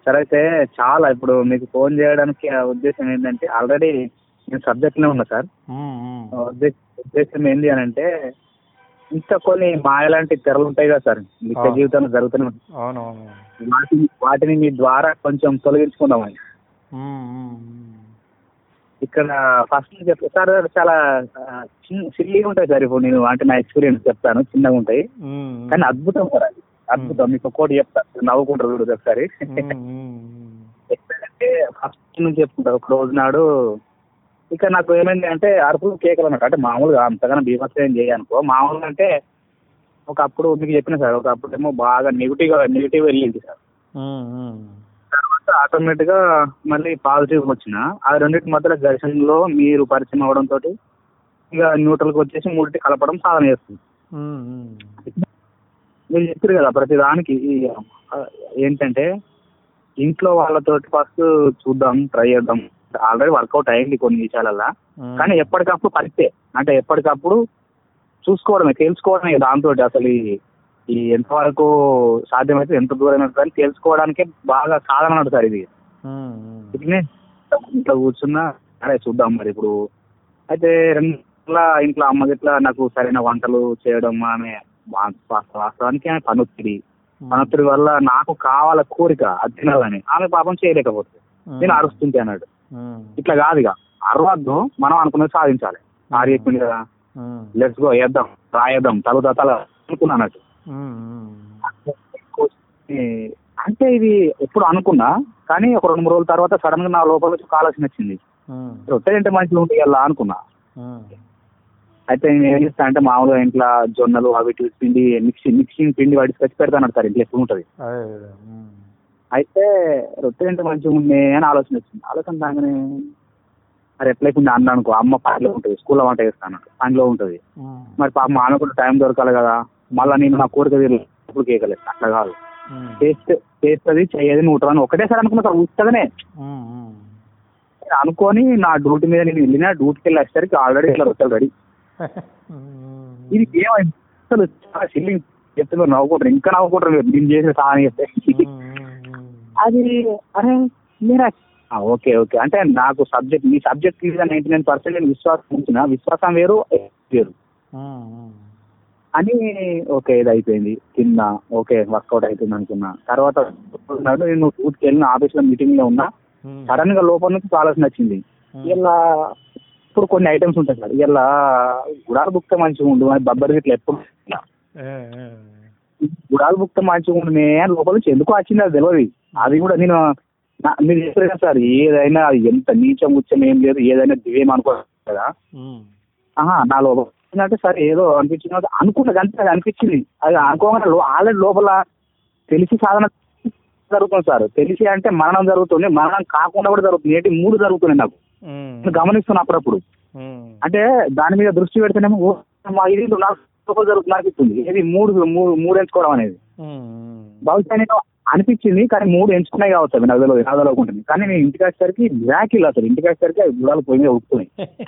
సరే అయితే చాలా ఇప్పుడు మీకు ఫోన్ చేయడానికి ఉద్దేశం ఏంటంటే ఆల్రెడీ నేను సబ్జెక్ట్లోనే ఉన్నా సార్. ఉద్దేశం ఏంటి అని అంటే ఇంకా కొన్ని మాయలాంటి తెరలు ఉంటాయి కదా సార్ నిత్య జీవితంలో జరుగుతూనే ఉంటాయి. అవునవును. వాటిని మీ ద్వారా కొంచెం తొలగించుకుందామని. ఇక్కడ ఫస్ట్ చెప్తా సార్, చాలా సిల్లీగా ఉంటాయి సార్. ఇప్పుడు నేను అంటే నా ఎక్స్పీరియన్స్ చెప్తాను, చిన్నగా ఉంటాయి కానీ అద్భుతం సార్. అది అద్భుతం. మీకు ఒక్కోటి చెప్తాను, నవ్వుకుంటారు చూడు ఒకసారి. ఎట్లంటే ఫస్ట్ నుంచి చెప్పుకుంటారు. ఒక రోజు నాడు ఇక నాకు ఏమైంది అంటే అరుపులు కేకలు అన్నట్టు. అంటే మామూలుగా అంతగానో బీభత్సం చేయనుకో, మామూలుగా అంటే ఒకప్పుడు మీకు చెప్పిన సార్, ఒకప్పుడు ఏమో బాగా నెగిటివ్ వెళ్ళింది సార్. తర్వాత ఆటోమేటిక్ గా మళ్ళీ పాజిటివ్ వచ్చిన ఆ రెండింటి మధ్యలో ఘర్షణలో మీరు పరిచయం అవడంతో ఇక న్యూట్రల్కి వచ్చేసి మూడింటి కలపడం సాధన చేస్తుంది. మీరు చెప్పారు కదా ప్రతి దానికి ఏంటంటే ఇంట్లో వాళ్ళతోటి ఫస్ట్ చూద్దాం, ట్రై చేద్దాం. ఆల్రెడీ వర్కౌట్ అయ్యింది కొన్ని విషయాలల్లో, కానీ ఎప్పటికప్పుడు పరిచే అంటే ఎప్పటికప్పుడు చూసుకోవడమే, తెలుసుకోవడమే దాంతో అసలు ఈ ఎంతవరకు సాధ్యమైతే ఎంత దూరం అని తెలుసుకోవడానికే బాగా సాధన అన్నట్టు సార్ ఇది. ఇట్లనే ఇంట్లో కూర్చున్నా అరే చూద్దాం మరి ఇప్పుడు అయితే ఇంట్లో అమ్మ గిట్లా నాకు సరైన వంటలు చేయడం ఆమె వాస్తవానికి ఆమె పనొత్తిడి వల్ల నాకు కావాల కోరిక అది తినాలని, ఆమె పాపం చేయలేకపోతుంది. నేను అరుస్తుంటే అన్నాడు. ఇట్లా కాదు, ఇక అరవద్దు, మనం అనుకున్నది సాధించాలి. ఆరు చెప్పింది కదా, లెట్స్ గో వేద్దాం, రాయేద్దాం, తల అనుకున్నానట్టు. అంటే ఇది ఎప్పుడు అనుకున్నా కానీ ఒక 2-3 రోజుల తర్వాత సడన్ గా నా లోపల ఆలోచన వచ్చింది, రొట్టెలంటే మంచిగా ఉంటాయి అలా అనుకున్నా. అయితే నేను ఏం చేస్తా అంటే మామూలుగా ఇంట్లో జొన్నలు అవి పిండి మిక్సింగ్ పిండి వాడి ఖర్చు పెడతాను సార్. ఇంట్లో ఎప్పుడు ఉంటుంది. అయితే రొట్టెలంటే మంచిగా ఉన్నాయి అని ఆలోచన వచ్చింది. ఆలోచన రాగానే మరి ఎట్లయిపోయింది అన్న అనుకో, అమ్మ పనిలో ఉంటుంది, స్కూల్లో వంట చేస్తాను, పనిలో ఉంటుంది. మరి పాప ఆమె కూడా టైం దొరకాలి కదా. మళ్ళీ నేను నా కోరిక ఎప్పుడు కేకలేదు, అట్లా కాదు. చేస్తుంది చెయ్యేది నువ్వు అని ఒకటేసారి అనుకున్నా సార్. ఉత్తగానే అనుకొని నా డ్యూటీ మీద నేను వెళ్ళినా, డ్యూటీకి వెళ్ళి వచ్చేసరికి ఆల్రెడీ ఇట్లా రొట్టెలు రెడీ. ఇది ఏమైంది అసలు చాలా సిల్లింగ్ చెప్తే మీరు నవ్వుకుంటారు, ఇంకా నవ్వుకుంటారు మీరు నేను చేసిన సాధన చెప్తే. అది అరే మీరా ఓకే అంటే నాకు మీ సబ్జెక్ట్ మీద 99% నేను విశ్వాసం ఉంచిన, విశ్వాసం వేరు అని. ఓకే ఇది అయిపోయింది, తిన్నా, ఓకే వర్కౌట్ అవుతుంది అనుకున్నా. తర్వాత నేను ఊరికి వెళ్ళిన, ఆఫీస్లో మీటింగ్ లో ఉన్నా, సడన్ గా లోపల నుంచి ఆలోచన వచ్చింది. ఇలా ఇప్పుడు కొన్ని ఐటమ్స్ ఉంటాయి సార్, ఇలా గుడాలు బుక్త మంచిగా ఉండు అని బబ్బర్ గిట్ల ఎప్పుడు గుడాలు బుక్త మంచిగా ఉండే అని లోపల నుంచి ఎందుకు వచ్చింది అది తెలియదు. అది కూడా నేను మీరు చెప్పారు కదా సార్, ఏదైనా ఎంత నీచం ఉచ్చం ఏం లేదు, ఏదైనా దివ్యం అనుకో కదా. నా లోపల అంటే సరే ఏదో అనిపించింది అనుకున్నది అంతే, అది అనిపించింది. అది అనుకోగానే ఆల్రెడీ లోపల తెలిసి సాధన జరుగుతుంది సార్. తెలిసి అంటే మరణం జరుగుతుంది, మరణం కాకుండా కూడా జరుగుతుంది, ఏంటి 3 జరుగుతున్నాయి నాకు. నేను గమనిస్తున్నా అప్పుడప్పుడు. అంటే దాని మీద దృష్టి పెడితేనేమో ఇది నాకు జరుగుతుంది అనిపిస్తుంది. ఇది 3 ఎంచుకోవడం అనేది బహుశా నేను అనిపించింది, కానీ 3 ఎంచుకున్నాయి కావచ్చు, నాకు తెలియకుంటుంది. కానీ నేను ఇంటికి వచ్చేసరికి బ్యాకిల్ అసలు ఇంటికి వచ్చేసరికి అవి గుడాలు పోయి మీద ఉడుకుతున్నాయి.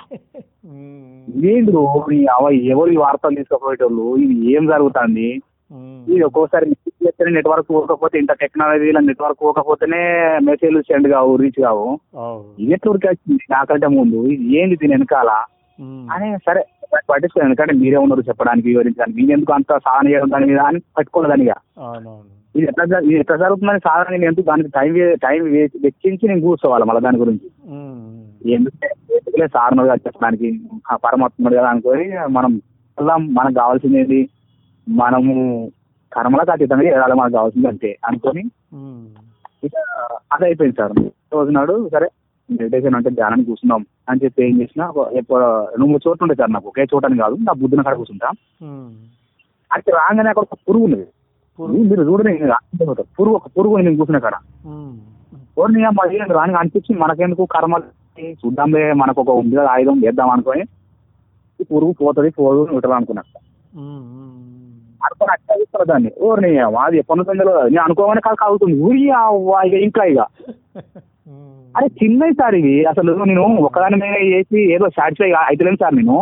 ఏంటి ఎవరు ఈ వార్తలు తీసుకుపోయేటోళ్ళు, ఇది ఏం జరుగుతుంది? ఇది ఒక్కోసారి నెట్వర్క్ పోకపోతే, ఇంత టెక్నాలజీ నెట్వర్క్ పోకపోతేనే మెసేజ్లు సెండ్ కావు, రీచ్ కావు. ఇది ఎట్లా ఉడికొచ్చింది నాకంటే ముందు, ఇది ఏంది దీని వెనకాల అని. సరే పట్టించుకోండి, ఎందుకంటే మీరే ఉన్నారు చెప్పడానికి, వివరించడానికి. నేను ఎందుకు అంత సాధన చేయడం దాని మీద అని పట్టుకోలేదానిగా. ఇది ఎట్లా జరుగుతుందని సాధన నేను ఎందుకు దానికి టైం వెచ్చించి నేను కూర్చోవాలి మళ్ళీ దాని గురించి. ఎందుకులే సాధనగా చెప్పడానికి, పరమాత్ముడు కదా అనుకొని మనం మనకు కావాల్సింది ఏంటి, మనము కర్మలకు అతీతంగా ఎదాలి, మనకు కావాల్సింది అంతే అనుకొని ఇక అది అయిపోయింది సార్. రోజు నాడు సరే మెడిటేషన్ అంటే ధ్యానాన్ని కూర్చున్నాం అని చెప్పి ఏం చేసినా, 2-3 చోట్ల ఉంటాయి సార్. నాకు ఒకే చోటని కాదు, నా బుద్ధిని కాడ కూర్చుంటా. అక్కడ రాగానే అక్కడ ఒక పురుగు ఉన్నది, మీరు చూడని పురుగు నేను కూర్చున్నా కాడ. ఓర్ని మరి రాని అనిపించి మనకెందుకు కర్మ చూద్దాంలే, మనకు ఒక ఉంది కదా ఆయుధం వేద్దాం అనుకొని ఈ పురుగు పోతుంది పోదు ఉంటారు అనుకున్నా. అనుకుని అట్లా చూస్తారు దాన్ని. ఓర్ని అది ఎప్పటి నుంచి నేను అనుకోగానే కాదు కాగుతుంది ఊరి ఇంకా ఇక అరే చిన్నవి సార్ ఇవి. అసలు నేను ఒకదాని మీద చేసి ఏదో సాటిస్ఫై అయితలేను సార్. నేను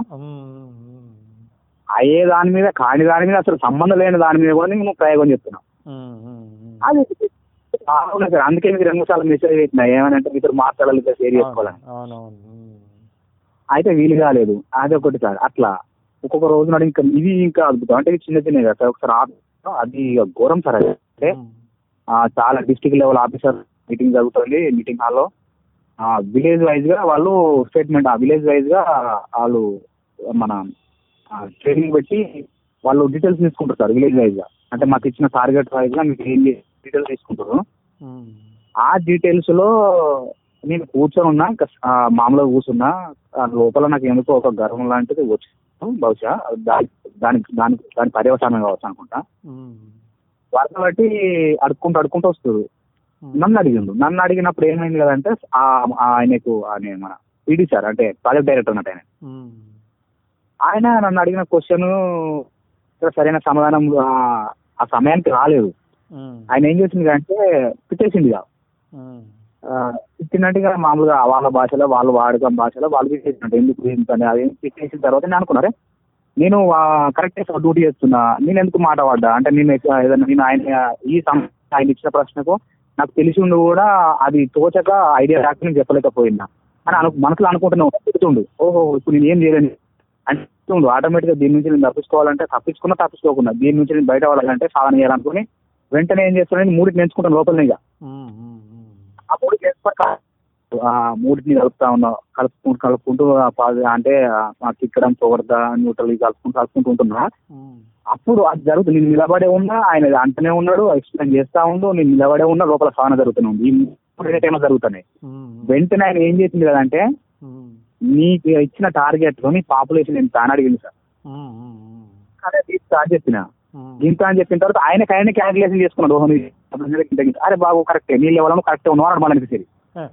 అయ్యే దాని మీద కాని దాని మీద అసలు సంబంధం లేని దాని మీద కూడా నేను ప్రయోగం చెప్తున్నా. అది అవునా సార్, అందుకే మీకు 2 సార్లు మెసేజ్ పెట్టినా ఏమనంటే మీతో మాట్లాడాలి షేర్ చేసుకోవాలని. అయితే వీలు కాలేదు. అదొకటి సార్. అట్లా ఒక్కొక్క రోజు నాడు ఇంకా అద్భుతం అంటే చిన్న చిన్నవి కదా సార్. ఒకసారి అది ఘోరం సార్. అది అంటే చాలా డిస్ట్రిక్ట్ లెవెల్ ఆఫీసర్ మీటింగ్ జరుగుతుంది. మీటింగ్ హాల్లో విలేజ్ వైజ్ గా వాళ్ళు స్టేట్మెంట్, విలేజ్ వైజ్ గా వాళ్ళు మన ట్రైనింగ్ పెట్టి వాళ్ళు డీటెయిల్స్ తీసుకుంటారు సార్. విలేజ్ వైజ్ గా అంటే మాకు ఇచ్చిన టార్గెట్ వైజ్ గా మీకు ఏం డీటెయిల్స్ తీసుకుంటారు. ఆ డీటెయిల్స్ లో నేను కూర్చొని ఉన్నా, ఇంకా మామూలుగా కూర్చున్నా. లోపల నాకు ఎందుకో ఒక గర్వం లాంటిది వచ్చి బహుశా దాని పర్యవసానం కావచ్చు అనుకుంటా. వరద బట్టి అడుక్కుంటూ వస్తుంది. నన్ను అడిగినప్పుడు ఏమైంది కదంటే ఆయనకు మన పీడీ సార్ అంటే ప్రాజెక్ట్ డైరెక్టర్ అన్నట్టు ఆయన నన్ను అడిగిన క్వశ్చన్ సరైన సమాధానం ఆ సమయానికి రాలేదు. ఆయన ఏం చేసింది అంటే పిట్టేసింది కాదు, తిన్నట్టుగా మామూలుగా వాళ్ళ భాషలో వాళ్ళు వాడకం భాషలో వాళ్ళు పిట్టేసినట్టు ఎందుకు ఏంటని అది పిట్టేసిన తర్వాత నేను అనుకున్నారే నేను కరెక్ట్ డ్యూటీ చేస్తున్నా, నేను ఎందుకు మాట పడ్డా అంటే నేను ఆయన ఇచ్చిన ప్రశ్నకు నాకు తెలిసి ఉండి కూడా అది తోచక ఐడియా రాక నేను చెప్పలేకపోయినా అని మనసులో అనుకుంటున్నాను. చెప్తుండు ఓహో ఇప్పుడు నేను ఏం చేయలేను అంటే ఆటోమేటిక్ గా దీని నుంచి నేను తప్పించుకోకుండా దీని నుంచి నేను బయట పడాలంటే సాధన చేయాలనుకుని వెంటనే ఏం చేస్తానని 3 నేర్చుకుంటాను లోపలనే. ఇక ఆ 3 కలుపుతా ఉన్నా, కలుపుకుంటూ అంటే తిక్కడం పొగడతా న్యూట్రల్ కలుపుకుంటూ ఉంటున్నా. అప్పుడు అది జరుగుతుంది. నేను నిలబడే ఉన్నా, ఆయన అంటనే ఉన్నాడు, ఎక్స్ప్లెయిన్ చేస్తా ఉండు, నేను నిలబడే ఉన్నా, లోపల సాధన జరుగుతూనే ఉంది. ఈ టైంలో జరుగుతున్నాయి. వెంటనే ఆయన ఏం చేసింది కదంటే నీకు ఇచ్చిన టార్గెట్ లో నీ పాపులేషన్ ఎంత అని అడిగింది సార్. అదే స్టార్ట్ చెప్పిన ఇంత అని చెప్పిన తర్వాత ఆయన క్యాలిక్యులేషన్ చేసుకున్నాడు. అరే బాబు కరెక్టే, నీ లెవెల్ కరెక్టే ఉన్నావు అన్నాడు మళ్ళీ సరి.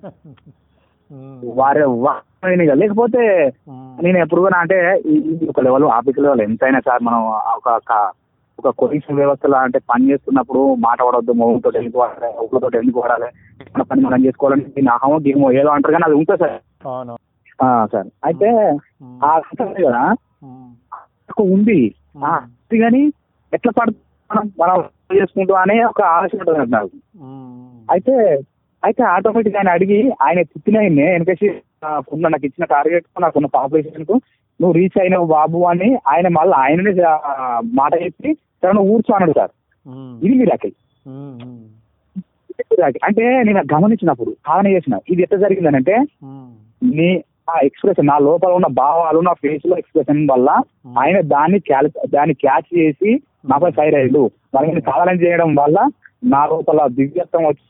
లేకపోతే నేను ఎప్పుడు అంటే ఒక లెవెల్ ఆఫీస్ లెవెల్ ఎంతైనా సార్ మనం ఒక కొలీషన్ వ్యవస్థలో అంటే పని చేస్తున్నప్పుడు మాట పడవద్దు, మొగులతో ఎందుకు వాడాలి, ఒకరితో ఎందుకు వాడాలి, మన పని మనం చేసుకోవాలని దీన్ని అహమో దీమో ఏదో అంటారు కానీ అది ఉంటుంది సార్. సార్ అయితే కదా ఉంది కానీ ఎట్లా మనం చేసుకుంటూ అనే ఒక ఆలోచన ఉంటుంది నాకు. అయితే ఆటోమేటిక్ ఆయన అడిగి ఆయన తిట్టిన వెనకేసి నాకు ఇచ్చిన టార్గెట్ నాకున్న పాపులేషన్ కు నువ్వు రీచ్ అయినావు బాబు అని ఆయన మళ్ళీ ఆయననే మాట చెప్పి తను ఊర్చు అన్నాడు సార్. ఇది మిరాకిల్. అంటే నేను గమనించినప్పుడు సాధన చేసిన ఇది ఎట్లా జరిగిందని అంటే నీ ఆ ఎక్స్ప్రెషన్ నా లోపల ఉన్న భావాలు నా ఫేస్ లో ఎక్స్ప్రెషన్ వల్ల ఆయన దాన్ని క్యాచ్ చేసి నాపై ఫైర్ అయ్యాడు. వాళ్ళని సాధన చేయడం వల్ల నా లోపల దివ్యత్వం వచ్చి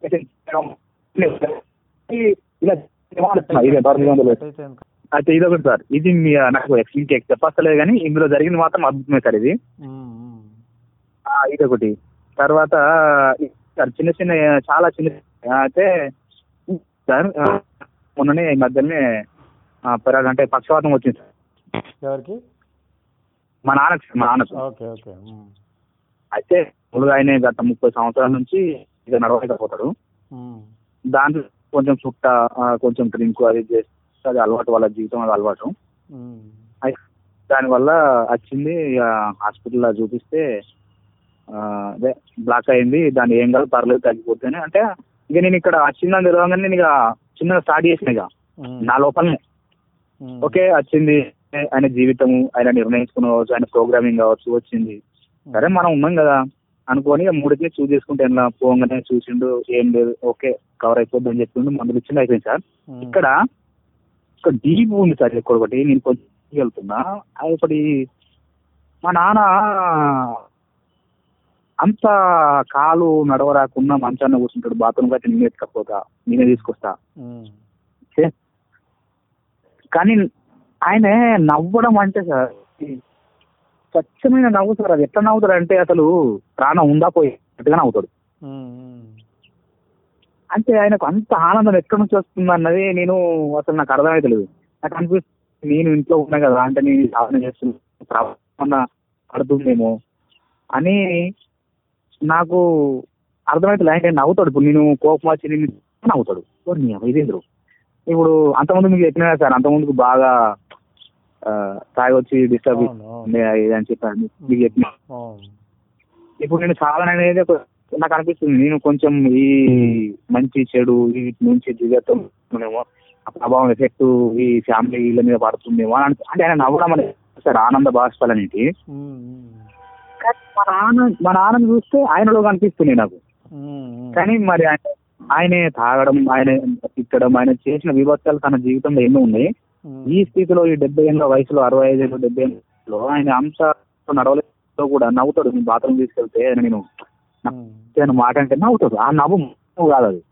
అయితే ఇదొకటి సార్. ఇది నాకు చెప్పలేదు కానీ ఇందులో జరిగింది మాత్రం అద్భుతమే సార్. ఇది ఇదొకటి. తర్వాత చిన్న చిన్న చాలా చిన్న అయితే సార్ మొన్ననే ఈ మధ్యనే అంటే పక్షవాతం వచ్చింది సార్. మా నాన్నకు. అయితే ముందుగా ఆయన గత 30 సంవత్సరాల నుంచి ఇక నడవలేకపోతాడు. దాంట్లో కొంచెం చుట్ట కొంచెం డ్రింక్ అది చేస్తే అది అలవాటు, వాళ్ళ జీవితం అది అలవాటు. దానివల్ల వచ్చింది. ఇక హాస్పిటల్లో చూపిస్తే అదే బ్లాక్ అయింది. దాన్ని ఏం కాదు పర్లేదు తగ్గిపోతేనే అంటే ఇక నేను ఇక్కడ వచ్చిందని తెలియగానే నేను ఇక చిన్నగా స్టార్ట్ చేసిన ఇక నా లోపలనే ఓకే వచ్చింది ఆయన జీవితము, ఆయన నిర్ణయించుకుని కావచ్చు, ఆయన ప్రోగ్రామింగ్ కావచ్చు వచ్చింది. సరే మనం ఉన్నాం కదా అనుకోని 3 చూస్ చేసుకుంటే ఎలా పోగానే చూసిండు ఏం లేదు ఓకే కవర్ అయిపోద్ది అని చెప్పిండు, మందులు ఇచ్చిండు అయిపోయింది సార్. ఇక్కడ డీప్ ఉంది సార్. ఒకటి నేను కొంచెం వెళ్తున్నా ఒకటి మా నాన్న అంత కాలు నడవరాకున్నా మంచాన్ని కూర్చుంటాడు, బాత్రూమ్ అయితే నేనే ఎత్తుకపోతా, నేనే తీసుకొస్తా. కానీ ఆయన నవ్వడం అంటే సార్ స్వచ్ఛమైన నవ్వు సార్. అది ఎట్లా నవ్వుతాడు అంటే అసలు ప్రాణం ఉందా పోయేట్టుగా నవ్వుతాడు. అంటే ఆయనకు అంత ఆనందం ఎక్కడి నుంచి వస్తుంది అన్నది నేను అసలు నాకు అర్థమైతలేదు. నాకు అనిపిస్తుంది నేను ఇంట్లో ఉన్నా కదా అంటే నేను సాధన చేస్తున్నా పడుతుందేమో అని నాకు అర్థమైతలేదు. ఆయన నవ్వుతాడు. ఇప్పుడు నేను కోపం వచ్చి నేను నవ్వుతాడు. ఇదేంద్రు ఇప్పుడు అంతకుముందు మీకు చెప్పినా సార్, అంతకుముందుకు బాగా తాగి వచ్చి డిస్టర్బ్ అని చెప్పాను మీకు చెప్పిన. ఇప్పుడు నేను సాధన అనేది ఒక నాకు అనిపిస్తుంది నేను కొంచెం ఈ మంచి చెడు వీటి నుంచి దిగేమో ఆ ప్రభావం ఎఫెక్ట్ ఈ ఫ్యామిలీ వీళ్ళ మీద పడుతుందేమో అని అంటే ఆయన నవ్వడం అనేది సార్ ఆనంద బాష్పాలనేది. మా నాన్నని చూస్తే ఆయనలో కనిపిస్తుంది నాకు. కానీ మరి ఆయనే తాగడం, ఆయన తిట్టడం, ఆయన చేసిన విభత్సాలు తన జీవితంలో ఎన్నో ఉన్నాయి. ఈ స్థితిలో ఈ 70 ఏళ్ళ వయసులో 65 ఏళ్ళు 70 ఏళ్ళలో ఆయన అంత నడవలేదో కూడా నవ్వుతాడు. నేను బాత్రూమ్ తీసుకెళ్తే నేను మాట అంటే నవ్వుతాడు. ఆ నవ్వు కాదు అది.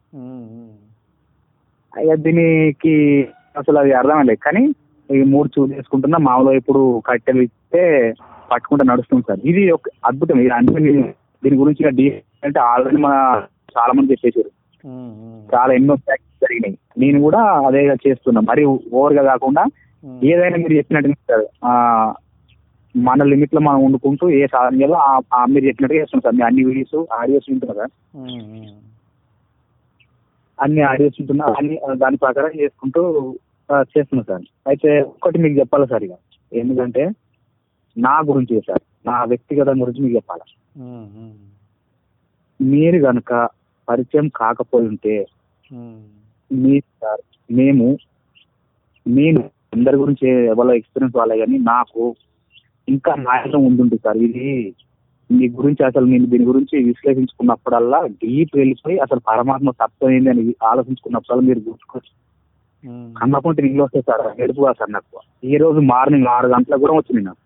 అయ్యా దీనికి అసలు అది అర్థమలేదు. కానీ ఈ 3 చూసి చేసుకుంటున్నా మామూలుగా ఇప్పుడు కట్టెలు ఇస్తే పట్టుకుంటూ నడుస్తుంది సార్. ఇది ఒక అద్భుతం. ఇది అంటే దీని గురించి అంటే ఆల్రెడీ మన చాలా మంది చెప్పేసారు, చాలా ఎన్నో ప్రాక్టీస్ జరిగినాయి. నేను కూడా అదే చేస్తున్నా. మరి ఓవర్ గా కాకుండా ఏదైనా మీరు చెప్పినట్టు మన లిమిట్ లో మనం వండుకుంటూ ఏ సాధన చేయాలో మీరు చెప్పినట్టుగా చేస్తున్నాం సార్. అన్ని వీడియోస్ ఆడియోస్ ఉంటున్నా సార్, అన్ని ఆడియోస్ ఉంటున్నా, అన్ని దాని ప్రకారం చేసుకుంటూ చేస్తున్నా సార్. అయితే ఒక్కటి మీకు చెప్పాలి సార్, ఇక ఎందుకంటే నా గురించి సార్, నా వ్యక్తిగతం గురించి మీకు చెప్పాలి. మీరు కనుక పరిచయం కాకపోయి ఉంటే మీరు సార్ నేను అందరి గురించి ఎవరో ఎక్స్పీరియన్స్ వాళ్ళే, కానీ నాకు ఇంకా నాయకం ఉండుంటుంది సార్. ఇది మీ గురించి అసలు నేను దీని గురించి విశ్లేషించుకున్నప్పుడల్లా డీప్ వెళ్ళిపోయి అసలు పరమాత్మ తత్వం ఏంది అని ఆలోచించుకున్నప్పుడల్లా మీరు గుర్తుకొచ్చి కన్నకుంటే నీళ్ళు వస్తాయి సార్. గడుపుగా సార్ నాకు ఈ రోజు మార్నింగ్ 6 గంటలకు కూడా వచ్చింది నాకు.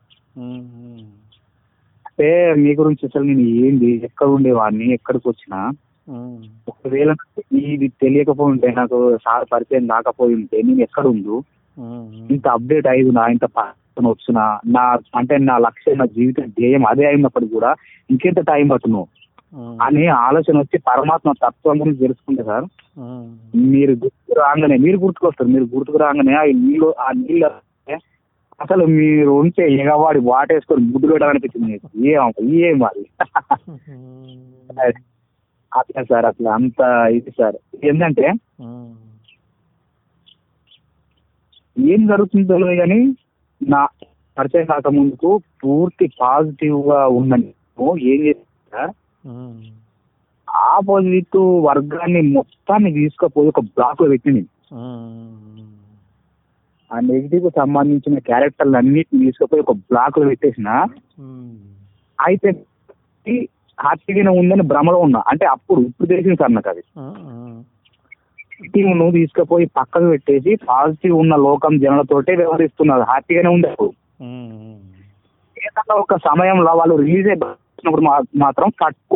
అంటే మీ గురించి అసలు నేను ఏంది, ఎక్కడ ఉండేవాడిని, ఎక్కడికి వచ్చినా, ఒకవేళ ఇది తెలియకపోయి ఉంటే, నాకు సార్ పరిచయం కాకపోయి ఉంటే నేను ఎక్కడ ఉండు, ఇంత అప్డేట్ అయినా, ఇంత వచ్చినా, నా లక్ష్యం, నా జీవిత ధ్యేయం అదే అయినప్పటికీ కూడా ఇంకెంత టైం పట్టును అనే ఆలోచన వచ్చి పరమాత్మ తత్వం గురించి తెలుసుకుంటే సార్, మీరు గుర్తుకొస్తారు. మీరు గుర్తుకు రాగానే ఆ నీళ్ళు అసలు మీరు ఉంటే ఎగవాడి వాటేసుకొని గుడ్డు పెట్టాలనిపించింది. ఏం మరి అట్లా సార్, అట్లా అంత ఇది సార్. ఏంటంటే ఏం జరుగుతుందో కానీ నా పరిచయం కాక ముందుకు పూర్తి పాజిటివ్ గా ఉందని ఏం చేస్తా, ఆపోజిట్ వర్గాన్ని మొత్తాన్ని తీసుకుపోయి ఒక బ్లాక్ లో పెట్టింది. ఆ నెగిటివ్ సంబంధించిన క్యారెక్టర్లు అన్నిటిని తీసుకుపోయి ఒక బ్లాక్ లో పెట్టేసిన, అయితే హ్యాపీగానే ఉందని భ్రమలో ఉన్నా. అంటే ఇప్పుడు తెలిసింది సార్ నాకు అది. నువ్వు తీసుకుపోయి పక్కకు పెట్టేసి పాజిటివ్ ఉన్న లోకం జనాలతోటే వ్యవహరిస్తున్నారు. హ్యాపీగానే ఉంది అప్పుడు. ఏదన్నా ఒక సమయంలో వాళ్ళు రిలీజ్ అయినప్పుడు మాత్రం పట్టుకో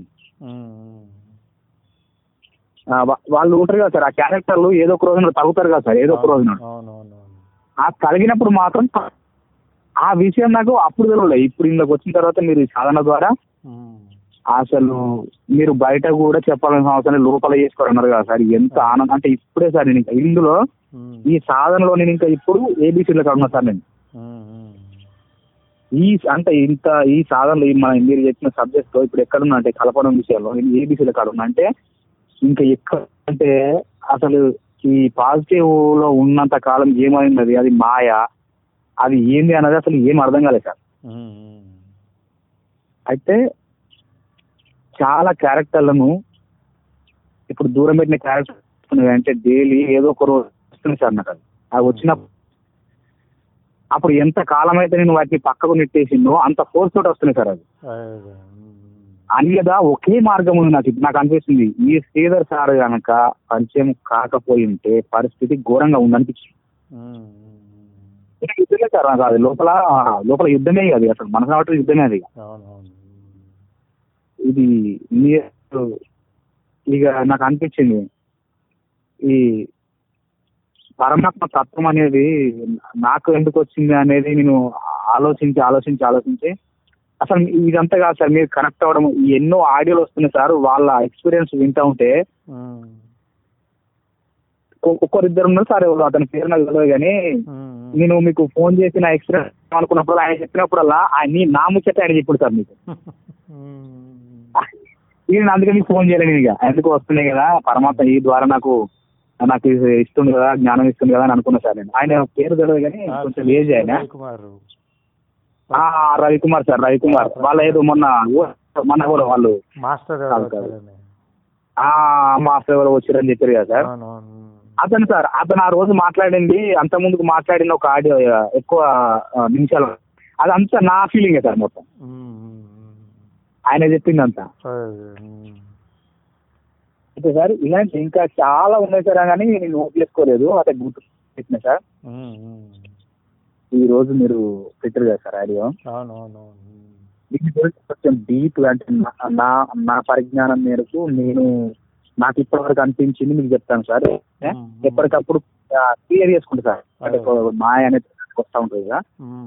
వాళ్ళు ఉంటారు కదా సార్, ఆ క్యారెక్టర్లు ఏదో ఒక రోజున తగ్గుతారు కదా సార్, ఏదో ఒక రోజున ఆ కలిగినప్పుడు మాత్రం ఆ విషయం నాకు అప్పుడు తెలియలేదు. ఇప్పుడు ఇందులోకి వచ్చిన తర్వాత మీరు సాధన ద్వారా అసలు మీరు బయట కూడా చెప్పాల్సిన అవసరం లోపల చేసుకోరన్నారు కదా సార్. ఎంత ఆనందం అంటే ఇప్పుడే సార్ నేను ఇంకా ఇందులో ఈ సాధనలో నేను ఇంకా ఇప్పుడు ఏబీసీలో ఉన్నా సార్. నేను ఈ సాధనలో మీరు చెప్పిన సబ్జెక్ట్ లో ఇప్పుడు ఎక్కడున్నా అంటే కలపడం విషయంలో నేను ఏబీసీలో కాడున్నా. అంటే ఇంకా ఎక్కడ అంటే అసలు ఈ పాజిటివ్ లో ఉన్నంత కాలం ఏమైంది, అది మాయ, అది ఏంది అన్నది అసలు ఏం అర్థం కాలేదు సార్. అయితే చాలా క్యారెక్టర్లను ఇప్పుడు దూరం పెట్టిన క్యారెక్టర్ అంటే డైలీ ఏదో ఒక రోజు వస్తుంది సార్ నాకు. అది వచ్చినప్పుడు అప్పుడు ఎంత కాలం అయితే నేను వాటిని పక్కకు నెట్టేసిందో అంత ఫోర్స్ తోటి వస్తున్నాయి సార్. అది అన్యదా ఒకే మార్గం ఉంది నాకు అనిపిస్తుంది. ఈ శ్రీధర్ సార్ గనక పరిచయం కాకపోయి ఉంటే పరిస్థితి ఘోరంగా ఉందనిపించింది. యుద్ధమే సార్, అది లోపల యుద్ధమే, అది అసలు మనసు యుద్ధమే. అది ఇది ఇక నాకు అనిపించింది ఈ పరమాత్మ తత్వం అనేది నాకు ఎందుకు వచ్చింది అనేది నేను ఆలోచించి అసలు ఇదంతా కాదు సార్. మీరు కనెక్ట్ అవ్వడం, ఎన్నో ఆడియోలు వస్తున్నాయి సార్. వాళ్ళ ఎక్స్పీరియన్స్ వింటా ఉంటే ఒక్కరిద్దరు ఉన్నారు సార్, అతని పేరు నాకు తెలియదు, కానీ నేను మీకు ఫోన్ చేసి నా ఎక్స్పీరియన్స్ అనుకున్నప్పుడు ఆయన చెప్పినప్పుడల్లా నా ముచ్చట ఆయన చెప్పాడు సార్ మీకు. నేను అందుకే మీకు ఫోన్ చేయలేను. ఇక ఎందుకు వస్తున్నాయి కదా పరమాత్మ ఈ ద్వారా నాకు ఇస్తుంది కదా, జ్ఞానం ఇస్తుంది కదా అని అనుకున్నా సార్. నేను ఆయన పేరు తెలియదు కానీ కొంచెం ఏజ్ ఆయన రవికుమార్ సార్. రవికుమార్ వాళ్ళ ఏదో మొన్న మన కూడా వాళ్ళు మాస్టర్ మాస్టర్ ఎవరో వచ్చారని చెప్పారు కదా సార్. అతను ఆ రోజు మాట్లాడింది అంత ముందుకు మాట్లాడిన ఒక ఆడియో ఎక్కువ నిమిషాలు, అదంతా నా ఫీలింగే సార్ మొత్తం. ఆయన చెప్పింది అంతా అయితే సార్. ఇలాంటి ఇంకా చాలా ఉన్నాయి సార్, కానీ నేను నోట్ చేసుకోలేదు, అదే గుర్తు పెట్టిన సార్. ఈ రోజు మీరు పెట్టారు కదా సార్ ఆడియో, దీని గురించి కొంచెం డీప్ అంటే నా పరిజ్ఞానం మేరకు నాకు ఇప్పటివరకు అనిపించింది మీకు చెప్తాను సార్. ఎప్పటికప్పుడు క్లియర్ చేసుకుంటా సార్, అంటే మాయ అనేది వస్తూ ఉంటుంది కదా.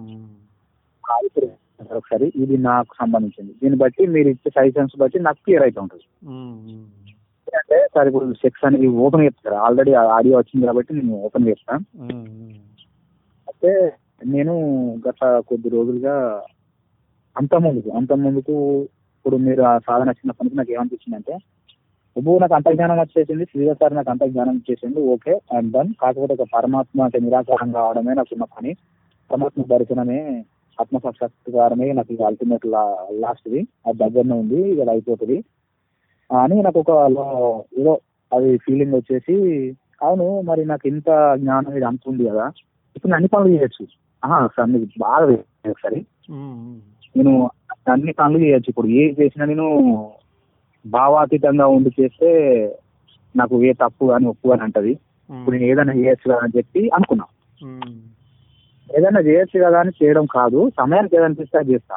ఒకసారి ఇది నాకు సంబంధించింది, దీన్ని బట్టి మీరు ఇచ్చే సజెషన్స్ బట్టి నాకు క్లియర్ అవుతూ ఉంటుంది. అంటే సార్ ఇప్పుడు సెక్స్ అనేది ఓపెన్ చెప్తారు, ఆల్రెడీ ఆడియో వచ్చింది కాబట్టి నేను ఓపెన్ చేస్తాను. అయితే నేను గత కొద్ది రోజులుగా అంత ముందుకు ఇప్పుడు మీరు ఆ సాధన వచ్చినప్పటి నుంచి నాకు ఏమనిపించింది అంటే, నాకు అంత జ్ఞానం వచ్చేసింది, శ్రీధర్ సార్ నాకు అంత జ్ఞానం వచ్చేసింది, ఓకే ఐఎమ్ డన్. కాకపోతే ఒక పరమాత్మ అంటే నిరాకారం కావడమే నాకున్న పని, పరమాత్మ దర్శనమే, ఆత్మసాక్షాత్కారమే నాకు ఇక అల్టిమేట్ లాస్ట్ది, అది దగ్గరనే ఉంది, ఇక అయిపోతుంది అని నాకు ఒక ఏదో అది ఫీలింగ్ వచ్చేసి, అవును మరి నాకు ఇంత జ్ఞానం ఇది అంత ఉంది కదా, ఇప్పుడు అన్ని పనులు చేయొచ్చు. సార్ మీకు బాగా ఒకసారి నేను అన్ని పనులు చేయొచ్చు, ఇప్పుడు ఏ చేసినా నేను భావాతీతంగా ఉండి చేస్తే నాకు ఏ తప్పు అని ఒప్పు అని అంటది. ఇప్పుడు నేను ఏదైనా చేయొచ్చు కదా అని చెప్పి అనుకున్నా. ఏదైనా చేయొచ్చు కదా అని చేయడం కాదు, సమయానికి ఏదనిపిస్తే అది చేస్తా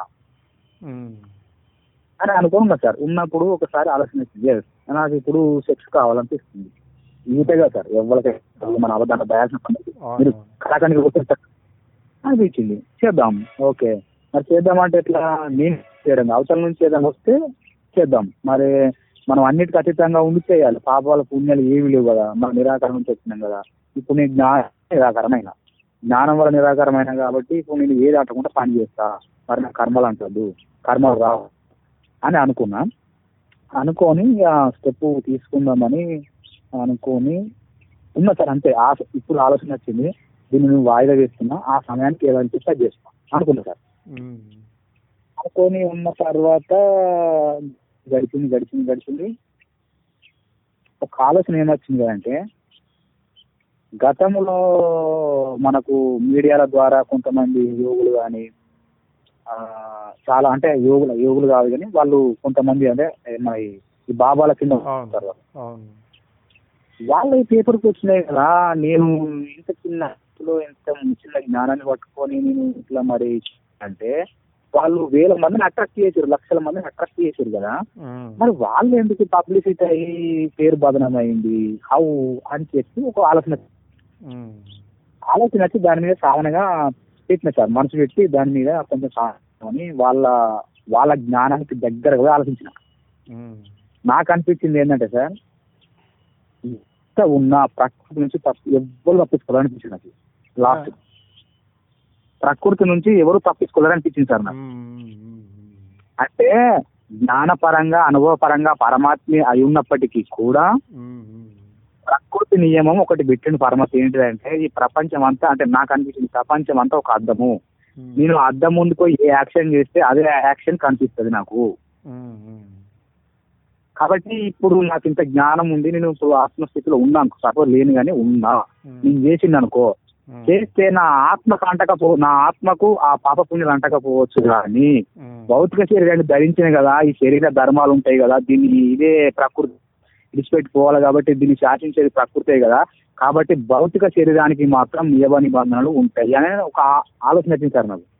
అని అనుకున్నా సార్. ఉన్నప్పుడు ఒకసారి ఆలోచన వచ్చింది, నాకు ఇప్పుడు సెక్స్ కావాలనిపిస్తుంది. ఈటేగా సార్ ఎవరికైనా మన అవధాన భయాల్సిన పని మీరు కళాకానికి కొట్టేస్తారు అనిపించింది, చేద్దాం. ఓకే మరి చేద్దామంటే ఎట్లా, నేను చేయడం అవసరం నుంచి ఏదైనా వస్తే చేద్దాం. మరి మనం అన్నిటికీ అతీతంగా ఉండి చేయాలి, పాపాల పుణ్యాలు ఏమి లేవు కదా, మనం నిరాకారం నుంచి వచ్చినాం కదా. ఇప్పుడు నేను నిరాకారమైన జ్ఞానం వల్ల నిరాకారమైన కాబట్టి ఇప్పుడు నేను ఏది అంటకుండా పని చేస్తా, మరి నాకు కర్మలు అంటద్దు, కర్మలు రావు అని అనుకొని స్టెప్ తీసుకుందామని అనుకొని ఉన్నా సార్. అంతే ఇప్పుడు ఆలోచన వచ్చింది, దీన్ని నేను వాయిదా వేస్తున్నా, ఆ సమయానికి ఏదనిపిస్తే అది చేస్తా అనుకున్నా సార్. అనుకొని ఉన్న తర్వాత గడిచింది ఒక ఆలోచన ఏమొచ్చింది కదంటే, గతంలో మనకు మీడియాల ద్వారా కొంతమంది యోగులు కానీ చాలా అంటే యోగులు కాదు కానీ వాళ్ళు కొంతమంది అంటే మన ఈ బాబాల కింద ఉంటారు, వాళ్ళ ఈ పేపర్కి వచ్చినాయి కదా. నేను ఇంత చిన్న జ్ఞానాన్ని పట్టుకొని నేను ఇట్లా మరి అంటే వాళ్ళు వేల మందిని అట్రాక్ట్ చేశారు, లక్షల మందిని అట్రాక్ట్ చేశారు కదా. మరి వాళ్ళు ఎందుకు పబ్లిసిటీ అయ్యి పేరు బదనం అయింది, హౌ అని చెప్పి ఒక ఆలోచన వచ్చి దాని మీద సాధనగా పెట్టిన సార్. మనసు పెట్టి దాని మీద కొంచెం సాధన వాళ్ళ జ్ఞానానికి దగ్గరగా ఆలోచించిన. నాకు అనిపించింది ఏంటంటే సార్, ఇంత ఉన్న ప్రకృతి నుంచి ఎవరు తప్పించుకోవాలనిపించింది నాకు. లాస్ట్ ప్రకృతి నుంచి ఎవరు తప్పించుకోవాలనిపించింది సార్ నాకు. అంటే జ్ఞానపరంగా అనుభవపరంగా పరమాత్మ అయి ఉన్నప్పటికీ కూడా ప్రకృతి నియమం ఒకటి పెట్టిన పరమాత్మ ఏంటిదంటే, ఈ ప్రపంచం అంతా అంటే నాకు అనిపించింది ప్రపంచం అంతా ఒక అద్దము, నేను అద్దం ముందుకు ఏ యాక్షన్ చేస్తే అదే యాక్షన్ కనిపిస్తుంది నాకు. కాబట్టి ఇప్పుడు నాకు ఇంత జ్ఞానం ఉంది, నేను ఇప్పుడు ఆత్మస్థితిలో ఉన్నాను, సపోజ్ లేని కానీ ఉన్నా, నేను చేసింది అనుకో, చేస్తే నా ఆత్మకు ఆ పాప పుణ్యాలు అంటకపోవచ్చు, కానీ భౌతిక శరీరాన్ని ధరించిన కదా, ఈ శరీర ధర్మాలు ఉంటాయి కదా, దీన్ని ఇదే ప్రకృతి విడిచిపెట్టుకోవాలి కాబట్టి దీన్ని శాసించేది ప్రకృతే కదా, కాబట్టి భౌతిక శరీరానికి మాత్రం నియమ నిబంధనలు ఉంటాయి అనే ఒక ఆలోచన వచ్చింది సార్ నాకు.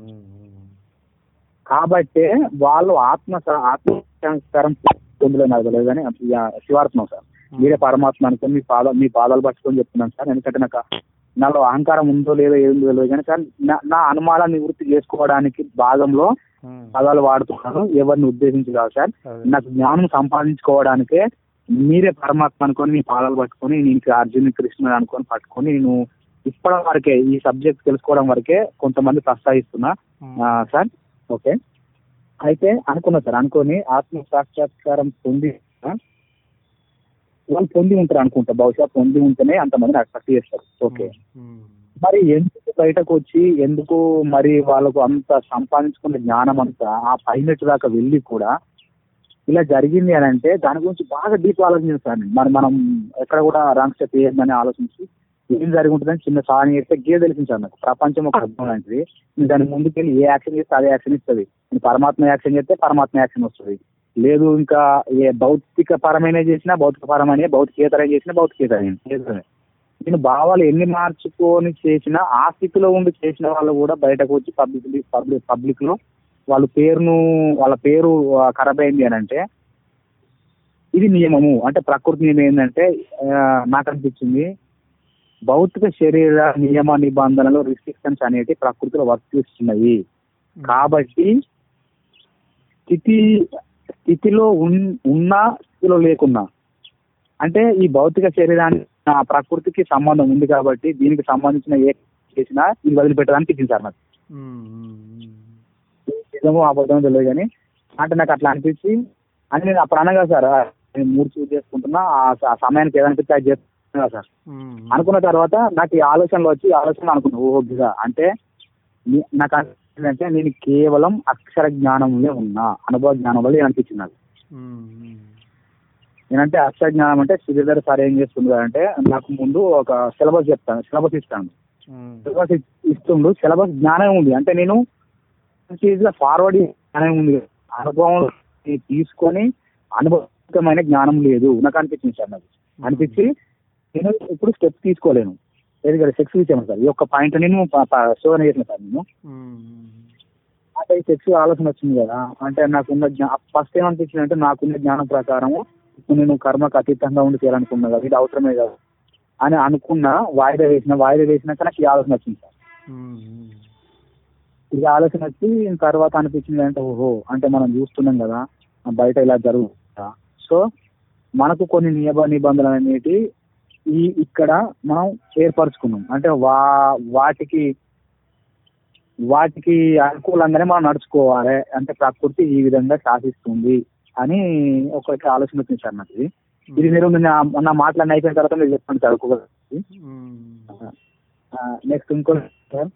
కాబట్టి వాళ్ళు ఆత్మసంస్కారం పొందలే నాకు తెలియదు కానీ శివార్థం సార్, మీరే పరమాత్మ అనుకుని మీ పాదాలు పట్టుకొని చెప్తున్నాను సార్. ఎందుకంటే నాలో అహంకారం ఉందో లేదో ఏదో తెలియదు కానీ సార్, నా అనుమానాన్ని నివృత్తి చేసుకోవడానికి భాగంలో పదాలు వాడుతున్నాను, ఎవరిని ఉద్దేశించి కాదు సార్. నాకు జ్ఞానం సంపాదించుకోవడానికే మీరే పరమాత్మ అనుకొని మీ పాదాలు పట్టుకొని, నేను అర్జున్ కృష్ణుడు అనుకొని పట్టుకొని నేను ఇప్పటి వరకే ఈ సబ్జెక్ట్ తెలుసుకోవడం వరకే కొంతమంది ప్రోత్సహిస్తున్నా సార్. ఓకే అయితే అనుకున్నా సార్, అనుకొని ఆత్మ సాక్షాత్కారం వాళ్ళు పొంది ఉంటారు అనుకుంటా, బహుశా పొంది ఉంటేనే అంతమందిని అట్రాక్ట్ చేస్తారు. ఓకే మరి ఎందుకు బయటకు వచ్చి ఎందుకు మరి వాళ్ళకు అంత సంపాదించుకున్న జ్ఞానం అంతా ఆ పైనట్టు దాకా వెళ్ళి కూడా ఇలా జరిగింది అని అంటే దాని గురించి బాగా డీప్ ఆలోచించాను. మరి మనం ఎక్కడ కూడా రాంగ్ స్టెప్ వేయద్దని ఆలోచించి ఏం జరిగి ఉంటుందని చిన్న సాధన చేస్తే తెలిసించాను నాకు. ప్రపంచం ఒక అర్థం లాంటిది. దాని ముందుకెళ్ళి ఏ యాక్షన్ చేస్తే అదే యాక్షన్ ఇస్తుంది. నేను పరమాత్మ యాక్షన్ చేస్తే పరమాత్మ యాక్షన్ వస్తుంది. లేదు ఇంకా ఏ భౌతిక పరమైన చేసినా భౌతిక పరమైన, భౌతికేతరం చేసినా భౌతికేతరమే. నేను భావాలు ఎన్ని మార్చుకొని చేసినా ఆ స్థితిలో ఉండి చేసిన వాళ్ళు కూడా బయటకు వచ్చి పబ్లిక్ లో వాళ్ళ పేరు ఖరాబ్ అయింది అని అంటే ఇది నియమము. అంటే ప్రకృతి నియమం ఏంటంటే నాకు అనిపించింది భౌతిక శరీర నియమ నిబంధనలు రిస్ట్రిక్షన్స్ అనేవి ప్రకృతిలో వర్తిస్తున్నాయి. కాబట్టి స్థితిలో ఉన్నా స్థితిలో లేకున్నా అంటే ఈ భౌతిక శరీరానికి ప్రకృతికి సంబంధం ఉంది కాబట్టి దీనికి సంబంధించిన ఏ చేసినా ఇది వదిలిపెట్టడానికి ఇచ్చింది సార్ నాకు. నిజమో అబద్ధమో తెలియదు కానీ అంటే నాకు అట్లా అనిపించి అని నేను అప్పుడు అనగా సార్ నేను 3 చూస్ చేసుకుంటున్నా ఆ సమయానికి ఏదనిపిస్తే అది చేస్తున్నా సార్ అనుకున్న తర్వాత నాకు ఈ ఆలోచనలు అనుకున్నా ఓహో బిగా అంటే నాకు అంటే నేను కేవలం అక్షర జ్ఞానంలో ఉన్నా, అనుభవ జ్ఞానం వల్ల అనిపించింది నాకు. నేనంటే అక్షర జ్ఞానం అంటే శ్రీధర్ సార్ ఏం చేస్తుంది అంటే నాకు ముందు ఒక సిలబస్ ఇస్తాను. సిలబస్ ఇస్తుండు, సిలబస్ జ్ఞానం ఉంది అంటే నేను ఫార్వర్డ్ జ్ఞానం ఉంది, అనుభవం తీసుకొని అనుభవమైన జ్ఞానం లేదు నాకు అనిపించింది సార్. నాకు అనిపించి నేను ఇప్పుడు స్టెప్స్ తీసుకోలేను. ఎందుకంటే సెక్స్ విషయం సార్ ఈ ఒక్క పాయింట్ నేను శోధన చేసిన సార్. నేను అంటే ఈ సెక్స్ ఆలోచన వచ్చింది కదా అంటే నాకున్న ఫస్ట్ ఏమనిపించింది అంటే నాకున్న జ్ఞానం ప్రకారం ఇప్పుడు నేను కర్మకు అతీతంగా ఉండి చేయాలనుకున్నా కదా, ఇది అవసరమే కదా అని అనుకున్నా. వాయిదా వేసినాక నాకు ఈ ఆలోచన వచ్చింది సార్. ఈ ఆలోచన వచ్చి తర్వాత అనిపించింది అంటే ఓహో అంటే మనం చూస్తున్నాం కదా బయట ఇలా జరుగుతుందా. సో మనకు కొన్ని నిబంధనలు అనేవి ఇక్కడ మనం ఏర్పరచుకున్నాం అంటే వాటికి అనుకూలంగానే మనం నడుచుకోవాలి. అంటే ప్రకృతి ఈ విధంగా శాసిస్తుంది అని ఒకటి ఆలోచన వచ్చింది సార్ నాకు. ఇది మీరు నా మాటలన్నీ అయిపోయిన తర్వాత మీరు చెప్పండి సార్. నెక్స్ట్ ఇంకో సార్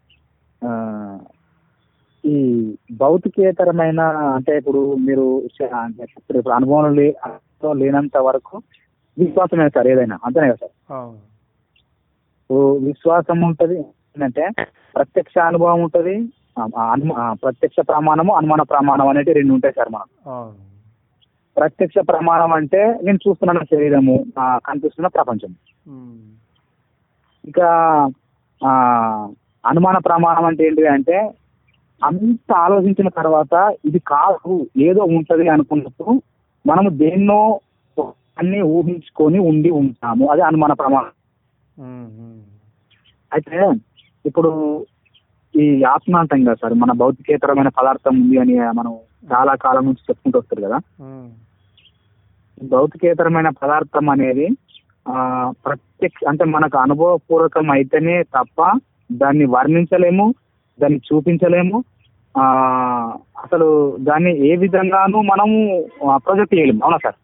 ఈ భౌతికేతరమైన అంటే ఇప్పుడు మీరు అనుభవం లేనంత వరకు విశ్వాసమే సార్ ఏదైనా, అంతేనే కదా సార్. విశ్వాసం ఉంటది ఏంటంటే ప్రత్యక్ష అనుభవం ఉంటది, ప్రత్యక్ష ప్రమాణము అనుమాన ప్రమాణం అనేవి 2 ఉంటాయి సార్. మనం ప్రత్యక్ష ప్రమాణం అంటే నేను చూస్తున్న శరీరము, కనిపిస్తున్న ప్రపంచం. ఇంకా అనుమాన ప్రమాణం అంటే ఏంటి అంటే అంత ఆలోచించిన తర్వాత ఇది కాదు ఏదో ఉంటది అనుకున్నప్పుడు మనము దేన్నో అన్ని ఊహించుకొని ఉంటాము, అది అనుమాన ప్రమాణం. అయితే ఇప్పుడు ఈ ఆత్మ అంటాం కదా సార్, మన భౌతికేతరమైన పదార్థం ఉంది అని మనం చాలా కాలం నుంచి చెప్పుకుంటూ వస్తారు కదా. భౌతికేతరమైన పదార్థం అనేది ప్రత్యక్ష అంటే మనకు అనుభవపూర్వకం అయితేనే తప్ప దాన్ని వర్ణించలేము, దాన్ని చూపించలేము, అసలు దాన్ని ఏ విధంగానూ మనము ప్రొజెక్ట్ చేయలేము. అవునా సార్?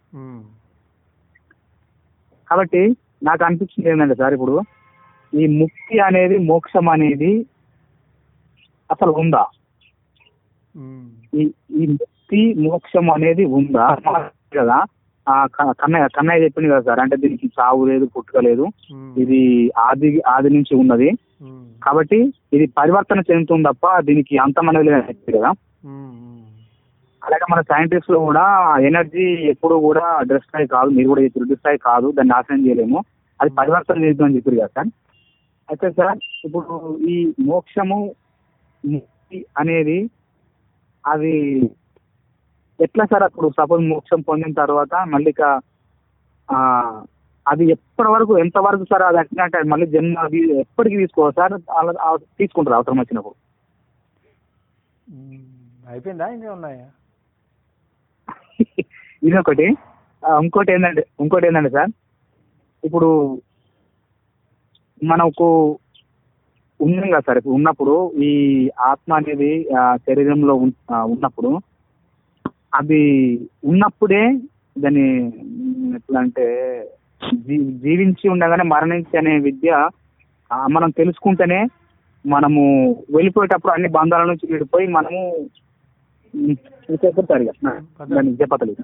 కాబట్టి నాకు అనిపించింది ఏంటంటే సార్ ఇప్పుడు ఈ ముక్తి అనేది మోక్షం అనేది అసలు ఉందా? ఈ ముక్తి మోక్షం అనేది ఉందా కదా? కన్నయ్య చెప్పింది కదా సార్, అంటే దీనికి చావు లేదు, పుట్టుక లేదు, ఇది ఆది నుంచి ఉన్నది. కాబట్టి ఇది పరివర్తన చెందుతుంది తప్ప దీనికి అంతం అనేది లేదు కదా. అలాగే మన సైంటిస్ట్ లో కూడా ఎనర్జీ ఎప్పుడు కూడా డిస్ట్రాయ్ కాదు, మీరు కూడా డిస్ట్రాయ్ కాదు, దాన్ని నాశనం చేయలేము, అది పరివర్తన చేద్దామని చెప్పారు కదా సార్. అయితే సార్ ఇప్పుడు ఈ మోక్షము ముక్తి అనేది అది ఎట్లా సార్? అప్పుడు సపోజ్ మోక్షం పొందిన తర్వాత మళ్ళీ అది ఎప్పటి వరకు ఎంతవరకు సార్? అది అంటే మళ్ళీ జన్మ అది ఎప్పటికి తీసుకోవాలి సార్? అలా తీసుకుంటారు అవసరం వచ్చినప్పుడు? అయిపోయిందా ఇంకా ఉన్నాయా? ఇది ఒకటి. ఇంకోటి ఏంటంటే సార్ ఇప్పుడు మనకు ఉన్నాం కదా సార్, ఇప్పుడు ఉన్నప్పుడు ఈ ఆత్మ అనేది శరీరంలో ఉన్నప్పుడు అది ఉన్నప్పుడే దాన్ని ఎట్లా అంటే జీవించి ఉండగానే మరణించి అనే విద్య మనం తెలుసుకుంటేనే మనము వెళ్ళిపోయేటప్పుడు అన్ని బంధాల నుంచి విడిపోయి మనము చెప్పతారు దానికి చెప్పతలేదు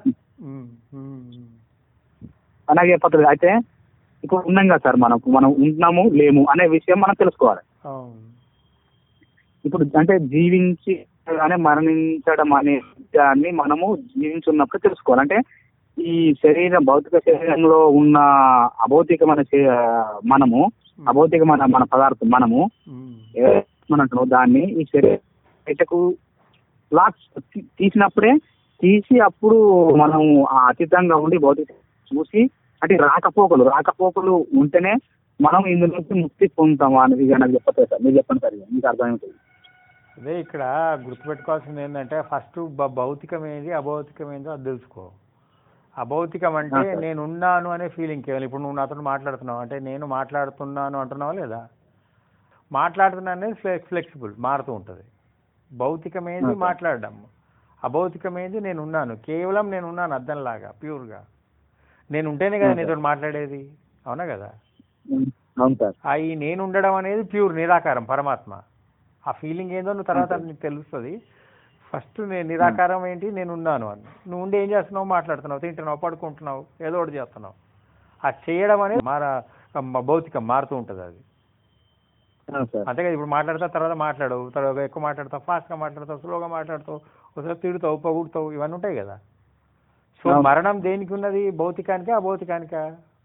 అలాగే చెప్పతలేదు. అయితే ఇప్పుడు ఉన్నాం కదా సార్, మనం ఉంటున్నాము లేము అనే విషయం మనం తెలుసుకోవాలి. ఇప్పుడు అంటే జీవించి కానీ మరణించడం అనే దాన్ని మనము జీవించున్నప్పుడు తెలుసుకోవాలి. అంటే ఈ భౌతిక శరీరంలో ఉన్న అభౌతికమైన మనము, అభౌతికమైన మన పదార్థం మనము ఏమంటారు దాన్ని ఈ శరీరకు తీసినప్పుడే అప్పుడు మనం అతీతంగా ఉండి భౌతిక చూసి అంటే రాకపోకలు ఉంటేనే మనం ఇందు నుంచి ముక్తి పొందుతామా అనేది నాకు చెప్పలేదు సార్. మీరు చెప్పండి సార్, మీకు అర్థమవుతుంది. అదే ఇక్కడ గుర్తుపెట్టుకోవాల్సింది ఏంటంటే ఫస్ట్ భౌతికమైనది అభౌతికమైనదో అది తెలుసుకో. అభౌతికం అంటే నేను ఉన్నాను అనే ఫీలింగ్ కేవలం. ఇప్పుడు నువ్వు నాతో మాట్లాడుతున్నావు అంటే నేను మాట్లాడుతున్నాను అంటున్నావా లేదా? మాట్లాడుతున్నా అనేది ఫ్లెక్సిబుల్, మారుతూ ఉంటుంది. భౌతికమైనది మాట్లాడడం, అభౌతికమైనది నేను ఉన్నాను, కేవలం నేను ఉన్నాను అద్దంలాగా ప్యూర్గా. నేను ఉంటేనే కదా నీతో మాట్లాడేది, అవునా కదా? ఈ నేను ఉండడం అనేది ప్యూర్ నిరాకారం, పరమాత్మ. ఆ ఫీలింగ్ ఏందో నువ్వు తర్వాత నీకు తెలుస్తుంది. ఫస్ట్ నేను నిరాకారం ఏంటి, నేను ఉన్నాను అని. నువ్వు ఉండి ఏం చేస్తున్నావు? మాట్లాడుతున్నావు, తింటున్నావు, పడుకుంటున్నావు, ఏదో ఒకటి చేస్తున్నావు. ఆ చేయడం అనేది భౌతికం, మారుతూ ఉంటుంది అది. అంతేగా ఇప్పుడు మాట్లాడతావు, తర్వాత మాట్లాడవు, తర్వాత ఎక్కువ మాట్లాడతావు, ఫాస్ట్గా మాట్లాడతావు, స్లోగా మాట్లాడతావు, ఒకసారి తిడుతావు, పొగుడుతావు, ఇవన్నీ ఉంటాయి కదా. సో మరణం దేనికి ఉన్నది? భౌతికానికా అభౌతికానికా?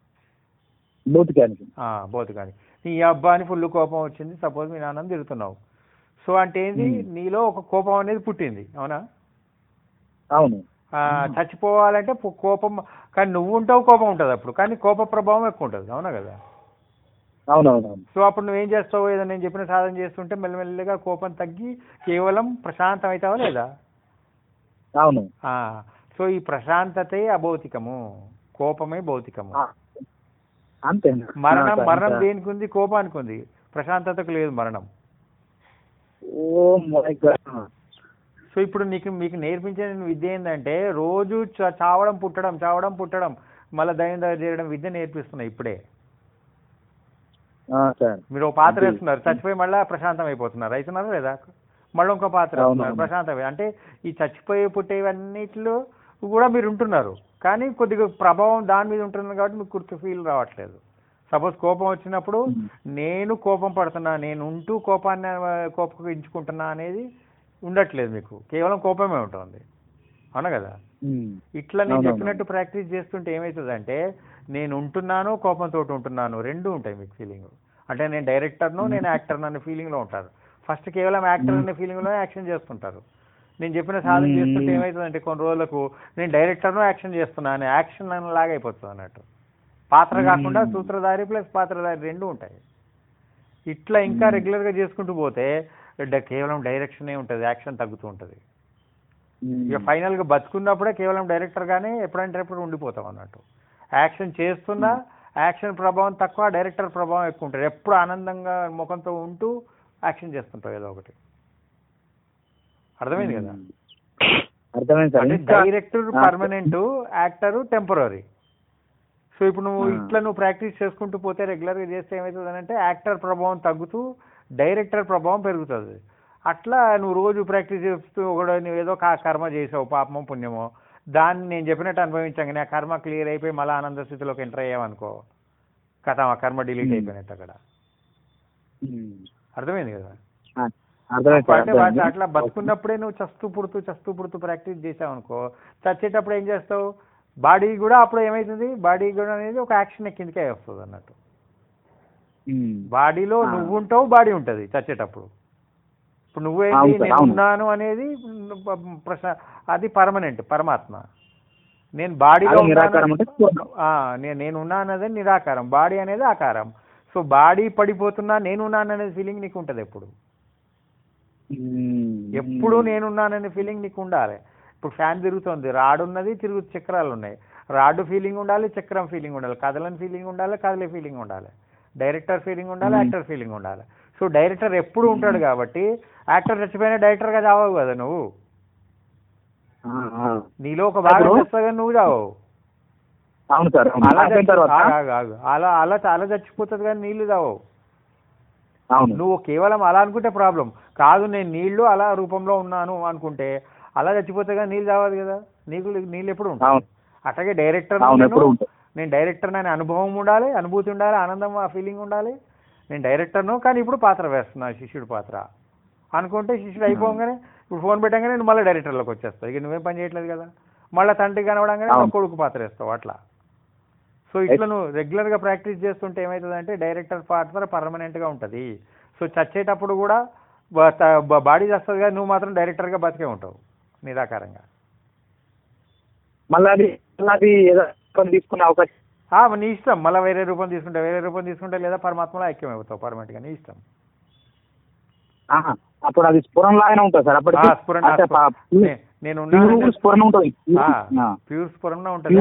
భౌతికానికి. నీ అబ్బాని ఫుల్ కోపం వచ్చింది, సపోజ్ మీ నాన్నని తిడుతున్నావు. సో అంటే ఏంది? నీలో ఒక కోపం అనేది పుట్టింది, అవునా? అవును. చచ్చిపోవాలంటే కోపం, కానీ నువ్వు ఉంటావు, కోపం ఉంటుంది అప్పుడు, కానీ కోప ప్రభావం ఎక్కువ ఉంటుంది, అవునా కదా? అవునవును. సో అప్పుడు నువ్వేం చేస్తావు? ఏదో నేను చెప్పిన సాధన చేస్తుంటే మెల్లమెల్లగా కోపం తగ్గి కేవలం ప్రశాంతం అవుతావా లేదా? అవును. సో ఈ ప్రశాంతతే అభౌతికము, కోపమే భౌతికము. అంతే. మరణం దేనికి ఉంది? కోపానికి ఉంది, ప్రశాంతతకు లేదు మరణం. సో ఇప్పుడు మీకు నేర్పించే విద్య ఏంటంటే రోజు చావడం పుట్టడం మళ్ళీ దైవం దగ్గర చేయడం విద్య నేర్పిస్తున్నా ఇప్పుడే. మీరు ఒక పాత్ర వేస్తున్నారు, చచ్చిపోయి మళ్ళీ ప్రశాంతం అయిపోతున్నారు, అవుతున్నారా లేదా? మళ్ళీ ఇంకో పాత్ర వేస్తున్నారు, ప్రశాంతం. అంటే ఈ చచ్చిపోయి పుట్టేవన్నిటిలో కూడా మీరు ఉంటున్నారు, కానీ కొద్దిగా ప్రభావం దాని మీద ఉంటుంది కాబట్టి మీకు గుర్తు ఫీల్ రావట్లేదు. సపోజ్ కోపం వచ్చినప్పుడు నేను కోపం పడుతున్నా, నేను ఉంటూ కోపగించుకుంటున్నా అనేది ఉండట్లేదు మీకు, కేవలం కోపమే ఉంటుంది, అవునా కదా? ఇట్లా నేను చెప్పినట్టు ప్రాక్టీస్ చేస్తుంటే ఏమవుతుందంటే నేను ఉంటున్నాను, కోపంతో ఉంటున్నాను, రెండు ఉంటాయి మీకు ఫీలింగ్. అంటే నేను డైరెక్టర్ను, నేను యాక్టర్ను అనే ఫీలింగ్లో ఉంటారు. ఫస్ట్ కేవలం యాక్టర్ అనే ఫీలింగ్లో యాక్షన్ చేస్తుంటారు. నేను చెప్పిన సాధన చేస్తుంటే ఏమవుతుందంటే కొన్ని రోజులకు నేను డైరెక్టర్ను యాక్షన్ చేస్తున్నాను, యాక్షన్ లాగా అయిపోతుంది అన్నట్టు. పాత్ర కాకుండా సూత్రధారి ప్లస్ పాత్రధారి రెండు ఉంటాయి. ఇట్లా ఇంకా రెగ్యులర్గా చేసుకుంటూ పోతే కేవలం డైరెక్షనే ఉంటుంది, యాక్షన్ తగ్గుతూ ఉంటుంది. ఇక ఫైనల్గా బతుకున్నప్పుడే కేవలం డైరెక్టర్గానే ఎప్పుడంటే ఎప్పుడు ఉండిపోతాం అన్నట్టు. యాక్షన్ చేస్తున్నా యాక్షన్ ప్రభావం తక్కువ, డైరెక్టర్ ప్రభావం ఎక్కువ ఉంటుంది. ఎప్పుడు ఆనందంగా ముఖంతో ఉంటూ యాక్షన్ చేస్తుంటావు ఏదో ఒకటి. అర్థమైంది కదా? అంటే director permanent, actor temporary. So ఇప్పుడు నువ్వు ప్రాక్టీస్ చేసుకుంటూ పోతే రెగ్యులర్గా చేస్తే ఏమవుతుంది అంటే యాక్టర్ ప్రభావం తగ్గుతూ డైరెక్టర్ ప్రభావం పెరుగుతుంది. అట్లా నువ్వు రోజు ప్రాక్టీస్ చేస్తూ కూడా నువ్వు ఏదో కర్మ చేసావు, పాపమో పుణ్యమో, దాన్ని నేను చెప్పినట్టు అనుభవించాను, ఆ కర్మ క్లియర్ అయిపోయి మళ్ళీ ఆనంద స్థితిలోకి ఎంటర్ అయ్యావనుకో, కథ ఆ కర్మ డిలీట్ అయిపోయినట్టు అక్కడ. అర్థమైంది కదా? అంటే అట్లా బతుకున్నప్పుడే నువ్వు చస్తూ పుడుతూ ప్రాక్టీస్ చేసావు అనుకో, చచ్చేటప్పుడు ఏం చేస్తావు? బాడీ కూడా అప్పుడు ఏమవుతుంది? బాడీ కూడా అనేది ఒక యాక్షన్ కిందకే వస్తుంది అన్నట్టు. బాడీలో నువ్వు ఉంటావు, బాడీ ఉంటుంది చచ్చేటప్పుడు. ఇప్పుడు నువ్వేంటి? నేను ఉన్నాను అనేది అది పర్మనెంట్, పరమాత్మ. నేను బాడీలో నేను ఉన్నాను అనేది నిరాకారం, బాడీ అనేది ఆకారం. సో బాడీ పడిపోతున్నా నేనున్నాను అనేది ఫీలింగ్ నీకు ఉంటుంది ఎప్పుడు. ఎప్పుడు నేనున్నాననే ఫీలింగ్ నీకు ఉండాలి. ఇప్పుడు ఫ్యాన్ తిరుగుతుంది, రాడు ఉన్నది, చక్రాలు ఉన్నాయి. రాడు ఫీలింగ్ ఉండాలి, చక్రం ఫీలింగ్ ఉండాలి, కదలని ఫీలింగ్ ఉండాలి, కదలే ఫీలింగ్ ఉండాలి, డైరెక్టర్ ఫీలింగ్ ఉండాలి, యాక్టర్ ఫీలింగ్ ఉండాలి. సో డైరెక్టర్ ఎప్పుడు ఉంటాడు కాబట్టి యాక్టర్ చచ్చిపోయినా డైరెక్టర్గా చావవు కదా నువ్వు. నీలో ఒక భాగం చేస్తావు కానీ నువ్వు చావవు. అలా చచ్చిపోతుంది కానీ నీళ్ళు చావవు. అవును నువ్వు కేవలం అలా అనుకుంటే ప్రాబ్లం కాదు. నేను నీళ్లు అలా రూపంలో ఉన్నాను అనుకుంటే అలా చచ్చిపోతే కదా నీళ్ళు తాగదు కదా. నీళ్ళు ఎప్పుడు ఉంటాయి. అవును అట్లాగే డైరెక్టర్ అవును ఎప్పుడు ఉంటుంది. నేను డైరెక్టర్ అనే అనుభవం ఉండాలి, అనుభూతి ఉండాలి, ఆనందం ఆ ఫీలింగ్ ఉండాలి. నేను డైరెక్టర్ను కానీ ఇప్పుడు పాత్ర వేస్తున్నా శిష్యుడు పాత్ర అనుకుంటే శిష్యుడు అయిపోగానే ఇప్పుడు ఫోన్ పెట్టగానే నేను మళ్ళీ డైరెక్టర్లోకి వచ్చేస్తావు. ఇక నువ్వేం పని చేయట్లేదు కదా. మళ్ళీ తండ్రి కనవడంగానే అవును. నువ్వు కొడుకు పాత్ర వేస్తావు అట్లా. సో ఇట్లా నువ్వు రెగ్యులర్గా ప్రాక్టీస్ చేస్తుంటే ఏమవుతుందంటే డైరెక్టర్ పాత్ర పర్మనెంట్గా ఉంటుంది. సో చచ్చేటప్పుడు కూడా బాడీ చేస్తుంది కానీ నువ్వు మాత్రం డైరెక్టర్గా బతికే ఉంటావు నిరాకారంగా. మళ్ళీ అది ఏదో తీసుకునే అవకాశం నీ ఇష్టం. మళ్ళీ వేరే రూపం తీసుకుంటే లేదా పరమాత్మలో ఐక్యం అవుతావు పర్మనెంట్గా, నీ ఇష్టం. ఆహా, అప్పుడు అది స్ఫురణ లాగానే ఉంటుంది సార్. అప్పటికి స్ఫురణ నేను స్ఫురణ ఉంటుంది. ప్యూర్ స్ఫురణ ఉంటుంది.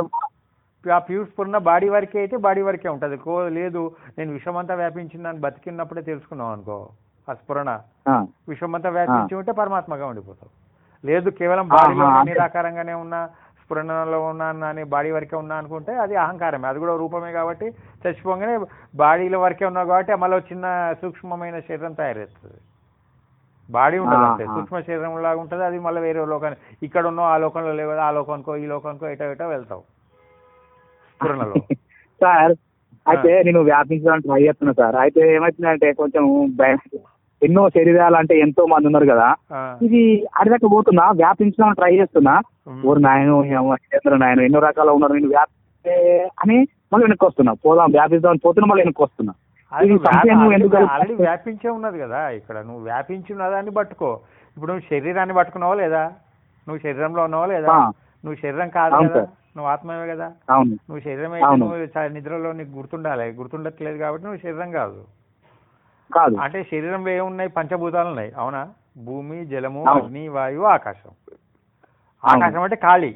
ఆ ప్యూర్ స్ఫురణ బాడీ వరకే అయితే బాడీ వరకే ఉంటుంది. లేదు నేను విషమంతా వ్యాపించిందని బతికినప్పుడే తెలుసుకున్నావు అనుకో, ఆ స్ఫురణ విషమంతా వ్యాపించి ఉంటే పరమాత్మగా ఉండిపోతావు. లేదు కేవలం బాడీలో నిరాకారంగానే ఉన్నా స్ఫురణలో ఉన్నా అని బాడీ వరకే ఉన్నా అనుకుంటే అది అహంకారమే. అది కూడా రూపమే కాబట్టి చచ్చిపోగానే బాడీలో వరకే ఉన్నావు కాబట్టి మళ్ళీ చిన్న సూక్ష్మమైన శరీరం తయారవుతుంది. బాడీ ఉండదు అంతే, సూక్ష్మ శరీరం లాగా ఉంటుంది. అది మళ్ళీ వేరే లోకాన్ని ఇక్కడ ఉన్నావు ఆ లోకంలో లేవు కదా, ఆ లోకానికో ఈ లోకానికో ఎటో వెళ్తావు స్ఫురణలో. సార్ అయితే నేను వ్యాపించడానికి ట్రై చేస్తున్నా సార్. అయితే ఏమవుతుందంటే కొంచెం ఎన్నో శరీరాలు అంటే ఎంతో మంది ఉన్నారు కదా, ఇది అడిదాకా పోతున్నా వ్యాపించడానికి ట్రై చేస్తున్నా. ఊరు నాయన ఎన్నో రకాల ఉన్నారు, నేను వ్యాపిస్తే అని మళ్ళీ వెనక్కి వస్తున్నా. పోదాం వ్యాపిద్దామని పోతున్నా, మళ్ళీ వెనక్కి వస్తున్నా. ఆల్రెడీ వ్యాపించే ఉన్నది కదా ఇక్కడ. నువ్వు వ్యాపించి ఉన్నదాన్ని పట్టుకో. ఇప్పుడు నువ్వు శరీరాన్ని పట్టుకున్నావా లేదా, నువ్వు శరీరంలో ఉన్నావా లేదా, నువ్వు శరీరం కాదు కదా, నువ్వు ఆత్మవే కదా. నువ్వు శరీరం అయితే నువ్వు నిద్రలో నీకు గుర్తుండట్లేదు కాబట్టి నువ్వు శరీరం కాదు. అంటే శరీరంలో ఏమున్నాయి, పంచభూతాలు ఉన్నాయి అవునా, భూమి జలము అగ్ని వాయువు ఆకాశం. ఆకాశం అంటే ఖాళీ.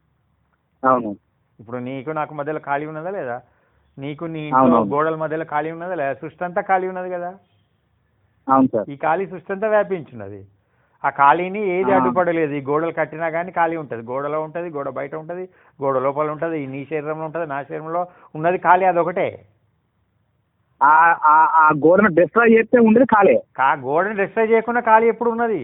ఇప్పుడు నీకు నాకు మధ్యలో ఖాళీ ఉన్నదా లేదా, నీకు నీ ఇంట్లో గోడల మధ్యలో ఖాళీ ఉన్నదా లేదా, సృష్టి అంతా ఖాళీ ఉన్నది కదా. ఈ ఖాళీ సృష్టి అంతా వ్యాపించున్నది. ఆ ఖాళీని ఏది అడ్డుపడలేదు. ఈ గోడలు కట్టినా కానీ ఖాళీ ఉంటుంది. గోడలో ఉంటుంది, గోడ బయట ఉంటుంది, గోడ లోపల ఉంటుంది, నీ శరీరంలో ఉంటుంది, నా శరీరంలో ఉన్నది ఖాళీ అదొకటే. ఆ గోడను డిస్ట్రాయ్ చేస్తే ఉండేది ఖాళీ. గోడను డిస్ట్రాయ్ చేయకుండా ఖాళీ ఎప్పుడు ఉన్నది.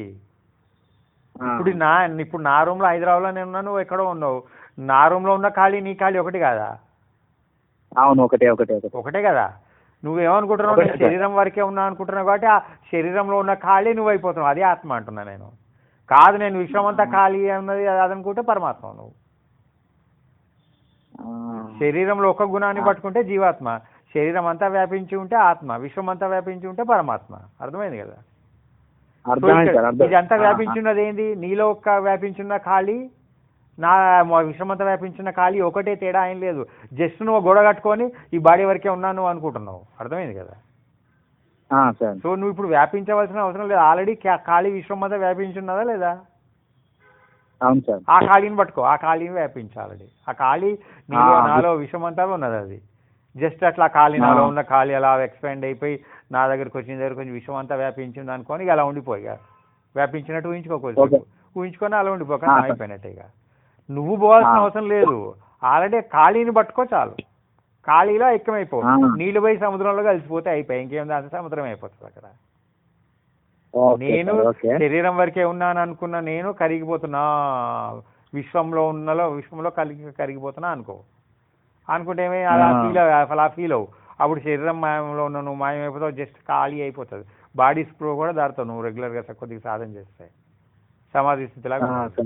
ఇప్పుడు నా రూమ్ లో హైదరాబాద్లో నేను ఉన్నాను, నువ్వు ఎక్కడో ఉన్నావు. నా రూమ్ లో ఉన్న ఖాళీ నీ ఖాళీ ఒకటి కాదా. అవును ఒకటే కదా. నువ్వేమనుకుంటున్నావు, నేను శరీరం వరకే ఉన్నా అనుకుంటున్నావు కాబట్టి ఆ శరీరంలో ఉన్న ఖాళీ నువ్వు అయిపోతున్నావు. అదే ఆత్మ అంటున్నా నేను. కాదు నేను విశ్వమంతా ఖాళీ ఉన్నది అదనుకుంటే పరమాత్మ నువ్వు. శరీరంలో ఒక గుణాన్ని పట్టుకుంటే జీవాత్మ, శరీరం అంతా వ్యాపించి ఉంటే ఆత్మ, విశ్వం అంతా వ్యాపించి ఉంటే పరమాత్మ. అర్థమైంది కదా. ఇదంతా వ్యాపించున్నది ఏంది, నీలో ఒక్క వ్యాపించున్న ఖాళీ, నా విశ్వమంతా వ్యాపించిన ఖాళీ ఒకటే, తేడా ఏం లేదు. జస్ట్ నువ్వు గొడవ కట్టుకొని ఈ బాడీ వరకే ఉన్నాను అనుకుంటున్నావు. అర్థమైంది కదా. సో నువ్వు ఇప్పుడు వ్యాపించవలసిన అవసరం లేదు. ఆల్రెడీ ఖాళీ విశ్వమంతా వ్యాపించున్నదా లేదా. ఆ ఖాళీని పట్టుకో, ఆ ఖాళీని వ్యాపించాలి. ఆ ఖాళీ నీలో నాలో విశ్వమంతా ఉన్నది. అది జస్ట్ అట్లా ఖాళీ నాలో ఉన్న ఖాళీ అలా ఎక్స్పాండ్ అయిపోయి నా దగ్గరకు వచ్చిన దగ్గర కొంచెం విశ్వం అంతా వ్యాపించింది అనుకోని ఇక అలా ఉండిపోయి వ్యాపించినట్టు ఊహించుకొని అలా ఉండిపోక అయిపోయినట్టే. ఇక నువ్వు పోవాల్సిన అవసరం లేదు. ఆల్రెడీ ఖాళీని పట్టుకో చాలు. ఖాళీలో ఎక్కువైపో, నీళ్ళు పోయి సముద్రంలో కలిసిపోతే అయిపోయి ఇంకేం అంత సముద్రం అయిపోతుంది అక్కడ. నేను శరీరం వరకే ఉన్నాను అనుకున్న నేను కరిగిపోతున్నా, విశ్వంలో కరిగిపోతున్నా అనుకుంటే ఏమీ అలా ఫీల్ అవ్వు. అప్పుడు శరీరం మాయంలో ఉన్న నువ్వు మాయమైపోతావు, జస్ట్ ఖాళీ అయిపోతుంది. బాడీ స్ప్రో కూడా దాడుతావు నువ్వు రెగ్యులర్గా కొద్దిగా సాధన చేస్తే, సమాధి స్థితిలాగా.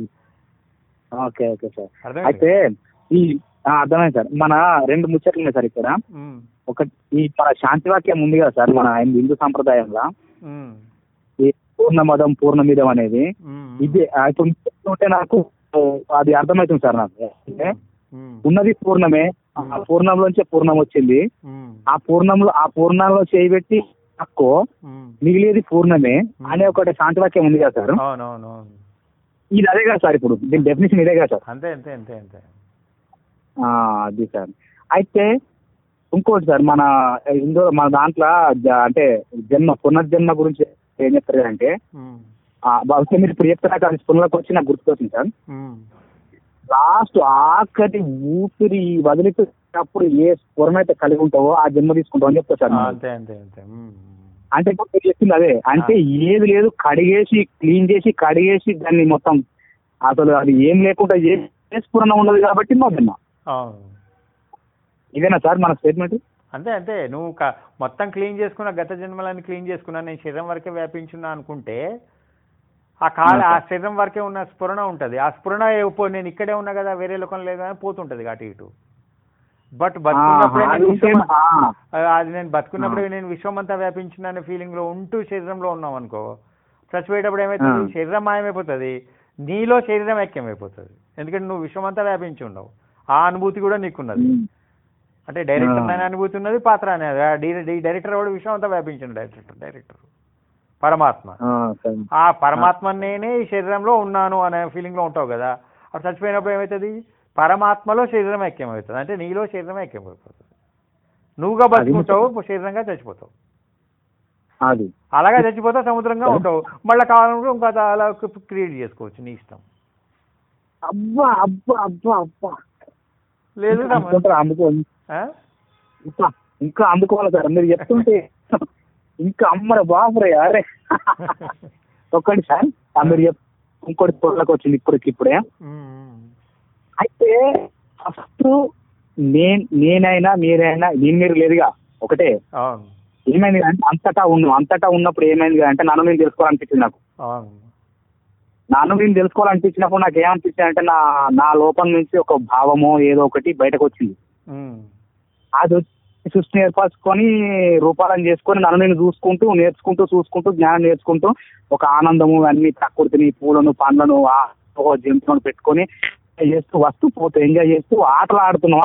అయితే అర్థమైంది సార్. మన రెండు ముచ్చట్లు ఉన్నాయి సార్ ఇక్కడ. ఒకటి ఈ మన శాంతి వాక్యం ఉంది కదా సార్ మన హిందూ సాంప్రదాయంలో, పూర్ణమదం పూర్ణమిదం అనేది. ఇదే ఇప్పుడు నాకు అది అర్థమవుతుంది సార్. నాకు ఉన్నది పూర్ణమే, ఆ పూర్ణంలోంచే పూర్ణం వచ్చింది. ఆ పూర్ణంలో చేయబెట్టి తక్కువ మిగిలేది పూర్ణమే అనే ఒకటి శాంతి వాక్యం ఉంది కదా సార్. ఇది అదే కదా సార్, ఇప్పుడు దీని డెఫినేషన్ ఇదే కదా సార్. అంతే అది సార్. అయితే ఇంకోటి సార్, మన దాంట్లో అంటే పునర్జన్మ గురించి ఏం చెప్తారు అంటే, బహుశా మీరు ఇప్పుడు చెప్తారా అది స్పునలోకి వచ్చి నాకు గుర్తుకొచ్చింది సార్. లాస్ట్ ఆఖరి ఊపిరి వదిలిపోయినప్పుడు ఏ స్ఫురణ అయితే కలిగి ఉంటావో ఆ జన్మ తీసుకుంటావు అని చెప్తారు సార్. అంటే ఇప్పుడు మీరు చెప్పింది అదే, అంటే ఏది లేదు, కడిగేసి క్లీన్ చేసి కడిగేసి దాన్ని మొత్తం అసలు అది ఏం లేకుండా ఏ స్ఫురణ ఉండదు కాబట్టి నువ్వు తిన్నా. ఇదేనా సార్ మన స్టేట్మెంట్? అంతే అంతే. నువ్వు మొత్తం క్లీన్ చేసుకున్న, గత జన్మలన్నీ క్లీన్ చేసుకున్నా, నేను శరీరం వరకే వ్యాపించున్నా అనుకుంటే ఆ శరీరం వరకే ఉన్న స్ఫురణ ఉంటుంది. ఆ స్ఫురణ నేను ఇక్కడే ఉన్నా కదా, వేరే లోకం లేదా పోతుంటది అటు ఇటు. బట్ బతుకున్నప్పుడే అది నేను బతుకున్నప్పుడే నేను విశ్వం అంతా వ్యాపించిన అనే ఫీలింగ్ లో ఉంటూ శరీరంలో ఉన్నాం అనుకో, చచ్చిపోయేటప్పుడు ఏమైతుంది, శరీరం మాయమైపోతుంది, నీలో శరీరం ఐక్యమైపోతుంది. ఎందుకంటే నువ్వు విశ్వం అంతా వ్యాపించి ఉండవు. ఆ అనుభూతి కూడా నీకున్నది. అంటే డైరెక్టర్ అనే అనుభూతి ఉన్నది, పాత్ర అనేది. డైరెక్టర్ కూడా విశ్వం అంతా వ్యాపించిన డైరెక్టర్ పరమాత్మ. ఆ పరమాత్మ నేనే ఈ శరీరంలో ఉన్నాను అనే ఫీలింగ్ లో ఉంటావు కదా. అప్పుడు చచ్చిపోయినప్పుడు ఏమవుతుంది, పరమాత్మలో శరీరం ఐక్యమవుతుంది. అంటే నీలో శరీరం ఐక్యమైపోతుంది. నువ్వుగా బతుకుంటావు, శరీరంగా చచ్చిపోతావు. అలాగా చచ్చిపోతావు, సముద్రంగా ఉంటావు. మళ్ళీ కావాలనుకుంటే ఇంకా అలా క్రియేట్ చేసుకోవచ్చు, నీ ఇష్టం. అబ్బా అబ్బా అబ్బా అబ్బా లేదు ఇంకా అందుకోవాలి సార్ మీరు చెప్తుంటే. ఇంకా అమ్మర బాబురే అరే ఒక్కటి సార్ మీరు ఇంకోటి పొరలకు వచ్చింది ఇప్పుడే. అయితే ఫస్ట్ నేనైనా మీరైనా మీరు లేదుగా ఒకటే. ఏమైంది అంటే అంతటా ఉన్నప్పుడు ఏమైంది అంటే నన్ను నేను తెలుసుకోవాలనిపించింది నాకు. నన్ను నేను తెలుసుకోవాలనిపించినప్పుడు నాకు ఏమనిపించింది అంటే నా లోపం నుంచి ఒక భావమో ఏదో ఒకటి బయటకు వచ్చింది. అది సృష్టిని ఏర్పరచుకొని రూపాలను చేసుకొని నన్ను నేను చూసుకుంటూ జ్ఞానం నేర్చుకుంటూ ఒక ఆనందము అన్ని ప్రకృతిని, పూలను, పండ్లను, జంతువులను పెట్టుకొని చేస్తూ వస్తూ పోతూ ఎంజాయ్ చేస్తూ ఆటలు ఆడుతున్నాం.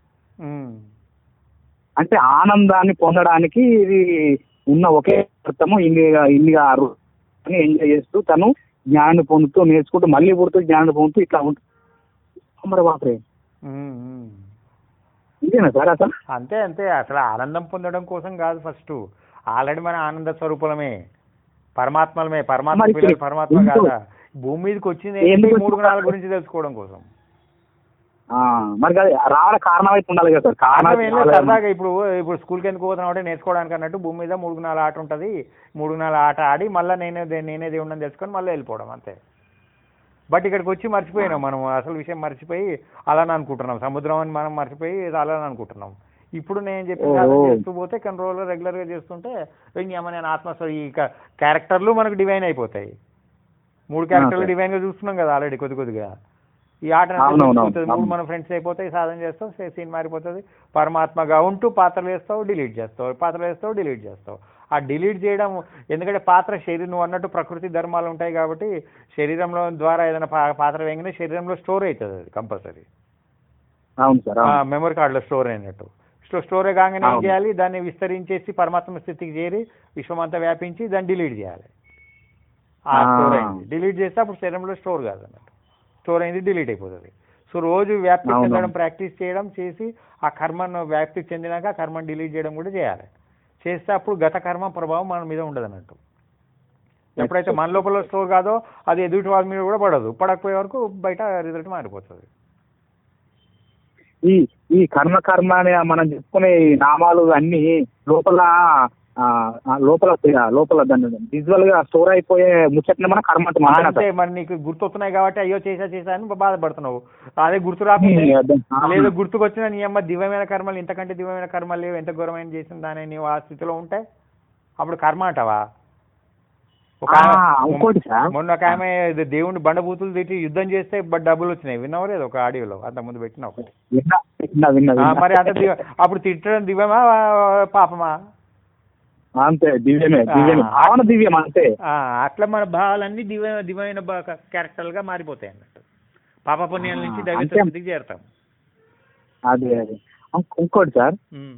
అంటే ఆనందాన్ని పొందడానికి ఇది ఉన్న ఒకే అర్థము ఇన్నిగా ఎంజాయ్ చేస్తూ తను జ్ఞానాన్ని పొందుతూ నేర్చుకుంటూ మళ్ళీ పుడుతూ జ్ఞానాన్ని పొందుతూ ఇట్లా ఉంటుంది బాపరే. ఇదేనా సార్ అసలు? అంతే అంతే. అసలు ఆనందం పొందడం కోసం కాదు, ఫస్ట్ ఆల్రెడీ మన ఆనంద స్వరూపమే, పరమాత్మలమే. పరమాత్మ కాదా? భూమి మీదకి వచ్చింది 3 గుణాల గురించి తెలుసుకోవడం కోసం. మరి రావడం కారణం అయితే ఉండాలి కదా సార్. కారణం ఏం లేదు, సరదాగా ఇప్పుడు స్కూల్కి ఎందుకు పోతున్నావు అంటే నేర్చుకోవడానికి అన్నట్టు. భూమి మీద 3 గుణాల ఆట ఉంటుంది, 3 గుణాల ఆట ఆడి మళ్ళీ నేనే దేవుడిని తెలుసుకొని మళ్ళీ వెళ్ళిపోవడం అంతే. బట్ ఇక్కడికి వచ్చి మర్చిపోయినాం మనం, అసలు విషయం మర్చిపోయి అలానే అనుకుంటున్నాం. సముద్రం అని మనం మర్చిపోయి అలానే అనుకుంటున్నాం. ఇప్పుడు నేను చెప్పిన చేస్తూ పోతే కొన్ని రోజులు రెగ్యులర్గా చేస్తుంటే నేను ఆత్మస్వర ఈ క్యారెక్టర్లు మనకు డివైన్ అయిపోతాయి. 3 క్యారెక్టర్లు డివైన్గా చూస్తున్నాం కదా ఆల్రెడీ కొద్దిగా. ఈ ఆట 3 మన ఫ్రెండ్స్ అయిపోతాయి, సాధన చేస్తావు, సీన్ మారిపోతుంది. పరమాత్మగా ఉంటూ పాత్రలు వేస్తావు, డిలీట్ చేస్తావు. ఆ డిలీట్ చేయడం ఎందుకంటే పాత్ర నువ్వు అన్నట్టు ప్రకృతి ధర్మాలు ఉంటాయి కాబట్టి శరీరంలో ద్వారా ఏదైనా పాత్ర వేయగానే శరీరంలో స్టోర్ అవుతుంది. అది కంపల్సరీ మెమరీ కార్డులో స్టోర్ అయినట్టు. స్టోర్ కాగానే ఏం చేయాలి, దాన్ని విస్తరించేసి పరమాత్మ స్థితికి చేరి విశ్వమంతా వ్యాపించి దాన్ని డిలీట్ చేయాలి. ఆ స్టోర్ అయింది డిలీట్ చేస్తే అప్పుడు శరీరంలో స్టోర్ కాదు అన్నట్టు, స్టోర్ అయింది డిలీట్ అయిపోతుంది. సో రోజు వ్యాప్తి చెందడం ప్రాక్టీస్ చేయడం చేసి ఆ కర్మను వ్యాప్తి చెందినాక ఆ కర్మను డిలీట్ చేయడం కూడా చేయాలి. చేస్తే అప్పుడు గత కర్మ ప్రభావం మన మీద ఉండదు అన్నట్టు. ఎప్పుడైతే మన లోపల స్టోర్ కాదో అది ఎదుటి వాళ్ళ మీద కూడా పడదు. పడకపోయే వరకు బయట రిజల్ట్ మారిపోతుంది. ఈ కర్మ అని మనం చెప్పుకునే నామాలు అన్ని లోపల దాన్ని విజువల్ గా స్టోర్ అయిపోయే ముచ్చట్ని మన కర్మ అంటే మరి నీకు గుర్తొస్తున్నాయి కాబట్టి అయ్యో చేసా అని బాధపడుతున్నావు. అదే గుర్తు రాకుండా లేదా గుర్తుకొచ్చిన నీ అమ్మ దివ్యమైన కర్మలు ఇంతకంటే దివ్యమైన కర్మలు లేవు, ఎంత ఘోరమైన చేసిన దాని నీవు ఆ స్థితిలో ఉంటే అప్పుడు కర్మ అంటావా? మొన్న ఒక ఆమె దేవుడిని బండబూతులు తిట్టి యుద్ధం చేస్తే డబ్బులు వచ్చినాయి, విన్నావు లేదు? ఒక ఆడియోలో అంత ముందు పెట్టిన ఒకటి. మరి అంత అప్పుడు తిట్టడం దివ్యమా పాపమా? అంతే, దివ్యం అంతే. అట్లా మన భావాలన్నీ దివ్యమైన క్యారెక్టర్లుగా మారిపోతాయి అన్నట్టు. పాప పుణ్యాల నుంచి దైవ స్థితికి చేరుతాం. అదే ఇంకోటి సార్,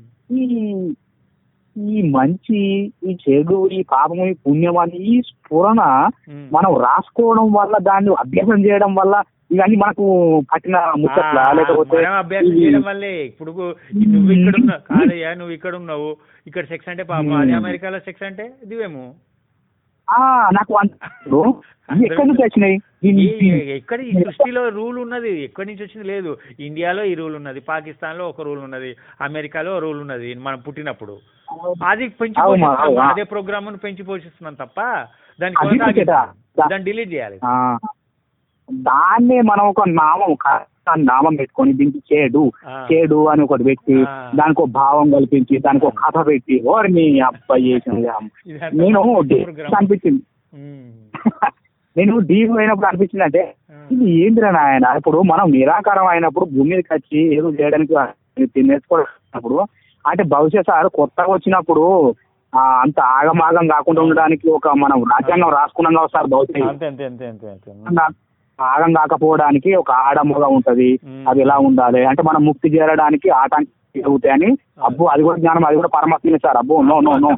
ఈ మంచి, ఈ చెడు, ఈ పాపము, ఈ పుణ్యం అని ఈ స్ఫురణ మనం రాసుకోవడం వల్ల, దాన్ని అభ్యాసం చేయడం వల్ల ఇవన్నీ మనకు పట్టిన ముచ్చట్లా లేకపోతే అభ్యాసం చేయడం వల్లే? ఇప్పుడు నువ్వు ఇక్కడ ఉన్నావు కాదయ్యా, నువ్వు ఇక్కడ ఉన్నావు, ఇక్కడ సెక్స్ అంటే పాపం, అదే అమెరికాలో సెక్స్ అంటే దివ్యము. నాకు ఎక్కడి నుంచి వచ్చినాయి? ఎక్కడ ఈ సృష్టిలో రూల్ ఉన్నది, ఎక్కడి నుంచి వచ్చింది లేదు. ఇండియాలో ఈ రూల్ ఉన్నది, పాకిస్తాన్ లో ఒక రూల్ ఉన్నది, అమెరికాలో రూల్ ఉన్నది మనం పుట్టినప్పుడు. అది పెంచి పోషిస్తున్నాం, అదే ప్రోగ్రామ్ పెంచి పోషిస్తున్నాం తప్ప దాన్ని డిలీట్ చేయాలి. దాన్నే మనం ఒక నామం పెట్టుకొని దీనికి చేడు అని ఒకటి పెట్టి దానికి ఒక భావం కల్పించి దానికి ఒక కథ పెట్టి నీ అబ్బాయి నేను అనిపించింది. నేను డీప్ అయినప్పుడు అనిపించింది అంటే ఇది ఏంటిరా నాయన, ఇప్పుడు మనం నిరాకారం అయినప్పుడు భూమి మీదకి వచ్చి ఏదో చేయడానికి నేర్చుకోవడం అంటే భవిష్యత్ సార్ కొత్తగా వచ్చినప్పుడు అంత ఆగమాగం కాకుండా ఉండడానికి ఒక మనం రాజ్యాంగం రాసుకున్నాం కదా సార్. భవిష్యత్ ఆగం కాకపోవడానికి ఒక ఆడమ్మగా ఉంటది, అది ఎలా ఉండాలి అంటే మనం ముక్తి చేరడానికి ఆటంకం జరుగుతాయని. అబ్బో అది కూడా జ్ఞానం, అది కూడా పరమాత్మనే సార్. అబ్బో నో నో నో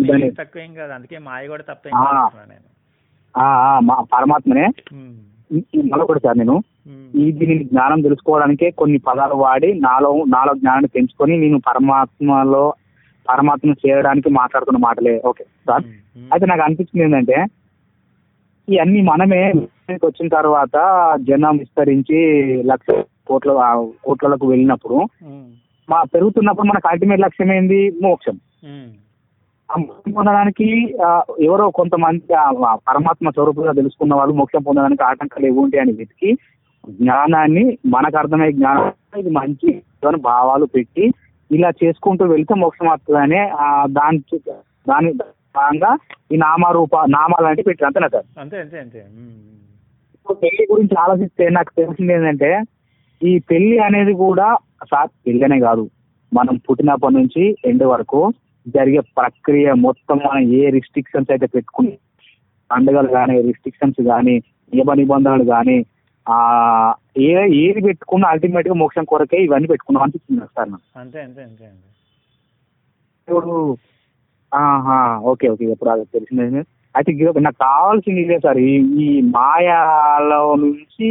పరమాత్మనే. మరొకటి సార్, నేను నేను జ్ఞానం తెలుసుకోవడానికే కొన్ని పదాలు వాడి నాలో జ్ఞానాన్ని పెంచుకొని నేను పరమాత్మను చేరడానికి మాట్లాడుతున్న మాటలే. Okay sir. అయితే నాకు అనిపించింది ఏంటంటే ఇవన్నీ మనమే వచ్చిన తర్వాత జనం విస్తరించి కోట్లకు వెళ్ళినప్పుడు పెరుగుతున్నప్పుడు మనకు అల్టిమేట్ లక్ష్యం ఏంది? మోక్షం. పొందడానికి ఎవరో కొంతమంది పరమాత్మ స్వరూపంగా తెలుసుకున్న వాళ్ళు మోక్షం పొందడానికి ఆటంకాలు ఏముంటి అని వెతికి జ్ఞానాన్ని మనకు అర్థమయ్యే జ్ఞానం ఇది మంచి భావాలు పెట్టి ఇలా చేసుకుంటూ వెళ్తే మోక్షం వస్తుందనే దాని భాగంగా ఈ నామాలు అంటే పెట్టారు. అంతేనా సార్? అంతే అంతే అంతే. ఇప్పుడు పెళ్లి గురించి ఆలోచిస్తే నాకు తెలిసింది ఏంటంటే ఈ పెళ్లి అనేది కూడా సార్ పెళ్లి అనే కాదు, మనం పుట్టినప్పటి నుంచి ఎండ్ వరకు జరిగే ప్రక్రియ మొత్తం మనం ఏ రిస్ట్రిక్షన్స్ అయితే పెట్టుకుని పండుగలు కానీ రిస్ట్రిక్షన్స్ కానీ నియమ నిబంధనలు కానీ ఏది పెట్టుకున్నా అల్టిమేట్ గా మోక్షం కొరకే ఇవన్నీ పెట్టుకున్నాం అనిపిస్తుంది సార్ నాకు. అంతే అంతే అంతే అండి. ఇప్పుడు ఓకే ఓకే ఇప్పుడు అది తెలిసిందే. అయితే నాకు కావాల్సింది ఇదే సార్, ఈ మాయాలో నుంచి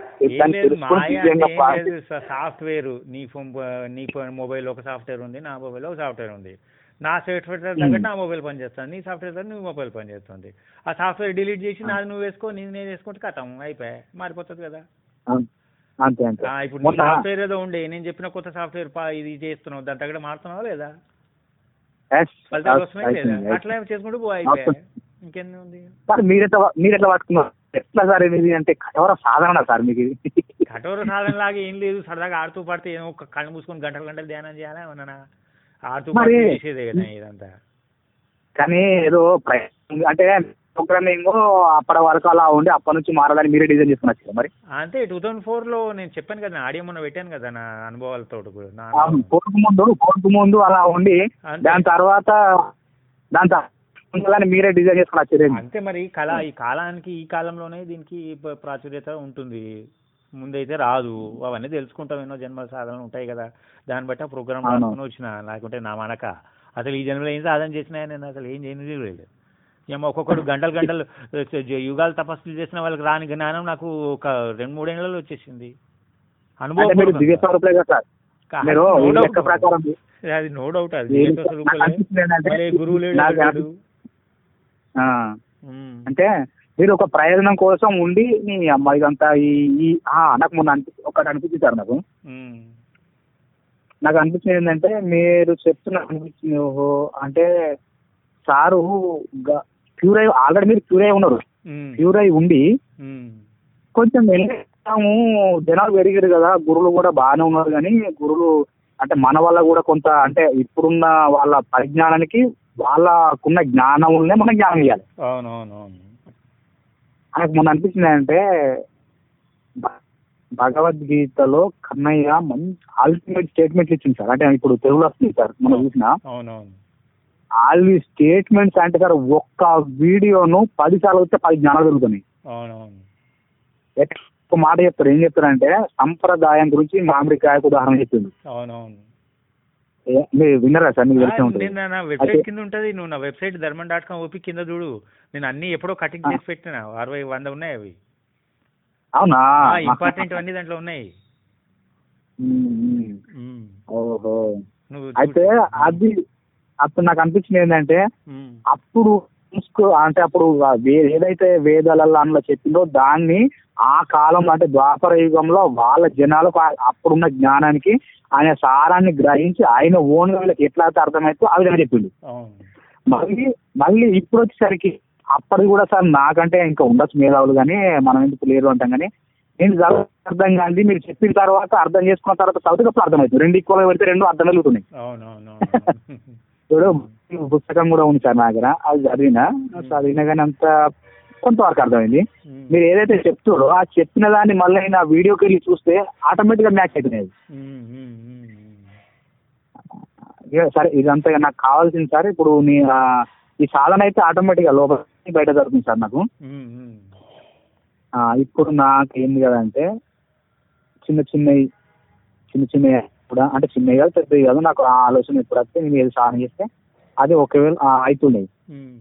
సాఫ్ట్వేర్. నీ మొబైల్ ఒక సాఫ్ట్వేర్ ఉంది, నా మొబైల్ ఒక సాఫ్ట్వేర్ ఉంది. నా సాఫ్ట్వేర్ తగ్గట్టు నా మొబైల్ పనిచేస్తుంది, నీ సాఫ్ట్వేర్ తగ్గట్టు నీ మొబైల్ పనిచేస్తుంది. ఆ సాఫ్ట్వేర్ డిలీట్ చేసి నాది నువ్వు వేసుకో, నేను వేసుకుంటే కథం అయిపోయా, మారిపోతుంది కదా. ఇప్పుడు నీ సాఫ్ట్వేర్ ఏదో ఉండే, నేను చెప్పిన కొత్త సాఫ్ట్వేర్ ఇది చేస్తున్నావు, దాని తగ్గట్టు మారుతున్నావా లేదా? ఫలితాలు వస్తున్నాయి లేదా? అట్లా చేసుకుంటూ అయిపోయా, ఇంకెన్ని ఉంది. మీరు ఎట్లా పట్టుకున్నారు ఎట్లా సార్ ఇది? అంటే కఠోర సాధన సార్ మీకు? కఠోర సాధన లాగా ఏం లేదు, సరదాగా ఆడుతూ పడితే ఏమో కళ్ళు మూసుకొని గంటలు ధ్యానం చేయాలా ఏమన్నా? ఆడుతూ పడితే చేసేదే కదా ఇదంతా. కానీ ఏదో అంటే ప్రోగ్రామింగ్ అప్పటి వరకు అలా ఉండి అప్పటి నుంచి మారాలని మీరే డిజైన్ చేసుకున్నారు మరి? అంతే. 2004లో నేను చెప్పాను కదా, ఆడియో మొన్న పెట్టాను కదా నా అనుభవాలతో. కోర్టు ముందు అలా ఉండి దాని తర్వాత మీరే డిజైన్ చేసుకుని వచ్చారు. అంతే మరి. ఈ కాలానికి ఈ కాలంలోనే దీనికి ప్రాచుర్యత ఉంటుంది, ముందైతే రాదు. అవన్నీ తెలుసుకుంటాం, ఎన్నో జన్మల సాధనలు ఉంటాయి కదా, దాన్ని బట్టి ఆ ప్రోగ్రామ్ రాసుకుని వచ్చిన. లేకుంటే నా మనక అసలు ఈ జన్మలో ఏం సాధన చేసినా నేను అసలు ఏం చేయనిది లేదు. ఏమో ఒక్కొక్కడు గంటలు యుగాలు తపస్సులు చేసిన వాళ్ళకి రాని జ్ఞానం నాకు ఒక 2-3 ఏళ్లలో వచ్చేసింది. అనుభవం. అది నో డౌట్, అది గురువు లేడు. అంటే మీరు ఒక ప్రయోజనం కోసం ఉండి నీ అమ్మాయి అంతా నాకు మొన్న ఒకటి అనిపించింది సార్. నాకు అనిపించింది ఏంటంటే మీరు చెప్తున్న అనిపించింది, ఓహో అంటే సారు క్యూర్ అయి ఆల్రెడీ మీరు క్యూర్ అయి ఉన్నారు. క్యూర్ అయి ఉండి కొంచెం వెళ్ళాము, జనాలు పెరిగారు కదా, గురువులు కూడా బాగానే ఉన్నారు. కానీ గురువులు అంటే మన వల్ల కూడా కొంత అంటే ఇప్పుడున్న వాళ్ళ పరిజ్ఞానానికి వాళ్ళకున్న జ్ఞానం ఉండే మనం జ్ఞానం ఇవ్వాలి. అవునవునవును. నాకు మొన్న అనిపించింది అంటే భగవద్గీతలో కన్నయ్య మంచి అల్టిమేట్ స్టేట్మెంట్లు ఇచ్చింది సార్. అంటే ఇప్పుడు తెలుగులో వస్తుంది సార్, మనం చూసిన ఆల్ ఈ స్టేట్మెంట్స్ అంటే సార్ ఒక్క వీడియోను 10 సార్లు వస్తే 10 జ్ఞానాలు దొరుకుతున్నాయి. ఒక మాట చెప్తారు, ఏం చెప్తారంటే సంప్రదాయం గురించి మామిడికాయకు ఉదాహరణ చెప్పింది. విన్నరా సార్? మీకు తెలిసి ఉంటుంది. నా వెబ్సైట్ కింద ఉంటుంది, నువ్వు నా వెబ్సైట్ ధర్మం.com ఓపి కింద చూడు. నేను అన్ని ఎప్పుడో కటింగ్ చేసి పెట్టిన 60-100 ఉన్నాయి అవి. అవునా? ఇంపార్టెంట్ అన్ని దాంట్లో ఉన్నాయి. ఓహో. అయితే అది అప్పుడు నాకు అనిపించింది ఏంటంటే అప్పుడు బుక్ అంటే అప్పుడు ఏదైతే వేదాలలో అందులో చెప్పిందో దాన్ని ఆ కాలం అంటే ద్వాపర యుగంలో వాళ్ళ జనాలకు అప్పుడున్న జ్ఞానానికి ఆయన సారాన్ని గ్రహించి ఆయన ఓన్ గా వీళ్ళకి ఎట్లా అర్థమైతే ఆ విధంగా చెప్పిండు. మళ్ళీ ఇప్పుడు వచ్చేసరికి అప్పటికి కూడా సార్ నాకంటే ఇంకా ఉండొచ్చు మేధావులు కానీ మనం ఎందుకు లేరు అంటాం కానీ నేను అర్థం కాంది మీరు చెప్పిన తర్వాత అర్థం చేసుకున్న తర్వాత చదువుతప్పుడు అర్థమవుతుంది. రెండు ఈక్వల్ పెడితే రెండు అర్థం కలుగుతున్నాయి. ఇప్పుడు పుస్తకం కూడా ఉంది సార్ నా దగ్గర, అది చదివినా కానీ అంత కొంతవరకు అర్థమైంది. మీరు ఏదైతే చెప్తారో ఆ చెప్పిన దాన్ని మళ్ళీ నా వీడియోకి వెళ్ళి చూస్తే ఆటోమేటిక్ గా మ్యాచ్ అవుతున్నాయి. సరే ఇదంతా నాకు కావాల్సింది సార్. ఇప్పుడు ఈ సాధన అయితే ఆటోమేటిక్ గా లోపల బయట జరుగుతుంది సార్ నాకు. ఇప్పుడు నాకు ఏంది కదంటే చిన్న చిన్నవి కూడా అంటే చిన్నవి కాదు పెద్దవి కాదు, నాకు ఆ ఆలోచన ఎప్పుడు వస్తే నేను ఏది సాధన చేస్తే అది ఒకవేళ అవుతున్నాయి.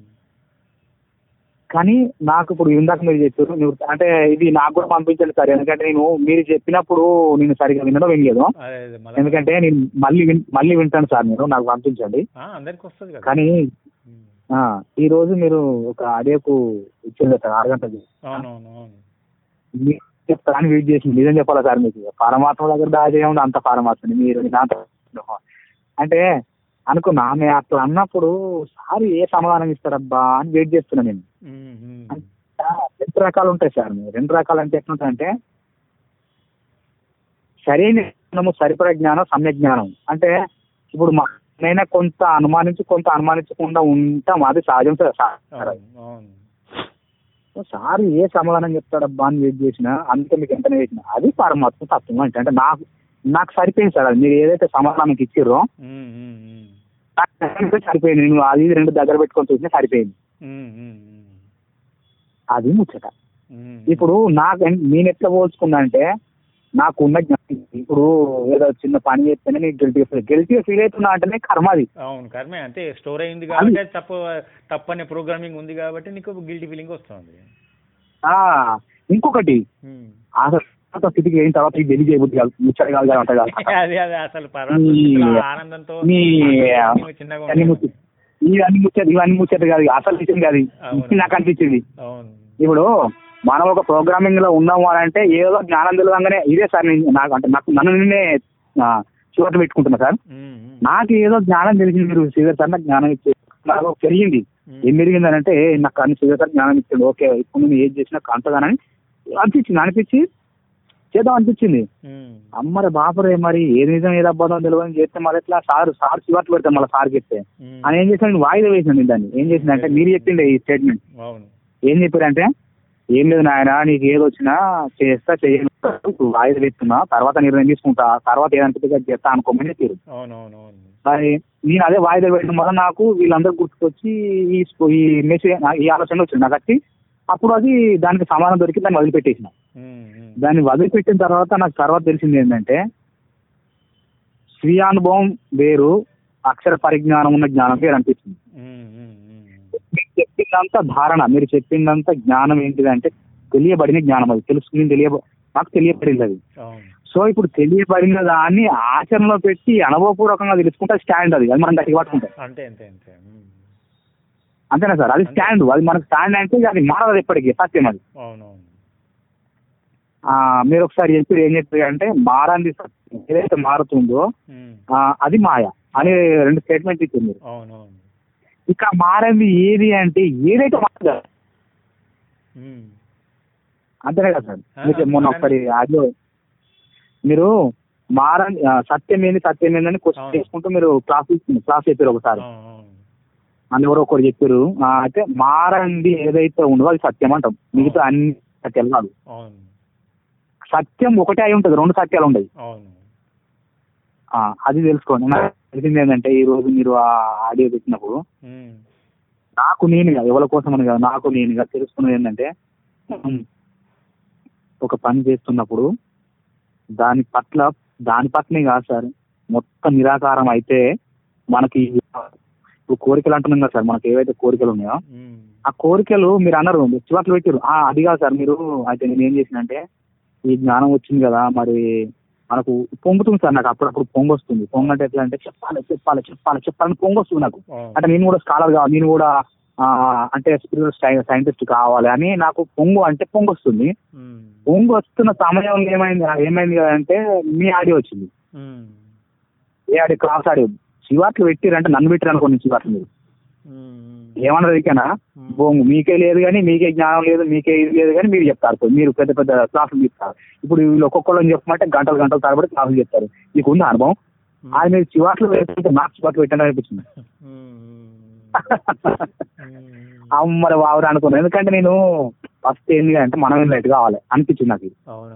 కానీ నాకు ఇప్పుడు ఇందాక మీరు చెప్పారు అంటే ఇది నాకు కూడా పంపించండి సార్, ఎందుకంటే మీరు చెప్పినప్పుడు నేను సరిగ్గా వినలేదు. ఎందుకంటే నేను మళ్ళీ వింటాను సార్, మీరు నాకు పంపించండి. కానీ ఈ రోజు మీరు ఒక ఆడియోకు ఇచ్చింది సార్ 6 గంటలకి చెప్తాను వెయిట్ చేసి నిజం చెప్పాలా సార్ మీకు పరమాత్మ దగ్గర దాచేయడం అంత పరమాత్మని మీరు అంటే అనుకున్నా. మేము అట్లా అన్నప్పుడు సార్ ఏ సమాధానం ఇస్తారబ్బా అని వెయిట్ చేస్తున్నా నేను. 2 రకాలు ఉంటాయి సార్. 2 రకాలు అంటే ఎట్లుంటాయంటే సరైన జ్ఞానము, సరిపడ జ్ఞానం, సమ్యక్ జ్ఞానం. అంటే ఇప్పుడు నేనే కొంత అనుమానించకుండా ఉంటాం, అది సహజం సార్. సార్ ఏ సమాధానం చెప్తాడబ్బా అని వెయిట్ చేసినా అందుకే మీకు ఎంతనే వేసిన అది పరమాత్మ తత్వం అంటే నాకు సరిపోయింది సార్. అది మీరు ఏదైతే సమాధానం మీకు ఇచ్చిర్రో సరిపోయింది. నేను అది 2 దగ్గర పెట్టుకొని చూసినా సరిపోయింది. అది ముచ్చట. ఇప్పుడు నేను ఎట్లా పోల్చుకున్నా అంటే నాకున్న జ్ఞానం ఇప్పుడు ఏదో చిన్న పని చేస్తేనే నీకు గిల్టీగా ఫీల్ అవుతున్నా అంటేనే కర్మ. అది అవును కర్మే, అంటే స్టోర్ అయింది కాబట్టి తప్పనే ప్రోగ్రామింగ్ ఉంది కాబట్టి నీకు గిల్టీ ఫీలింగ్ వస్తుంది. ఇంకొకటి అసలు స్థితికి అయిన తర్వాత ఇది తెలియ చేయబుద్ధి కాదు, ముచ్చట కాదు అంట కాదు. ఇవన్నీ ముచ్చట కాదు, అసలు విషయం కాదు. నాకు అనిపించింది ఇప్పుడు మనం ఒక ప్రోగ్రామింగ్ లో ఉన్నాము అని అంటే ఏదో జ్ఞానం తెలియగానే ఇదే సార్ నాకు అంటే నన్ను నేనే చోటు పెట్టుకుంటున్నా సార్. నాకు ఏదో జ్ఞానం తెలిసింది, మీరు శ్రీధర్ సార్ నాకు జ్ఞానం ఇచ్చే నాకు పెరిగింది. ఏం పెరిగింది అని అంటే నాకు అన్ని శ్రీధర్ సార్ జ్ఞానం ఇచ్చాడు, ఓకే ఇప్పుడు నేను ఏది చేసినా అంతగానని అనిపించి చేద్దాం అనిపించింది. అమ్మరే బాపరే మరి ఏది నిజం ఏది అబ్బాదం తెలియని చేస్తే మరి ఎట్లా సార్ చివట్లు పెడతాను మళ్ళీ సార్ చెప్తే అని ఏం చేశాను, వాయిదా వేసాను. దాన్ని ఏం చేసిందంటే మీరు చెప్పిండే ఈ స్టేట్మెంట్ ఏం చెప్పారంటే ఏం లేదు నాయన నీకు ఏది వచ్చినా చేస్తా చేయను, వాయిదా వేస్తున్నా, తర్వాత నిర్ణయం తీసుకుంటా, తర్వాత ఏదనిపిస్తే చేస్తా అనుకోమని చెప్పారు. మరి నేను అదే వాయిదా వేయడం వల్ల నాకు వీళ్ళందరూ గుర్తుకొచ్చి ఈ మెసేజ్ ఈ ఆలోచన వచ్చింది నాకు వచ్చి. అప్పుడు అది దానికి సమాధానం దొరికి దాన్ని వదిలిపెట్టేసిన. దాన్ని వదిలిపెట్టిన తర్వాత నాకు తర్వాత తెలిసింది ఏంటంటే స్వీయ అనుభవం వేరు, అక్షర పరిజ్ఞానం ఉన్న జ్ఞానం వేరు అనిపిస్తుంది. మీరు చెప్పిందంతా ధారణ, మీరు చెప్పిందంతా జ్ఞానం ఏంటిదంటే తెలియబడిన జ్ఞానం, అది తెలుసుకుని నాకు తెలియబడింది అది. సో ఇప్పుడు తెలియబడిన దాన్ని ఆచరణలో పెట్టి అనుభవపూర్వకంగా తెలుసుకుంటే స్టాండ్ అది మనం గట్టిగా పట్టుకుంటాం. అంతేనా సార్? అది స్టాండ్, అది మనకు స్టాండ్ అంటే అది మారదు ఎప్పటికీ, సత్యం అది. మీరు ఒకసారి చెప్పి ఏం చెప్పారు అంటే మారంది సత్యం, ఏదైతే మారుతుందో అది మాయ అని 2 స్టేట్మెంట్ ఇచ్చింది మీరు. ఇక మారింది ఏది అంటే ఏదైతే మారదు అంతేనే కదా సార్. మీకు మొన్న ఒకసారి అదిలో మీరు సత్యం ఏందని క్వశ్చన్ చేసుకుంటూ మీరు క్లాస్ చెప్పారు ఒకసారి, అందువరకు ఒకరు చెప్పారు. అయితే మారంది ఏదైతే ఉండదో అది సత్యం అంటాం, మిగతా అన్ని సత్యాలు కాదు. సత్యం ఒకటే అయి ఉంటుంది, 2 సత్యాలు ఉండవు. అది తెలుసుకోండి. నాకు తెలిసింది ఏంటంటే ఈ రోజు మీరు ఆ ఆడియో పెట్టినప్పుడు నాకు నేనుగా ఎవరి కోసం అని కాదు, నాకు నేనుగా తెలుసుకున్నది ఏంటంటే ఒక పని చేస్తున్నప్పుడు దాని పట్లనే కాదు సార్, మొత్తం నిరాకారం అయితే మనకి ఇప్పుడు కోరికలు అంటున్నాం కదా సార్, మనకి ఏవైతే కోరికలు ఉన్నాయో ఆ కోరికలు మీరు అన్నారు చివట్లు పెట్టారు, అది కాదు సార్. మీరు అయితే నేను ఏం చేసినంటే ఈ జ్ఞానం వచ్చింది కదా మరి మనకు పొంగుతుంది సార్, నాకు అప్పుడప్పుడు పొంగు వస్తుంది. పొంగు అంటే ఎట్లా అంటే చెప్పాలని పొంగు వస్తుంది నాకు. అంటే నేను కూడా స్కాలర్ కావాలి, నేను కూడా అంటే స్పిరిచువల్ సైంటిస్ట్ కావాలి అని నాకు పొంగు వస్తుంది. పొంగు వస్తున్న సమయంలో ఏమైంది అంటే మీ ఆడియో వచ్చింది. ఏ ఆడియో? Cross audio. చివాట్లు పెట్టిరంటే నన్ను పెట్టిరు అనుకోండి చివాట్లు మీరు ఏమన్నా ఇకనా బొంగు మీకే లేదు కానీ, మీకే జ్ఞానం లేదు, మీకే ఇది లేదు కానీ మీరు చెప్తారు. మీరు పెద్ద పెద్ద క్లాసులు చెప్తారు. ఇప్పుడు వీళ్ళు ఒక్కొక్కళ్ళని చెప్పమంటే గంటలు గంటలు తరబడి క్లాసులు చెప్తారు. మీకు ఉంది అనుభవం? అది మీరు చివాట్లు వేస్తుంటే నాకు చివాట్లు పెట్టండి అనిపించింది. మరి వారు అనుకున్నాను. ఎందుకంటే నేను ఫస్ట్ ఏంటి అంటే మనం ఎన్లైట్ కావాలి అనిపించింది నాకు.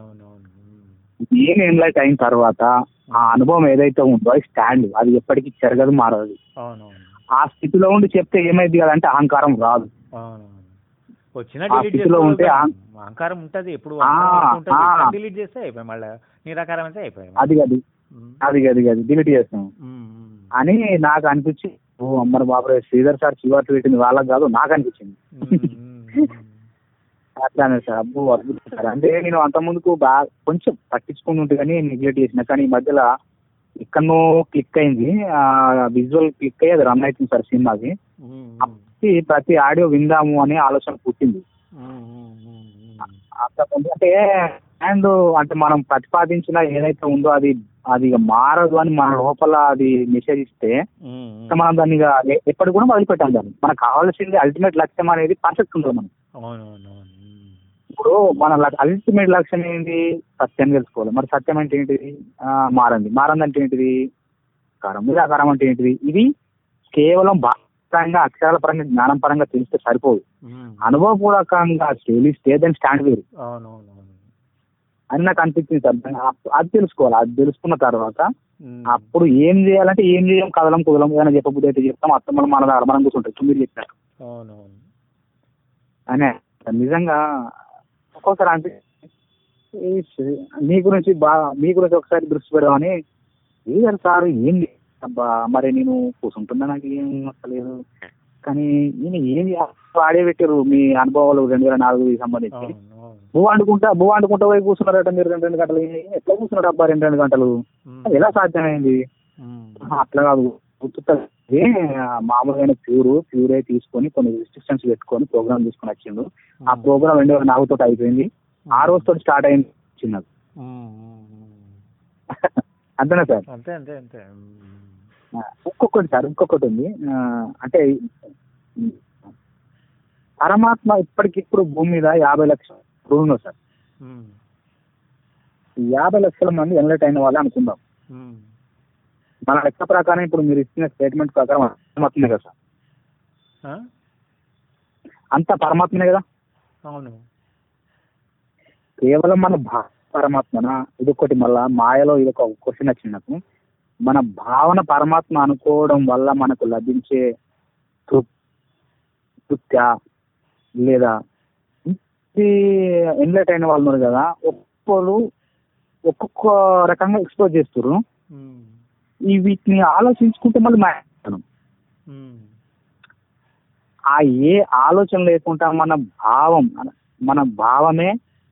నేను ఎన్లైట్ అయిన తర్వాత ఆ అనుభవం ఏదైతే ఉందో అది స్టాండ్, అది ఎప్పటికీ చెరగదు, మారదు. ఆ స్థితిలో ఉండి చెప్తే ఏమైంది కదంటే అహంకారం రాదు. స్థితిలో ఉంటే అహంకారం ఉంటది. ఎప్పుడు డిలీట్ చేస్తే అయిపోయి మళ్ళీ నిరాకారం అయితే అయిపోయి అది డిలీట్ చేస్తాం అని నాకు అనిపించి, ఓ అమ్మరు బాబు శ్రీధర్ సార్ చివాట్లు పెట్టింది వాళ్ళకి కాదు నాకు అనిపించింది. అట్లానే సార్. అబ్బో అద్భుతం సార్. అంటే నేను అంత ముందుకు బాగా కొంచెం పట్టించుకుని ఉంటే కానీ నెగ్లెక్ట్ చేసిన, కానీ ఈ మధ్యలో ఎక్కడో క్లిక్ అయింది, విజువల్ క్లిక్ అయ్యి అది రన్ అవుతుంది సార్ సినిమాకి. ప్రతి ఆడియో విందాము అనే ఆలోచన పుట్టింది. అంటే అండ్ అంటే మనం ప్రతిపాదించిన ఏదైతే ఉందో అది మారదు అని మన లోపల అది మెసేజ్ ఇస్తే మనం దాన్ని ఎప్పటికి కూడా వదిలిపెట్టాలి. దాన్ని మనకు కావాల్సింది అల్టిమేట్ లక్ష్యం అనేది పర్ఫెక్ట్ ఉంటుంది మనం. ఇప్పుడు మన అల్టిమేట్ లక్ష్యం ఏంటి? సత్యాన్ని తెలుసుకోవాలి. మరి సత్యం అంటే ఏంటిది? మారంది అంటే ఏంటిది? కారం. నిరాకారం అంటే ఏంటిది? ఇది కేవలం భాషపరంగా అక్షరాల పరంగా జ్ఞానం పరంగా తెలిస్తే సరిపోదు. అనుభవపూర్వకంగా తెలిస్తే దాని స్టాండ్ వేరు అని నాకు అనిపించింది సార్. అది తెలుసుకోవాలి. అది తెలుసుకున్న తర్వాత అప్పుడు ఏం చేయాలంటే ఏం చేయం, కదలం కుదలం, ఏదైనా చెప్పబుద్ధి అయితే చెప్తాం. అత్తమ్మలు మనం కూర్చుంటారు మీరు చెప్పినట్టు అనే. నిజంగా ఒక్కోసారి అంటే మీ గురించి ఒకసారి దృష్టి పెడదామని. ఏం సార్ ఏం అబ్బా మరి నేను కూర్చుంటున్నా, నాకు ఏం వస్తలేదు. కానీ ఈయన ఏం ఆడే పెట్టారు మీ అనుభవాలు 2004 సంబంధించి. భూ వండుకుంటా పోయి కూర్చున్నారట మీరు 2 గంటలు. ఎట్లా కూర్చున్నాడు అబ్బా 2 గంటలు? ఎలా సాధ్యమైంది? అట్లా కాదు, గుర్తుతుంది. మామూలుగా ప్యూరే తీసుకొని కొన్ని రిస్ట్రిక్షన్స్ పెట్టుకొని ప్రోగ్రామ్ తీసుకొని వచ్చిండు. ఆ ప్రోగ్రామ్ 2004 తోటి అయిపోయింది. ఆ రోజుతో స్టార్ట్ అయింది చిన్నది. అంతేనా సార్? అంతే. ఇంకొకటి ఉంది. అంటే పరమాత్మ ఇప్పటికిప్పుడు భూమి మీద 50 లక్షల ఉన్నారు సార్. 50 లక్షల మంది ఎన్లైట్ అయిన వాళ్ళే అనుకుందాం. మన లెక్క ప్రకారం ఇప్పుడు మీరు ఇచ్చిన స్టేట్మెంట్ ప్రకారం పరమాత్మే కదా సార్? అంతా పరమాత్మనే కదా? అవును. కేవలం మన పరమాత్మనా? ఇదొకటి. మళ్ళా మాయలో ఇదొక క్వశ్చన్ వచ్చింది నాకు. మన భావన పరమాత్మ అనుకోవడం వల్ల మనకు లభించే తృప్త్యా లేదా? ఎన్లైట్ అయిన వాళ్ళు ఉన్నారు కదా, ఒక్కొక్క రకంగా ఎక్స్ప్లోర్ చేస్తారు. వీటిని ఆలోచించుకుంటే మళ్ళీ మాట్లాడతాం. ఆ ఏ ఆలోచన లేకుండా మన భావమే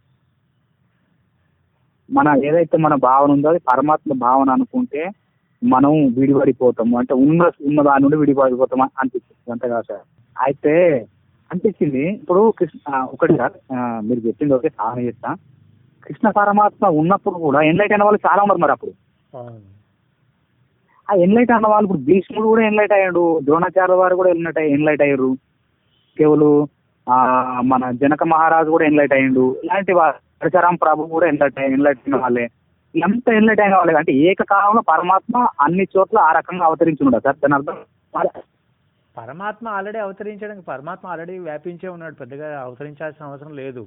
మన ఏదైతే మన భావన ఉందో అది పరమాత్మ భావన అనుకుంటే మనం విడిపడిపోతాము. అంటే ఉన్న దాని నుండి విడిపడిపోతాం అనిపిస్తుంది. అంతేగా సార్? అయితే అనిపించింది. ఇప్పుడు ఒకటి సార్, మీరు చెప్పింది ఓకే, సహాయం చేస్తా. కృష్ణ పరమాత్మ ఉన్నప్పుడు కూడా ఎన్లైట్ అయిన వాళ్ళు చాలా ఉన్నారు. మరి అప్పుడు ఆ ఎన్లైట్ అయిన వాళ్ళు, ఇప్పుడు భీష్ముడు కూడా ఎన్లైట్ అయ్యాడు, ద్రోణాచార్య వారు కూడా ఎన్లైట్ అయ్యారు, కేవలం మన జనక మహారాజు కూడా ఎన్లైట్ అయ్యిండు. ఇలాంటి పరశురాం ప్రభు కూడా ఎన్లైట్ అయిన వాళ్ళే. ఎంత ఎన్లైట్ అయిన వాళ్ళే. అంటే ఏకకాలంలో పరమాత్మ అన్ని చోట్ల ఆ రకంగా అవతరించున్నాడు సార్. దాని అర్థం పరమాత్మ ఆల్రెడీ అవతరించడానికి, పరమాత్మ ఆల్రెడీ వ్యాపించే ఉన్నాడు. పెద్దగా అవతరించాల్సిన అవసరం లేదు.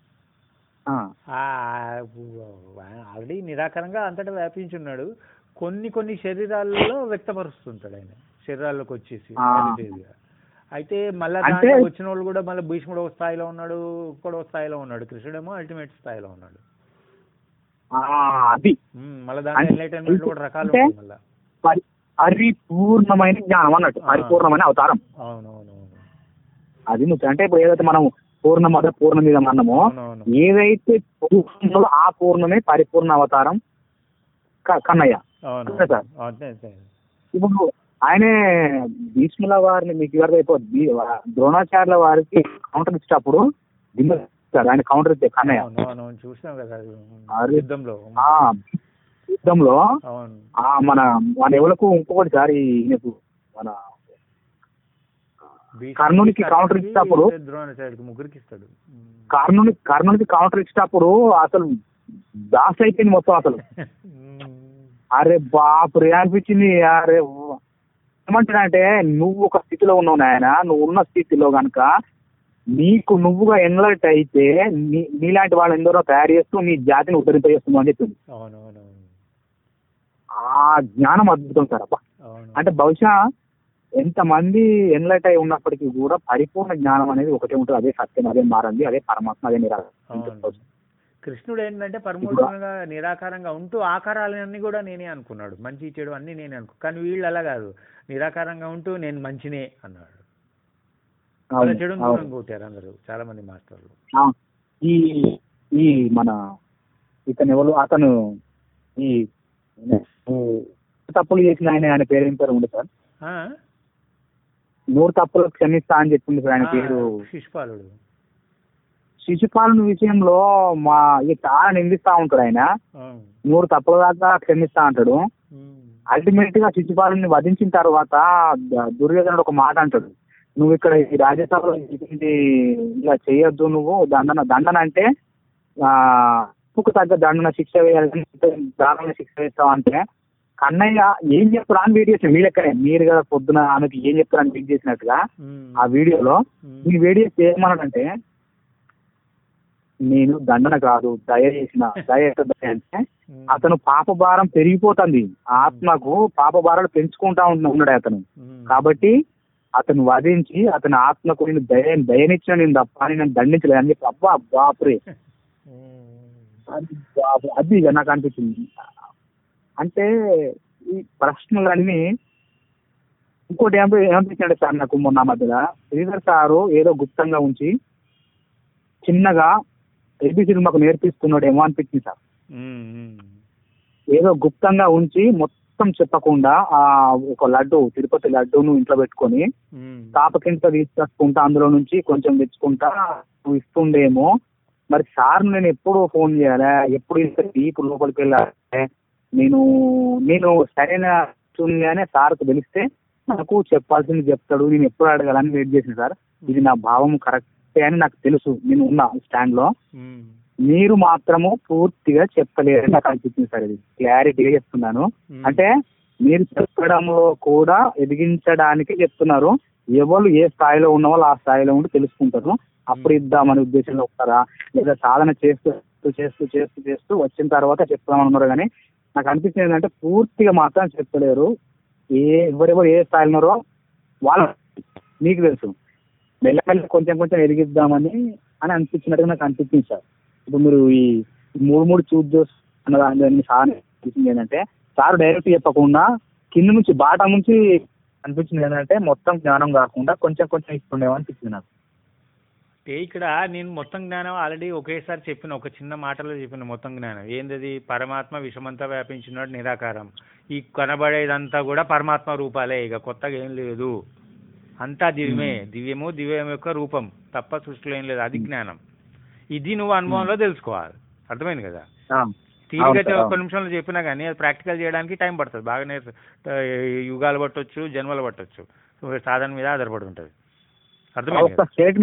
ఆల్రెడీ నిరాకారంగా అంతటా వ్యాపించి ఉన్నాడు. కొన్ని శరీరాలలో వ్యక్తపరుస్తుంటాడు ఆయన, శరీరాల్లోకి వచ్చేసి. అయితే మళ్ళీ వచ్చిన వాళ్ళు కూడా మళ్ళీ భీష్ముడు ఒక స్థాయిలో ఉన్నాడు, ఇంకోటి ఒక స్థాయిలో ఉన్నాడు, కృష్ణుడేమో అల్టిమేట్ స్థాయిలో ఉన్నాడు. మళ్ళీ దాని ఎన్లైటైన్మెంట్ కూడా రకాలు ఉంటాయి. మళ్ళీ పరిపూర్ణమైన జ్ఞానం అన్నట్టు, పరిపూర్ణమైన అవతారం. అవునవును. అది అంటే ఇప్పుడు ఏదైతే మనం పూర్ణమిదం అన్నమో, ఏదైతే పూర్ణంలో ఆ పూర్ణమే పరిపూర్ణ అవతారం కన్నయ్య. ఇప్పుడు ఆయనే భీష్ముల వారిని మీకు ఎవరికి అయిపోద్ది ద్రోణాచార్యుల వారికి కౌంటర్ ఇచ్చేటప్పుడు దింపేస్తాడు ఆయన కౌంటర్ ఇచ్చే కన్నయ్య. చూసాం కదా యుద్ధంలో మన ఎవరికి ఇంకొకటి సారి మన కర్ణునికి కౌంటర్ ఇచ్చేటప్పుడు ముగ్గురికి ఇస్తాడు. కర్ణునికి కౌంటర్ ఇచ్చేటప్పుడు అసలు దాస్ అయిపోయింది మొత్తం అసలు. అరే బాపురే అనిపించింది. అరే ఏమంటాడంటే నువ్వు ఒక స్థితిలో ఉన్నావు నాయన, నువ్వు ఉన్న స్థితిలో కనుక నీకు నువ్వుగా ఎన్లర్ట్ అయితే నీలాంటి వాళ్ళు ఎందరో తయారు చేస్తూ నీ జాతిని ఉద్ధరింపజేస్తున్నావు అని చెప్పింది. ఆ జ్ఞానం అద్భుతం సార్. అబ్బా అంటే బహుశా ఎంతమంది ఎన్లర్ట్ అయి ఉన్నప్పటికీ కూడా పరిపూర్ణ జ్ఞానం అనేది ఒకటే ఉంటుంది. అదే సత్యం, అదే మారంది, అదే పరమాత్మ, అదే నిరాకరణ. కృష్ణుడు ఏంటంటే పరమోక్షంగా నిరాకారంగా ఉంటూ ఆకారాలన్నీ కూడా నేనే అనుకున్నాడు, మంచి చెడు అన్ని నేనే కానీ వీళ్ళు అలా కాదు, నిరాకారంగా ఉంటూ నేను మంచినే అన్నాడు. చెడు దూరం కొట్టారు అందరూ, చాలా మంది మాస్టర్లు. ఈ మన ఇతను ఎవరు, అతను ఈ తప్పులు చేసిన ఆయన పేరు ఏం పేరు ఉంది సార్? 100 తప్పులు క్షమిస్తా అని చెప్పింది సార్. ఆయన పేరు శిశుపాలుని విషయంలో చాలా నిందిస్తా ఉంటాడు ఆయన. 100 తప్పుల దాకా క్షమిస్తా అంటాడు. అల్టిమేట్ గా శిశుపాలుని వధించిన తర్వాత దుర్యోధనుడు ఒక మాట అంటాడు, నువ్వు ఇక్కడ ఈ రాజ్యసభలో ఇలా చేయొద్దు, నువ్వు దండన అంటే తప్పుకు తగ్గ దండన శిక్ష వేయాలని, దారుణ శిక్ష వేస్తావు అంటే కన్నయ్య ఏం చెప్తారు అని వీడియో చేసిన వీళ్ళెక్కడే మీరు కదా పొద్దున ఆమెకి ఏం చెప్తారని వీడియో చేసినట్టుగా ఆ వీడియోలో ఈ వీడియో ఏమన్నాడంటే, నేను దండన కాదు దయ చేసిన, దయ అంటే అతను పాపభారం పెరిగిపోతుంది, ఆత్మకు పాపభారాలు పెంచుకుంటా ఉన్నాడు అతను. కాబట్టి అతను వధించి అతని ఆత్మకు నేను దయనిచ్చిన నేను తప్ప అని నేను దండించలేదు అని చెప్పి అబ్బా బాపురే అది ఇక నాకు అనిపించింది. అంటే ఈ ప్రశ్నలన్నీ ఇంకోటి ఏమనిపించాడు సార్ నాకు మొన్న మధ్యలో శ్రీధర్ సారు ఏదో గుప్తంగా ఉంచి చిన్నగా ఏబిసిడి మాకు నేర్పిస్తున్నాడేమో అనిపించింది సార్. ఏదో గుప్తంగా ఉంచి మొత్తం చెప్పకుండా ఒక లడ్డు, తిరుపతి లడ్డూను ఇంట్లో పెట్టుకొని తాపకింత తీసుకొచ్చుకుంటా అందులో నుంచి కొంచెం తెచ్చుకుంటా ఇస్తుండేమో. మరి సార్ నేను ఎప్పుడు ఫోన్ చేయాలా, ఎప్పుడు ఇస్తే డీప్ లోపలికి వెళ్ళాలి, నేను సరైన అనే సార్కు తెలిస్తే నాకు చెప్పాల్సింది చెప్తాడు, నేను ఎప్పుడు అడగాలని వెయిట్ చేసిన సార్. ఇది నా భావం కరెక్టే అని నాకు తెలుసు, నేను ఉన్నా స్టాండ్ లో. మీరు మాత్రము పూర్తిగా చెప్పలేరని నాకు అనిపించింది సార్. ఇది క్లారిటీగా చెప్తున్నాను. అంటే మీరు చెప్పడంలో కూడా ఎదిగించడానికి చెప్తున్నారు. ఎవరు ఏ స్థాయిలో ఉన్న వాళ్ళు ఆ స్థాయిలో ఉండి తెలుసుకుంటారు, అప్పుడు ఇద్దామనే ఉద్దేశంలో వస్తారా, లేదా సాధన చేస్తూ చేస్తూ చేస్తూ చేస్తూ వచ్చిన తర్వాత చెప్తామన్నారు. కానీ నాకు అనిపించింది ఏంటంటే పూర్తిగా మాత్రం చెప్పలేరు. ఎవరెవరు ఏ స్థాయిలో ఉన్నారో వాళ్ళు మీకు తెలుసు, మెల్లమెల్ల కొంచెం కొంచెం ఎదిగిద్దామని అనిపించినట్టుగా నాకు అనిపించింది సార్. ఇప్పుడు మీరు ఈ 3 చూస్ చేస్తున్న దాన్ని సార్ అనిపించింది ఏంటంటే సార్ డైరెక్ట్ చెప్పకుండా కింద నుంచి బాటా నుంచి అనిపించింది ఏంటంటే మొత్తం జ్ఞానం కాకుండా కొంచెం కొంచెం ఇస్తుండేమో అనిపించింది నాకు. ఇక్కడ నేను మొత్తం జ్ఞానం ఆల్రెడీ ఒకేసారి చెప్పిన, ఒక చిన్న మాటలో చెప్పిన మొత్తం జ్ఞానం ఏంటది, పరమాత్మ విషమంతా వ్యాపించినాడు, నిరాకారం. ఈ కనబడేదంతా కూడా పరమాత్మ రూపాలే, ఇక కొత్తగా ఏం లేదు, అంతా దివ్యమే, దివ్యం యొక్క రూపం తప్ప సృష్టిలో ఏం లేదు, అది జ్ఞానం. ఇది నువ్వు అనుభవంలో తెలుసుకోవాలి, అర్థమైంది కదా. తీరిగా ఒక్క నిమిషంలో చెప్పినా కానీ అది ప్రాక్టికల్ చేయడానికి టైం పడుతుంది, బాగానే యుగాలు పట్టొచ్చు, జన్మలు పట్టొచ్చు, సాధన మీద ఆధారపడి ఉంటుంది. ఒక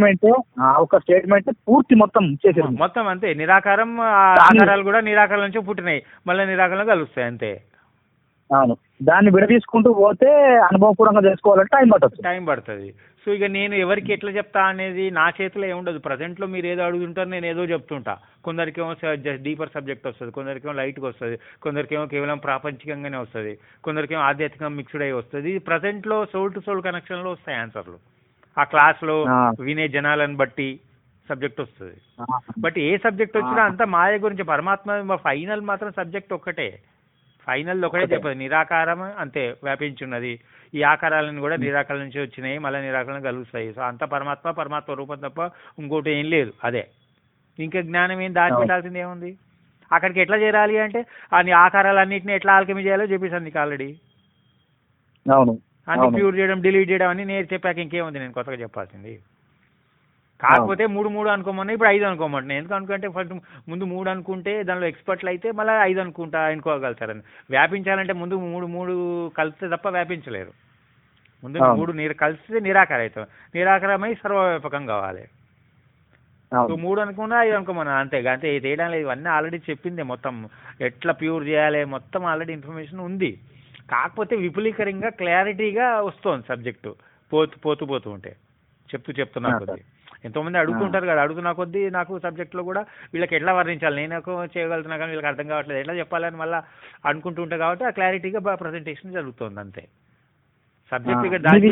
స్టేట్మెంట్ పూర్తి మొత్తం అంతే. నిరాకారం, ఆకారాలు కూడా నిరాకారం నుంచి పుట్టినాయి, మళ్ళీ నిరాకారంలో కలుస్తాయి అంతే. అవును, దాన్ని విడదీసుకుంటూ పోతే అనుభవపూర్వకంగా తెలుసుకోవాలంటే టైం పడుతుంది. సో ఇక నేను ఎవరికి ఎట్లా చెప్తా అనేది నా చేతిలో ఏముండదు. ప్రజెంట్లో మీరు ఏదో అడుగుతుంటారు, నేను ఏదో చెప్తుంటా. కొందరికేమో డీపర్ సబ్జెక్ట్ వస్తుంది, కొందరికేమో లైట్గా వస్తుంది, కొందరికేమో కేవలం ప్రాపంచికంగానే వస్తుంది, కొందరికేమో ఆధ్యాత్మికంగా మిక్స్డ్ అయ్యి వస్తుంది. ప్రజెంట్లో సోల్ టు సోల్ కనెక్షన్లో వస్తాయి ఆన్సర్లు. ఆ క్లాస్లో వినే జనాలను బట్టి సబ్జెక్ట్ వస్తుంది. బట్ ఏ సబ్జెక్ట్ వచ్చినా అంతా మాయ గురించి. పరమాత్మ ఫైనల్ మాత్రం సబ్జెక్ట్ ఒక్కటే, ఫైనల్ ఒకటే చెప్పదు, నిరాకారం అంతే వ్యాపించున్నది. ఈ ఆకారాలను కూడా నిరాకారం నుంచి వచ్చినాయి, మళ్ళీ నిరాకారం కలుగుతాయి. సో అంత పరమాత్మ రూపం తప్ప ఇంకోటి ఏం లేదు. అదే ఇంకా జ్ఞానం ఏం దాచి పెట్టాల్సింది ఏముంది. అక్కడికి ఎట్లా చేరాలి అంటే ఆ ఆకారాలన్నింటినీ ఎట్లా ఆల్కెమీ చేయాలో చెప్పేసాను నీకు ఆల్రెడీ. అవును, అన్ని ప్యూర్ చేయడం, డిలీట్ చేయడం అని నేను చెప్పాక ఇంకేముంది నేను కొత్తగా చెప్పాల్సింది. కాకపోతే 3 అనుకోమన్నా, ఇప్పుడు 5 అనుకోమంటున్నాను. ఎందుకు అనుకుంటే ఫస్ట్ ముందు 3 అనుకుంటే దానిలో ఎక్స్పర్ట్లు అయితే మళ్ళీ 5 అనుకోగలుగుతారని. వ్యాపించాలంటే ముందు 3 కలిస్తే తప్ప వ్యాపించలేరు. ముందు 3 కలిస్తే నిరాకార అవుతాం, నిరాకారమై సర్వవ్యాపకం కావాలి. సో 3 అనుకున్నా 5 అనుకోమన్నా, అంతే తేడా లేదు. ఇవన్నీ ఆల్రెడీ చెప్పిందే, మొత్తం ఎట్లా ప్యూర్ చేయాలి మొత్తం ఆల్రెడీ ఇన్ఫర్మేషన్ ఉంది. కాకపోతే విపులీకరంగా క్లారిటీగా వస్తుంది సబ్జెక్టు పోతూ ఉంటే చెప్తున్నా కొద్దీ. ఎంతోమంది అడుగుతుంటారు కదా, అడుగుతున్నా కొద్దీ నాకు సబ్జెక్ట్లో కూడా వీళ్ళకి ఎట్లా వర్ణించాలి, నేను చేయగలుగుతున్నా కానీ వీళ్ళకి అర్థం కావట్లేదు, ఎట్లా చెప్పాలని మళ్ళీ అనుకుంటుంటే కాబట్టి ఆ క్లారిటీగా ప్రజెంటేషన్ జరుగుతుంది అంతే. సబ్జెక్ట్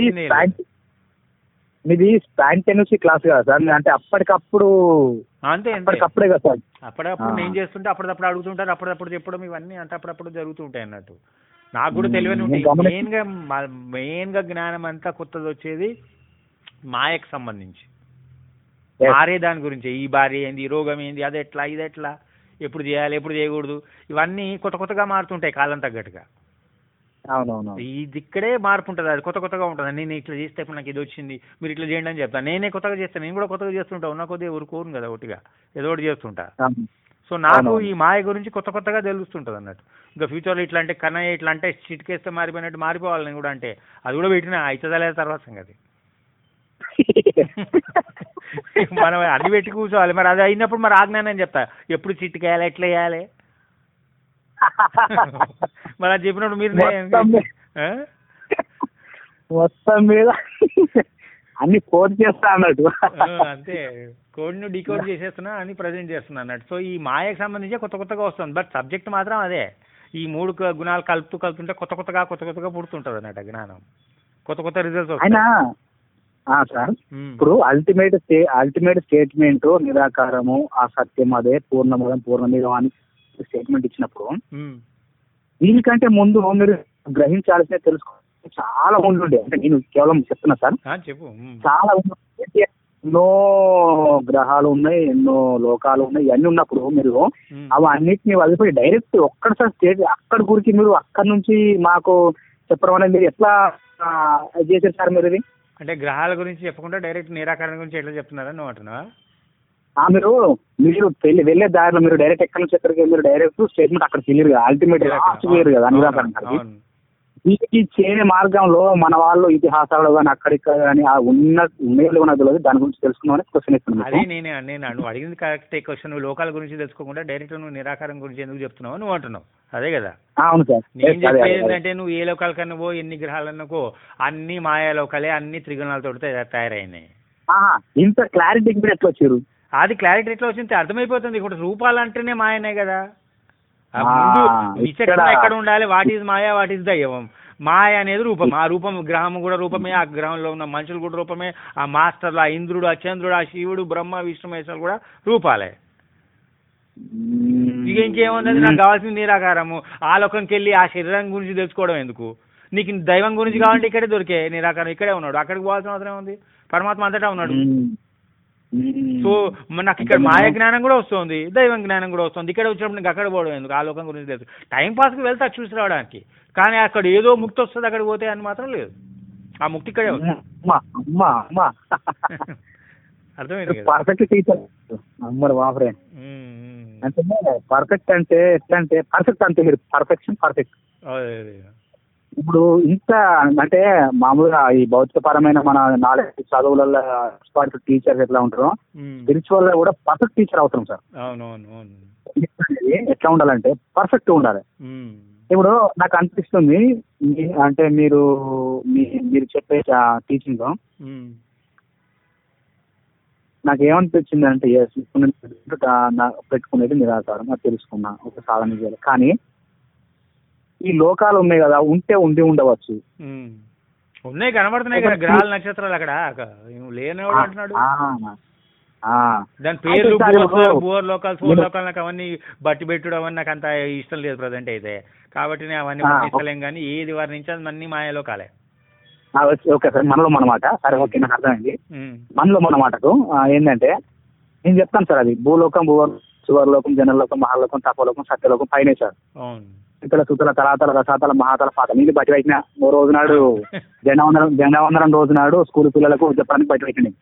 మీది స్పాంటేనియస్ క్లాస్ కదా సార్, అంటే అప్పటికప్పుడు అప్పటికప్పుడే కదా సార్. అప్పుడప్పుడు నేను చేస్తుంటే అప్పుడప్పుడు అడుగుతుంటారు, అప్పుడప్పుడు చెప్పడం, ఇవన్నీ అంటే అప్పుడప్పుడు జరుగుతూ ఉంటాయి అన్నట్టు. నాకు కూడా తెలియని ఉంటాయి. మెయిన్గా జ్ఞానం అంతా కొత్తది వచ్చేది మాయకు సంబంధించి, మారే దాని గురించి. ఈ భార్య ఏంది, ఈ రోగం ఏంది, అది ఎట్లా, ఇది ఎట్లా, ఎప్పుడు చేయాలి, ఎప్పుడు చేయకూడదు, ఇవన్నీ కొత్తగా మారుతుంటాయి కాలం తగ్గట్టుగా. అవునవును, ఇది ఇక్కడే మార్పు ఉంటుంది, అది కొత్తగా ఉంటుంది. నేను ఇట్లా చేస్తే ఇప్పుడు నాకు ఇది వచ్చింది, మీరు ఇట్లా చేయండి అని చెప్తాను. నేనే కొత్తగా చేస్తాను, నేను కూడా కొత్తగా చేస్తుంటా, ఉన్న కొద్దిగా ఊరుకోను కదా, ఒకటిగా ఏదో ఒకటి చేస్తుంటా. సో నాకు ఈ మాయ గురించి కొత్తగా తెలుస్తుంటుంది అన్నట్టు. ఇంకా ఫ్యూచర్లో ఇట్లా అంటే కన్నయ్య ఇట్లా అంటే చిటికేస్తే మారిపోయినట్టు మారిపోవాలి నేను కూడా, అంటే అది కూడా పెట్టినా అవుతుందా లేదా తర్వాత సంగతి. మనం అన్ని పెట్టి కూర్చోవాలి, మరి అది అయినప్పుడు మరి ఆజ్ఞానం చెప్తా, ఎప్పుడు చిట్టుకేయాలి, ఎట్లా వేయాలి. మరి అది చెప్పినప్పుడు మీరు మొత్తం మీద అన్ని కోడ్ చేస్తా అన్నట్టు. అంతే, కోడ్ను డీకోడ్ చేసేస్తున్నా, అన్ని ప్రజెంట్ చేస్తున్నా అన్నట్టు. సో ఈ మాయకు సంబంధించి కొత్తగా వస్తుంది, బట్ సబ్జెక్ట్ మాత్రం అదే. ఈ 3 గుణాలు కలుపుతుంటే కొత్తగా పుడుతుంటది అన్నట్టు జ్ఞానం, కొత్త రిజల్ట్స్ వస్తాయి. సార్ ఇప్పుడు అల్టిమేట్ స్టేట్మెంట్ నిరాకారము, ఆ సత్యం అదే, పూర్ణమదం పూర్ణమిదం అని స్టేట్మెంట్ ఇచ్చినప్పుడు దీనికంటే ముందు మీరు గ్రహించాల్సిన తెలుసుకో చాలా ఉండుండే. అంటే నేను కేవలం చెప్తున్నా సార్, చెప్పు. చాలా ఎన్నో గ్రహాలు ఉన్నాయి, ఎన్నో లోకాలు ఉన్నాయి, ఇవన్నీ ఉన్నప్పుడు మీరు అవి అన్నిటిని వదిలిపోయి డైరెక్ట్ ఒక్కసారి స్టేట్ అక్కడి గురించి మీరు అక్కడి నుంచి మాకు చెప్పడం అనేది మీరు ఎట్లా చేశారు సార్? మీరు ఇది అంటే గ్రహాల గురించి చెప్పకుండా డైరెక్ట్ నిరాకరణ గురించి ఎట్లా చెప్తున్నారని నువ్వు అంటున్నావా? మీరు వెళ్ళే దారిలో మీరు డైరెక్ట్ ఎక్కడి నుంచి ఎక్కడికి మీరు డైరెక్ట్ స్టేట్మెంట్ అక్కడ తెలియదు కదా, అల్టిమేట్ లాస్ట్ క్లియర్ కదా నిరాకరణ. వీటికి చేరే మార్గంలో మన వాళ్ళు ఇతిహాసాలు కానీ అక్కడిక్కడ కానీ ఉన్నది దాని గురించి తెలుసుకున్నామని క్వశ్చన్ ఇస్తున్నాను. అదే నేను నువ్వు అడిగింది కరెక్ట్ క్వశ్చన్. నువ్వు లోకాల గురించి తెలుసుకోకుండా డైరెక్ట్ నువ్వు నిరాకారం గురించి ఎందుకు చెప్తున్నావు నువ్వు అంటున్నావు, అదే కదా. అవును సార్, నేను చెప్పేది ఏంటంటే నువ్వు ఏ లోకాల కన్నా పో, ఎన్ని గ్రహాలన్నకో, అన్ని మాయా లోకాలే, అన్ని త్రిగుణాలతో తయారైనాయి. ఇంత క్లారిటీ కూడా ఎట్లా వచ్చారు? అది క్లారిటీ ఎట్లా వచ్చింది అర్థమైపోతుంది. ఇప్పుడు రూపాలు అంటేనే మాయనే కదా. ముందు విచక్షణ ఎక్కడ ఉండాలి, what is maya, what is దైవం. మాయ అనేది రూపం, ఆ రూపం గ్రహం కూడా రూపమే, ఆ గ్రహంలో ఉన్న మనుషులు కూడా రూపమే, ఆ మాస్టర్లు, ఆ ఇంద్రుడు, ఆ చంద్రుడు, ఆ శివుడు, బ్రహ్మ, విష్ణు, మహేశ్వరులు కూడా రూపాలే. ఇక ఇంకేముంది, నాకు కావాల్సింది నిరాకారము. ఆ లోకంకి వెళ్ళి ఆ శరీరం గురించి తెలుసుకోవడం ఎందుకు? నీకు దైవం గురించి కావాలంటే ఇక్కడే దొరికే, నిరాకారం ఇక్కడే ఉన్నాడు, అక్కడికి పోవాల్సిన అవసరం ఉంది. పరమాత్మ అంతటా ఉన్నాడు. సో నాకు ఇక్కడ మాయ జ్ఞానం కూడా వస్తుంది, దైవం జ్ఞానం కూడా వస్తుంది. ఇక్కడ వచ్చినప్పుడు నీకు అక్కడ పోవడం ఎందుకు? ఆ లోకం గురించి తెలుసు. టైం పాస్కి వెళ్తా చూసి రావడానికి, కానీ అక్కడ ఏదో ముక్తి వస్తుంది అక్కడికి పోతే అని మాత్రం లేదు. ఆ ముక్తి ఇక్కడే ఉంది. అర్థమైంది కదా? పర్ఫెక్ట్ టీచర్ అమ్మరు బాబరే. అంటే పర్ఫెక్ట్ అంటే ఎట్లా అంటే పర్ఫెక్ట్ అంతే, మీరు పర్ఫెక్షన్ పర్ఫెక్ట్. ఇప్పుడు ఇంత అంటే మామూలుగా ఈ భౌతికపరమైన మన నాలెడ్జ్ చదువులలో ఎక్స్పర్ట్ టీచర్స్ ఎట్లా ఉంటారో స్పిరిచువల్ గా కూడా పర్ఫెక్ట్ టీచర్ అవుతాం సార్. ఎట్లా ఉండాలంటే పర్ఫెక్ట్ ఉండాలి. ఇప్పుడు నాకు అనిపిస్తుంది అంటే మీరు చెప్పే టీచింగ్ నాకు ఏమనిపించింది అంటే పెట్టుకునేది నిరాకారం, అది తెలుసుకున్నా, ఒక సాధన చేయాలి. కానీ ఈ లోకాలు ఉన్నాయి కదా, ఉండి ఉండవచ్చు, ఉన్నాయి, కనబడుతున్నాయి కదా గ్రహాల నక్షత్రాలు. అక్కడ లేనివాడు అంటున్నాడు. దాని పేర్లు బోర్ లోకాలు, ఫోర్ లోకాలు, నాకు అవన్నీ బట్టి పెట్టుడు అవన్నీ నాకు అంత ఇష్టం లేదు ప్రజెంట్ అయితే. కాబట్టి నేను అవన్నీ వర్ణించలేం, కానీ ఏది వర్ణించాలి అన్ని మాయలోకాలే. ఓకే సార్, మనలో మనమాట. సరే, ఓకే, నాకు అర్థమైంది. మనలో మన మాటకు ఏంటంటే నేను చెప్తాను సార్, అది భూలోకం, భూవర్లోకం, జనలోకం, మహాలోకం, తపోలోకం, సత్యలోకం పైనే సార్. ఇతల సుతల తలాతల రసాతల మహాతల పాతల నీళ్ళు బట్టి పెట్టిన ఓ రోజు నాడు జెండావందనం రోజు నాడు స్కూల్ పిల్లలకు చెప్పడానికి బట్టి పెట్టినాయి.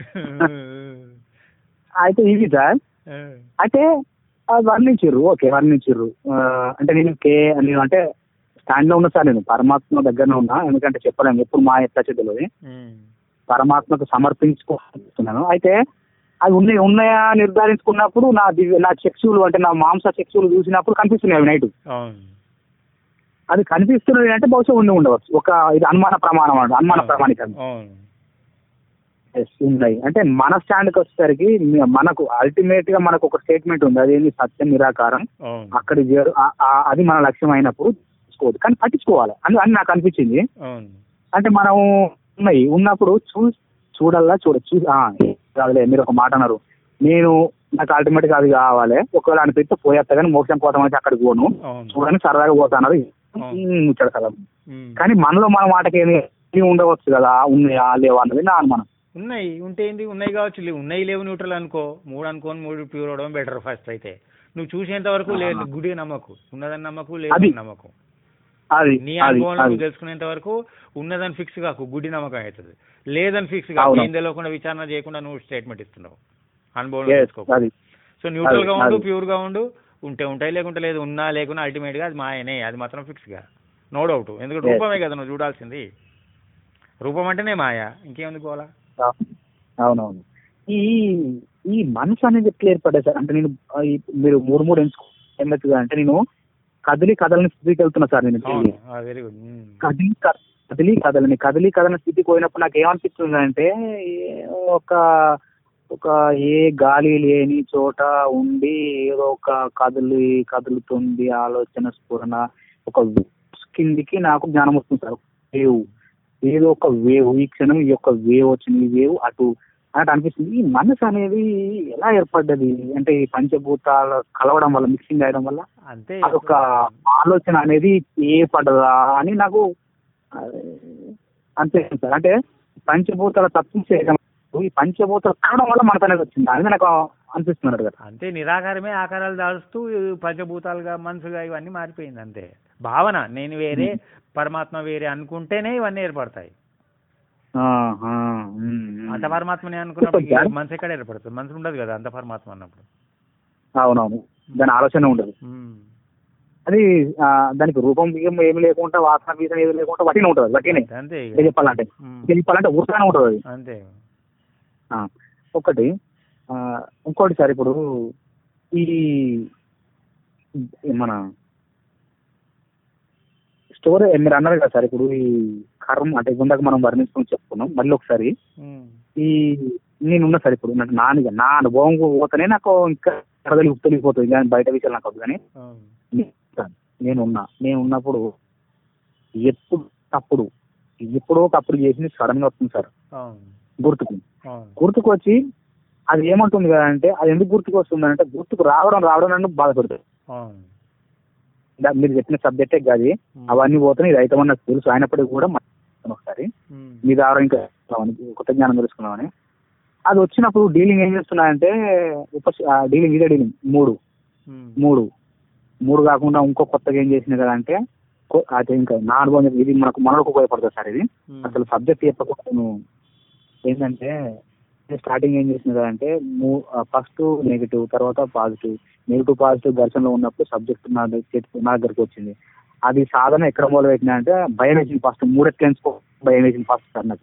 అయితే ఇది సార్ అయితే వర్ణించారు, ఓకే వర్ణించారు. అంటే నేను అంటే స్టాండ్ లో ఉన్నా సార్, నేను పరమాత్మ దగ్గరనే ఉన్నా. ఎందుకంటే చెప్పలేము ఎప్పుడు మా ఎట్లా తెలియదు, పరమాత్మకు సమర్పించుకుంటున్నాను. అయితే అవి ఉన్నాయా నిర్ధారించుకున్నప్పుడు నా చక్షువులు అంటే నా మాంస చక్షువులు చూసినప్పుడు కనిపిస్తున్నాయి అవి నైట్. అది కనిపిస్తున్నది అంటే బహుశా ఉండవచ్చు. ఇది అనుమాన ప్రమాణం అంట, అనుమాన ప్రమాణికం ఉన్నాయి. అంటే మన స్టాండ్కి వచ్చేసరికి మనకు అల్టిమేట్ గా మనకు ఒక స్టేట్మెంట్ ఉంది, అదేంటి సత్యం నిరాకారం. అక్కడి అది మన లక్ష్యం అయినప్పుడు తీసుకోవద్దు, కానీ పట్టించుకోవాలి అని నాకు అనిపించింది. అంటే మనం ఉన్నప్పుడు చూడల్లా కాదులే, మీరు ఒక మాట అన్నారు, నాకు అల్టిమేట్ గా అది కావాలి, ఒకవేళ అనిపిస్తే పోయేస్తా కానీ మోక్షం కోసం అయితే అక్కడికి పోను, చూడని సరదాగా పోతాన్నారు ముచ్చడు కదా. కానీ మనలో మన మాటకి ఏమి ఉండవచ్చు కదా, ఉన్నాయా లేవా అన్నది నా అనుమానం. ఉంటే ఏంటి, ఉన్నాయి కావచ్చు, ఉన్నాయి లేవు న్యూట్రల్ అనుకో, 3 అనుకోని 3 ప్యూర్ అవడం బెటర్. ఫస్ట్ అయితే నువ్వు చూసేంత వరకు లేదు గుడి నమ్మకు, ఉన్నదని నమ్మకు, లేదని నమ్మకు. నీ అనుభవంలో నువ్వు తెలుసుకునేంత వరకు ఉన్నదని ఫిక్స్ కాకు, గుడి నమ్మకం అవుతుంది. లేదని ఫిక్స్ కాకు, ఏం తెలియకుండా విచారణ చేయకుండా నువ్వు స్టేట్మెంట్ ఇస్తున్నావు, అనుభవంలో తెలుసుకోకు. సో న్యూట్రల్ గా ఉండు, ప్యూర్ గా ఉండు. ఉంటే ఉంటాయి, లేకుంటే లేదు. ఉన్నా లేకున్నా అల్టిమేట్ గా అది మాయనే, అది మాత్రం ఫిక్స్ గా, నో డౌట్. ఎందుకంటే రూపమే కదా నువ్వు చూడాల్సింది, రూపం అంటేనే మాయ, ఇంకేముంది గోలా. అవునవును. ఈ మనసు అనేది ఎట్లా ఏర్పడ్డా సార్? అంటే నేను మీరు 3 ఎంచుకోవచ్చు అంటే నేను కదలని స్థితికి వెళ్తున్నా సార్. నేను కదలని స్థితికి పోయినప్పుడు నాకు ఏమనిపిస్తుంది అంటే ఒక ఏ గాలి లేని చోట ఉండి ఏదో ఒక కదులుతుంది ఆలోచన స్ఫురణ, ఒక కిందికి నాకు జ్ఞానం వస్తుంది సార్. ఏదో ఒక వేవ్, ఈ క్షణం ఈ యొక్క వేవ్ వచ్చింది, ఈ వేవ్ అటు అన్నట్టు అనిపిస్తుంది. ఈ మనసు అనేది ఎలా ఏర్పడ్డది అంటే ఈ పంచభూతాలు కలవడం వల్ల, మిక్సింగ్ అయ్యడం వల్ల అంతే అదొక ఆలోచన అనేది ఏర్పడ్డదా అని నాకు అనిపిస్తుంది సార్. అంటే పంచభూతాల తత్వం చేయడం, ఈ పంచభూతాలు కావడం వల్ల మనకు అనేది వచ్చింది అని నాకు అనిపిస్తున్నాడు కదా. అంతే, నిరాకారమే ఆకారాలు దాల్స్తూ పంచభూతాలుగా మనసుగా ఇవన్నీ మారిపోయింది. అంతే భావన, నేను వేరే పరమాత్మ వేరే అనుకుంటేనే ఇవన్నీ ఏర్పడతాయి. అంత పరమాత్మని అనుకున్నప్పుడు మనసు ఎక్కడ ఏర్పడుతుంది? మనసు ఉండదు కదా అంత పరమాత్మ అన్నప్పుడు. అవునవును, దాని ఆలోచన ఉండదు. అది దానికి రూపం ఏమి లేకుండా, వాసన బీజం ఏమి లేకుండా వట్టినే ఉంటుంది. వట్టినే అంతే చెప్పాలంటే ఊరుగానే ఉంటుంది అది. అంతే. ఒకటి ఇంకోటి సార్, ఇప్పుడు ఈ మన స్టోరీ మీరు అన్నారు కదా సార్, ఇప్పుడు ఈ కర్మ అంటే ఇందాక మనం వర్ణించుకొని చెప్పుకున్నాం. మళ్ళీ ఒకసారి నేనున్నా సార్, ఇప్పుడు నా అనుభవం పోతేనే నాకు ఇంకా తెలిగిపోతుంది, కానీ బయట విషయాలు నాకు వద్దు. కానీ నేనున్నప్పుడు ఎప్పుడో ఒకప్పుడు చేసింది సడన్ గా వస్తుంది సార్ గుర్తుకు వచ్చి అది ఏమంటుంది కదా అంటే, అది ఎందుకు గుర్తుకు వస్తుంది అంటే, గుర్తుకు రావడం నన్ను బాధపడుతుంది. మీరు చెప్పిన సబ్జెక్టే కాదు, అవన్నీ పోతున్నాయి, ఇది అయితే నాకు తెలుసు. అయినప్పటికీ కూడా ఒకసారి మీ ద్వారా ఇంకా కొత్త జ్ఞానం తెలుసుకున్నామని అది వచ్చినప్పుడు డీలింగ్ ఏం చేస్తున్నాయంటే, డీలింగ్ మూడు కాకుండా ఇంకో కొత్తగా ఏం చేసింది కదా అంటే, అయితే ఇంకా నా అనుభవం ఇది మనకు ఉపయోగపడుతుంది సార్. ఇది అసలు సబ్జెక్ట్ చెప్పకుండా నేను ఏంటంటే, స్టార్టింగ్ ఏం చేసింది కదా అంటే, ఫస్ట్ నెగిటివ్, తర్వాత పాజిటివ్, పాజిటివ్ ఘర్షణలో ఉన్నప్పుడు సబ్జెక్ట్ నా దగ్గరికి వచ్చింది. అది సాధన ఎక్కడ మొదలు పెట్టినా అంటే, భయం వేసింది ఫస్ట్. 3 ఎట్లా భయం వేసింది ఫస్ట్ సార్ నాకు.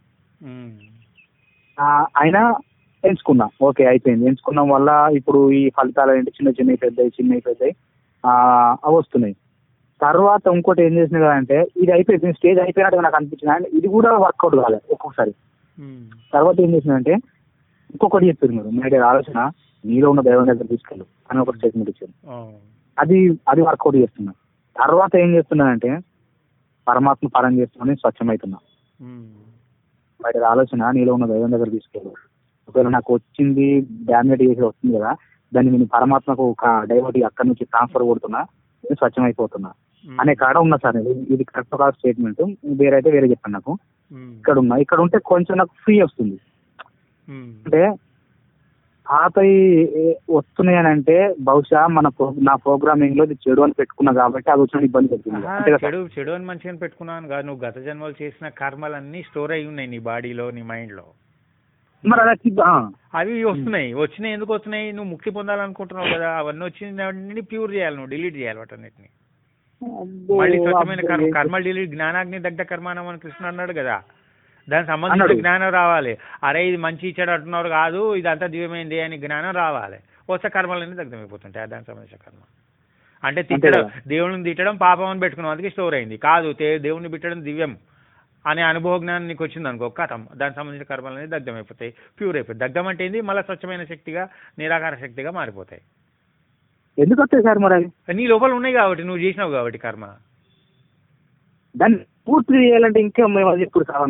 అయినా ఎంచుకున్నా, ఓకే అయిపోయింది. ఎంచుకున్నాం వల్ల ఇప్పుడు ఈ ఫలితాలు ఏంటి, చిన్నవి పెద్దవి అవి వస్తున్నాయి. తర్వాత ఇంకోటి ఏం చేసింది కదా అంటే, ఇది అయిపోయింది, స్టేజ్ అయిపోయినట్టుగా నాకు అనిపించింది. అండ్ ఇది కూడా వర్కౌట్ కాలేదు ఒక్కొక్కసారి. తర్వాత ఏం చేసిందంటే, ఇంకొకటి చెప్పారు మీరు, మీ ఆలోచన నీలో ఉన్న దైవం దగ్గర తీసుకెళ్ళు అని ఒక స్టేట్మెంట్ ఇచ్చారు. అది వర్కౌట్ చేస్తున్నా. తర్వాత ఏం చేస్తున్నానంటే, పరమాత్మ పరం చేస్తున్నా, స్వచ్ఛమవుతున్నా. బయట ఆలోచన నీలో ఉన్న దైవం దగ్గర తీసుకెళ్ళు, ఒకవేళ నాకు వచ్చింది డామినేట్ చేసి వస్తుంది కదా, దాన్ని నేను పరమాత్మకు ఒక డైవర్ట్ అక్కడి నుంచి ట్రాన్స్ఫర్ కొడుతున్నా, నేను స్వచ్ఛమైపోతున్నా అనే కాడ ఉన్నా సార్. ఇది కరెక్ట్ ఒక స్టేట్మెంట్. వేరే చెప్పండి నాకు. ఇక్కడ ఉంటే కొంచెం నాకు ఫ్రీ వస్తుంది. అంటే పాతవి వస్తున్నాయి అని అంటే బహుశా నా ప్రోగ్రామింగ్ లో ఇది చెడు అని పెట్టుకున్నా కాబట్టి అది వచ్చిన ఇబ్బంది పడుతుంది. చెడు అని మంచిగా పెట్టుకున్నాను కాదు, నువ్వు గత జన్మలు చేసిన కర్మలన్నీ స్టోర్ అయి ఉన్నాయి నీ బాడీలో, నీ మైండ్ లో. మరి అవి వచ్చినాయి ఎందుకు వస్తున్నాయి? నువ్వు ముక్తి పొందాలనుకుంటున్నావు కదా, అవన్నీ వచ్చిన ప్యూర్ చేయాలి, నువ్వు డిలీట్ చేయాలి వాటన్నిటిని. మళ్ళీ స్వచ్ఛమైన కర్మలు డిలీట్, జ్ఞానాగ్ని దగ్ధ కర్మానం అని కృష్ణ అన్నాడు కదా, దానికి సంబంధించిన జ్ఞానం రావాలి. అరే ఇది మంచి చెడు అంటున్నారు కాదు, ఇదంతా దివ్యమైంది అని జ్ఞానం రావాలి. వస్తే కర్మలన్నీ దగ్ధమైపోతుంటాయి దానికి సంబంధించిన కర్మ. అంటే తిట్టడం, దేవుడిని తిట్టడం పాపం అని పెట్టుకున్నాం, అందుకే స్టోర్ అయింది. కాదు, దేవుడిని తిట్టడం దివ్యం అనే అనుభవ జ్ఞానం నీకు వచ్చింది అనుకో, కథం దానికి సంబంధించిన కర్మలన్నీ దగ్ధమైపోతాయి, ప్యూర్ అయిపోతాయి. దగ్ధం అంటే ఏంది? మళ్ళీ స్వచ్ఛమైన శక్తిగా, నిరాకార శక్తిగా మారిపోతాయి. ఎందుకు వస్తాయి సార్ మరి? నీ లోపల ఉన్నాయి కాబట్టి, నువ్వు చేసినావు కాబట్టి కర్మ. దాన్ని పూర్తి చేయాలంటే ఇంకా మేము అది ఎప్పుడు కావాలి,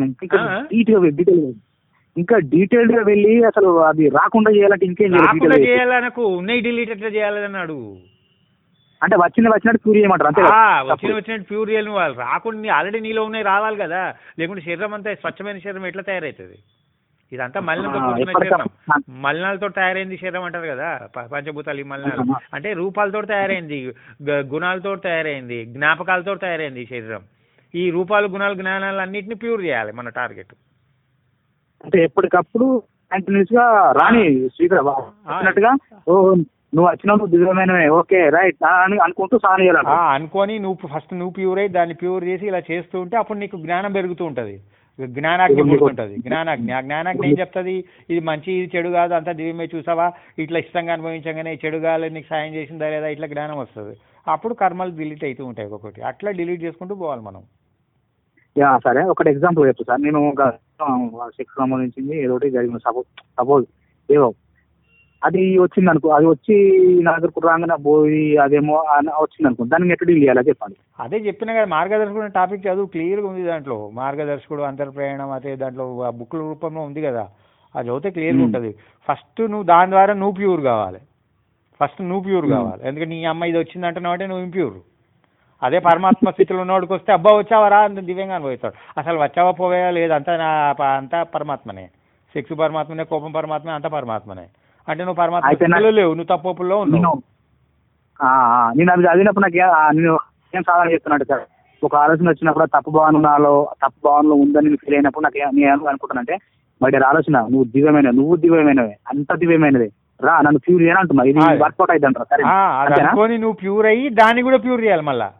ఇంకా డీటెయిల్డ్ గా వెళ్ళి అసలు అది రాకుండా చేయాలంటే ఇంకేం చేయాలనకు ఉన్నాయి, డిలీట్ ఎట్లా చేయాలన్నాడు. అంటే వచ్చినట్టు ప్యూర్ చేయమంటారు అంతే. వచ్చినట్టు ప్యూర్ చేయాలి. వాళ్ళు రాకుండా ఆల్రెడీ నీలో ఉన్నాయి, రావాలి కదా, లేకుంటే శరీరం అంతా స్వచ్ఛమైన శరీరం ఎట్లా తయారవుతుంది? ఇదంతా మలినంతో కూర్చున్న శరీరం, మలినాలతో తయారైంది శరీరం అంటారు కదా, పంచభూతాలు. ఈ మలినాలు అంటే రూపాలతో తయారైంది, గుణాలతో తయారైంది, జ్ఞాపకాలతో తయారైంది ఈ శరీరం. ఈ రూపాలు, గుణాలు, జ్ఞానాలు అన్నింటినీ ప్యూర్ చేయాలి మన టార్గెట్. అంటే ఎప్పటికప్పుడు కంటిన్యూస్ గా రాని శ్రీకరట్టుగా నువ్వు వచ్చినావు, నువ్వు దివ్యమైనవే, ఓకే రైట్ అని అనుకుంటూ సాన్ చేయాలి. అనుకొని నువ్వు ప్యూర్ అయ్యి దాన్ని ప్యూర్ చేసి ఇలా చేస్తూ ఉంటే అప్పుడు నీకు జ్ఞానం పెరుగుతూ ఉంటుంది, జ్ఞానాగ్ని పుడుతుంటుంది. జ్ఞానాగ్ని ఏం చెప్తుంది? ఇది మంచి, ఇది చెడు కాదు, అంతా దివ్యమే, చూసావా ఇట్లా ఇష్టంగా అనుభవించగానే చెడు కాదు నీకు సాయం చేసిందా లేదా, ఇట్లా జ్ఞానం వస్తుంది. అప్పుడు కర్మలు డిలీట్ అవుతూ ఉంటాయి ఒక్కొక్కటి, అట్లా డిలీట్ చేసుకుంటూ పోవాలి మనం. సరే, ఒకటి ఎగ్జాంపుల్ చెప్తా సార్. నేను ఒక సెక్స్ సంబంధించింది ఏదో జరిగింది, సపోజ్ ఏవో అది వచ్చింది అనుకో, అది వచ్చి నా దగ్గరకు రాగానే పోయి అదేమో వచ్చింది అనుకో, దాన్ని ఎట్లా డీల్ చేయాలో చెప్పండి. అదే చెప్పిన కదా, మార్గదర్శకుడు టాపిక్ చదువు, క్లియర్గా ఉంది దాంట్లో. మార్గదర్శకుడు, అంతర్ప్రయాణం, అదే దాంట్లో బుక్ల రూపంలో ఉంది కదా, అది చదివితే క్లియర్గా ఉంటుంది. ఫస్ట్ నువ్వు దాని ద్వారా నువ్వు ప్యూర్ కావాలి. ఎందుకంటే నీ అమ్మ ఇది వచ్చిందంటున్నావు అంటే నువ్వు ఇంప్యూర్. అదే పరమాత్మ స్థితిలో ఉన్నవాడికి వస్తే అబ్బా వచ్చావరా అంత దివ్యంగా అనుభవిస్తాడు. అసలు వచ్చావా పోవా లేదు, అంతా పరమాత్మనే. సెక్స్ పరమాత్మనే, కోపం పరమాత్మనే, అంతా పరమాత్మనే. అంటే నువ్వు పరమాత్మ లేవు, నువ్వు తప్పులో ఉన్నావు. నేను అది చదివినప్పుడు నాకు నేను ఏం సాధన చెప్తున్నాడు సార్, ఒక ఆలోచన వచ్చినప్పుడు తప్పు భావనలో ఉందని నేను ఫీల్ అయినప్పుడు నేను అనుకుంటానంటే బయట ఆలోచన నువ్వు దివ్యమైనవే, అంత దివ్యమైనదే రా, నన్ను ప్యూర్ చేయని అంటున్నా. ఇది వర్కౌట్ అయితే అంటారా? నువ్వు ప్యూర్ అయ్యి దాన్ని కూడా ప్యూర్ చేయాలి మళ్ళా.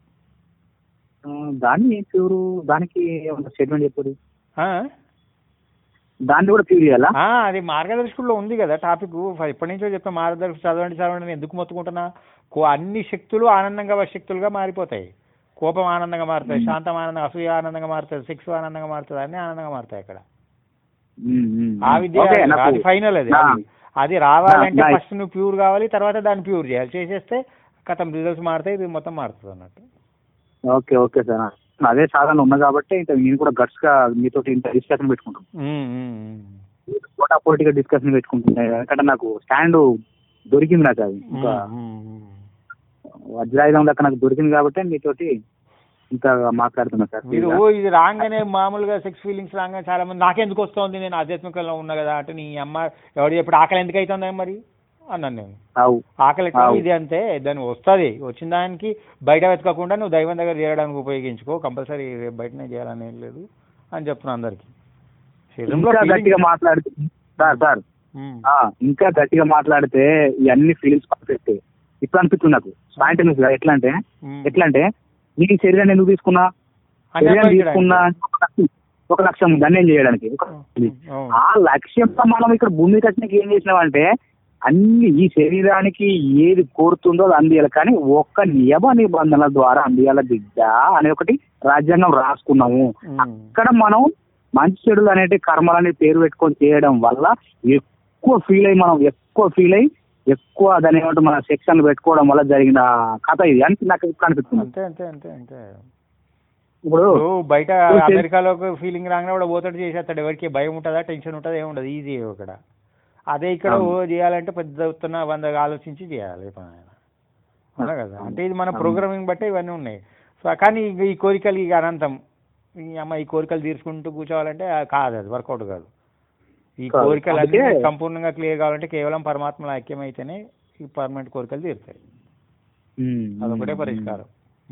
దానికి స్టేట్మెంట్ చెప్పదు, దాన్ని కూడా ప్యూర్ చేయాలా? అది మార్గదర్శకుల్లో ఉంది కదా టాపిక్. ఎప్పటి నుంచో చెప్తా, మార్గదర్శకుడు చదవండి ఎందుకు మొత్తుకుంటున్నా. అన్ని శక్తులు ఆనందంగా శక్తులుగా మారిపోతాయి. కోపం ఆనందంగా మారుతాయి, శాంతం ఆనందంగా, అసూయ ఆనందంగా మారుతుంది, సెక్స్ ఆనందంగా మారుతుంది, అన్ని ఆనందంగా మారుతాయి అక్కడ. ఆ విద్య అది ఫైనల్. అది రావాలంటే ఫస్ట్ నువ్వు ప్యూర్ కావాలి, తర్వాత దాన్ని ప్యూర్ చేయాలి. చేసేస్తే కథం రిజల్ట్స్ మారుతాయి, ఇది మొత్తం మారుతుంది అన్నట్టు. ఓకే సార్, అదే సాధన ఉన్నా కాబట్టి నేను కూడా గట్స్ గా మీతో ఇంత డిస్కషన్ పెట్టుకుంటాను, పోటాపోటీగా డిస్కషన్ పెట్టుకుంటున్నాయి. ఎందుకంటే నాకు స్టాండ్ దొరికింది, నాకు అది వజ్రాయుధం లెక్క నాకు దొరికింది కాబట్టి మీతోటి ఇంకా మాట్లాడుతున్నా సార్. మీరు ఇది రాగానే మామూలుగా సెక్స్ ఫీలింగ్స్ రాగానే చాలా మంది నాకెందుకు వస్తుంది, నేను ఆధ్యాత్మికంలో ఉన్నా కదా అంటే, నీ అమ్మ ఎవడు ఎప్పుడు ఆకలి ఎందుకు అవుతుంది మరి అన్నాను నేను. ఆకలి ఇది అంతే, దాన్ని వస్తుంది, వచ్చిన దానికి బయట వెతకకుండా నువ్వు దైవం దగ్గర చేరడానికి ఉపయోగించుకో, కంపల్సరీ బయటనే చేయాలని ఏం లేదు అని చెప్తున్నా అందరికి. గట్టిగా మాట్లాడితే సార్ ఇంకా గట్టిగా మాట్లాడితే ఇవన్నీ ఫీలింగ్స్ పర్ఫెక్ట్ ఇప్పుడు అనిపిస్తుంది నాకు. స్పాంటేనియస్ గా ఎట్లా అంటే నీ శరీరాన్ని ఎందుకు తీసుకున్నా ఒక లక్ష్యం ధన్యం చేయడానికి. ఆ లక్ష్యంతో మనం ఇక్కడ భూమి కట్టినకి ఏం చేసినామంటే అన్ని ఈ శరీరానికి ఏది కోరుతుందో అది అందియాలి, కానీ ఒక్క నియమ నిబంధనల ద్వారా అందియాల బిడ్డ అనే ఒకటి రాజ్యాంగం రాసుకున్నాము. అక్కడ మనం మంచి చెడులు అనేటి కర్మలని పేరు పెట్టుకొని చేయడం వల్ల ఎక్కువ ఫీల్ అయ్యి ఎక్కువ దాని ఏమంటే మన సెక్షన్ పెట్టుకోవడం వల్ల జరిగిన కథ ఇది అని నాకు కనిపిస్తుంది. అంతే. ఇప్పుడు బయట అమెరికాలోకి ఫీలింగ్ రాగానే కూడా పోతాడు, చేసేస్తాడు. ఎవరికి భయం ఉంటుందా, టెన్షన్ ఉంటుందా, ఏముండదు, ఈజీ ఇక్కడ. అదే ఇక్కడ చేయాలంటే పెద్ద ఎత్తున 100 ఆలోచించి చేయాలి అవునా కదా. అంటే ఇది మన ప్రోగ్రామింగ్ బట్టే ఇవన్నీ ఉన్నాయి. సో కానీ ఈ కోరికలు ఇక అనంతం, ఈ కోరికలు తీర్చుకుంటూ కూర్చోవాలంటే కాదు, అది వర్కౌట్ కాదు. ఈ కోరికలన్నీ సంపూర్ణంగా క్లియర్ కావాలంటే కేవలం పరమాత్మలో ఐక్యమైతేనే ఈ పర్మనెంట్ కోరికలు తీరుతాయి. అదొకటే పరిష్కారం.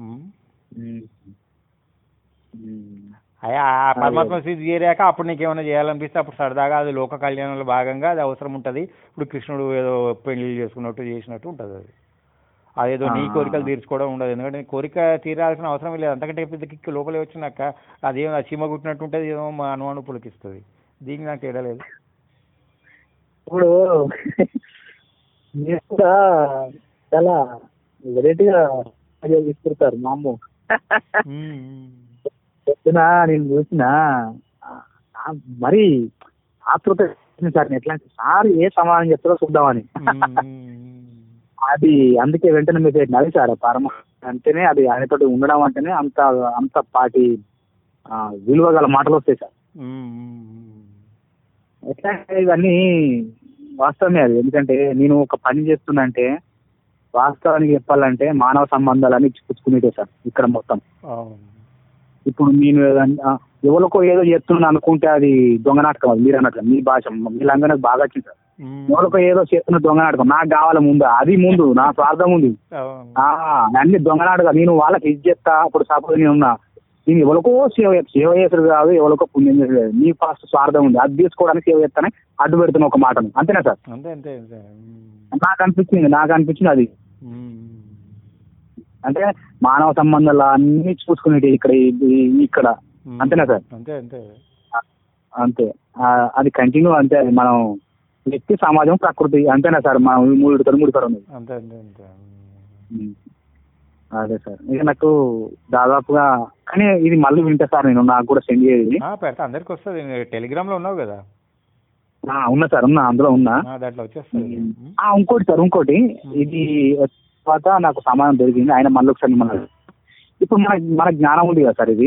అయ్యా ఆ పరమాత్మ స్థితి చేరాక అప్పుడు నీకేమైనా చేయాలనిపిస్తే అప్పుడు సరదాగా అది లోక కళ్యాణంలో భాగంగా అది అవసరం ఉంటుంది. ఇప్పుడు కృష్ణుడు ఏదో పెళ్లి చేసుకున్నట్టు చేసినట్టు ఉంటుంది. అది అదేదో నీ కోరికలు తీర్చుకోవడం ఉండదు. ఎందుకంటే కోరిక తీరాల్సిన అవసరం లేదు. అంతకంటే పెద్ద కిక్కు లోపలే వచ్చినాక అదేమో చీమ కుట్టినట్టు ఉంటుంది, ఏదో అనుమానం పులికిస్తుంది. దీనికి నాకు తేడా లేదు. ఇప్పుడు చాలా వెరైటీగా తీసుకుంటారు మా అమ్మ. చెప్తున్నా నేను చూసిన మరి ఆతృత సార్ ఎట్లా అంటే సార్ ఏ సమాధానం చెప్తారో చూద్దామని. అది అందుకే వెంటనే మీరు అది సార్ పరమ అంటేనే అది ఆయనతో ఉండడం అంటేనే అంత అంత పాటి విలువ గల మాటలు వస్తాయి సార్. ఎట్లా ఇవన్నీ వాస్తవమే అది. ఎందుకంటే నేను ఒక పని చేస్తున్నా అంటే వాస్తవానికి చెప్పాలంటే మానవ సంబంధాలని పుచ్చుకునేదే సార్ ఇక్కడ మొత్తం. ఇప్పుడు నేను ఎవరికో ఏదో చేస్తున్నా అనుకుంటే అది దొంగ నాటకం. అది మీరు అన్నట్లు మీ భాష వీళ్ళందరూ నాకు బాగా వచ్చింది సార్. ఎవరికో ఏదో చేస్తున్న దొంగ నాటకం నాకు కావాలి ముందు, అది ముందు నా స్వార్థం ఉంది. అన్ని దొంగ నాటకం. నేను వాళ్ళకి ఇది చేస్తా. అప్పుడు సపోజ్ నేను ఉన్నా, నేను ఎవరికో సేవ చేసుడు కాదు, ఎవరికో పుణ్యం చేసుడు కాదు. నీ ఫస్ట్ స్వార్థం ఉంది, అది తీసుకోవడానికి సేవ చేస్తానే అడ్డు పెడుతున్నా ఒక మాటను. అంతేనా సార్? నాకు అనిపించింది అది. అంటే మానవ సంబంధాలు అన్ని చూసుకునేటి ఇక్కడ అంతేనా సార్? అంతే అది కంటిన్యూ. అంతే అది మనం వ్యక్తి, సమాజం, ప్రకృతి అంతేనా సార్? మనం ముడిపడి ఉంది. అదే సార్. ఇక నాకు దాదాపుగా కానీ ఇది మళ్ళీ వింటా సార్. నేను నాకు కూడా సెండ్ చేయాలి. అందరికి వస్తుంది. టెలిగ్రామ్ లో ఉన్నావు కదా? ఉన్నా సార్, అందులో ఉన్నా. దాంట్లో వచ్చేస్తుంది. ఇంకోటి సార్, ఇంకోటి ఇది తర్వాత నాకు సమాధానం దొరికింది. ఆయన మళ్ళీ ఒకసారి ఇప్పుడు మన జ్ఞానం ఉంది కదా సార్. ఇది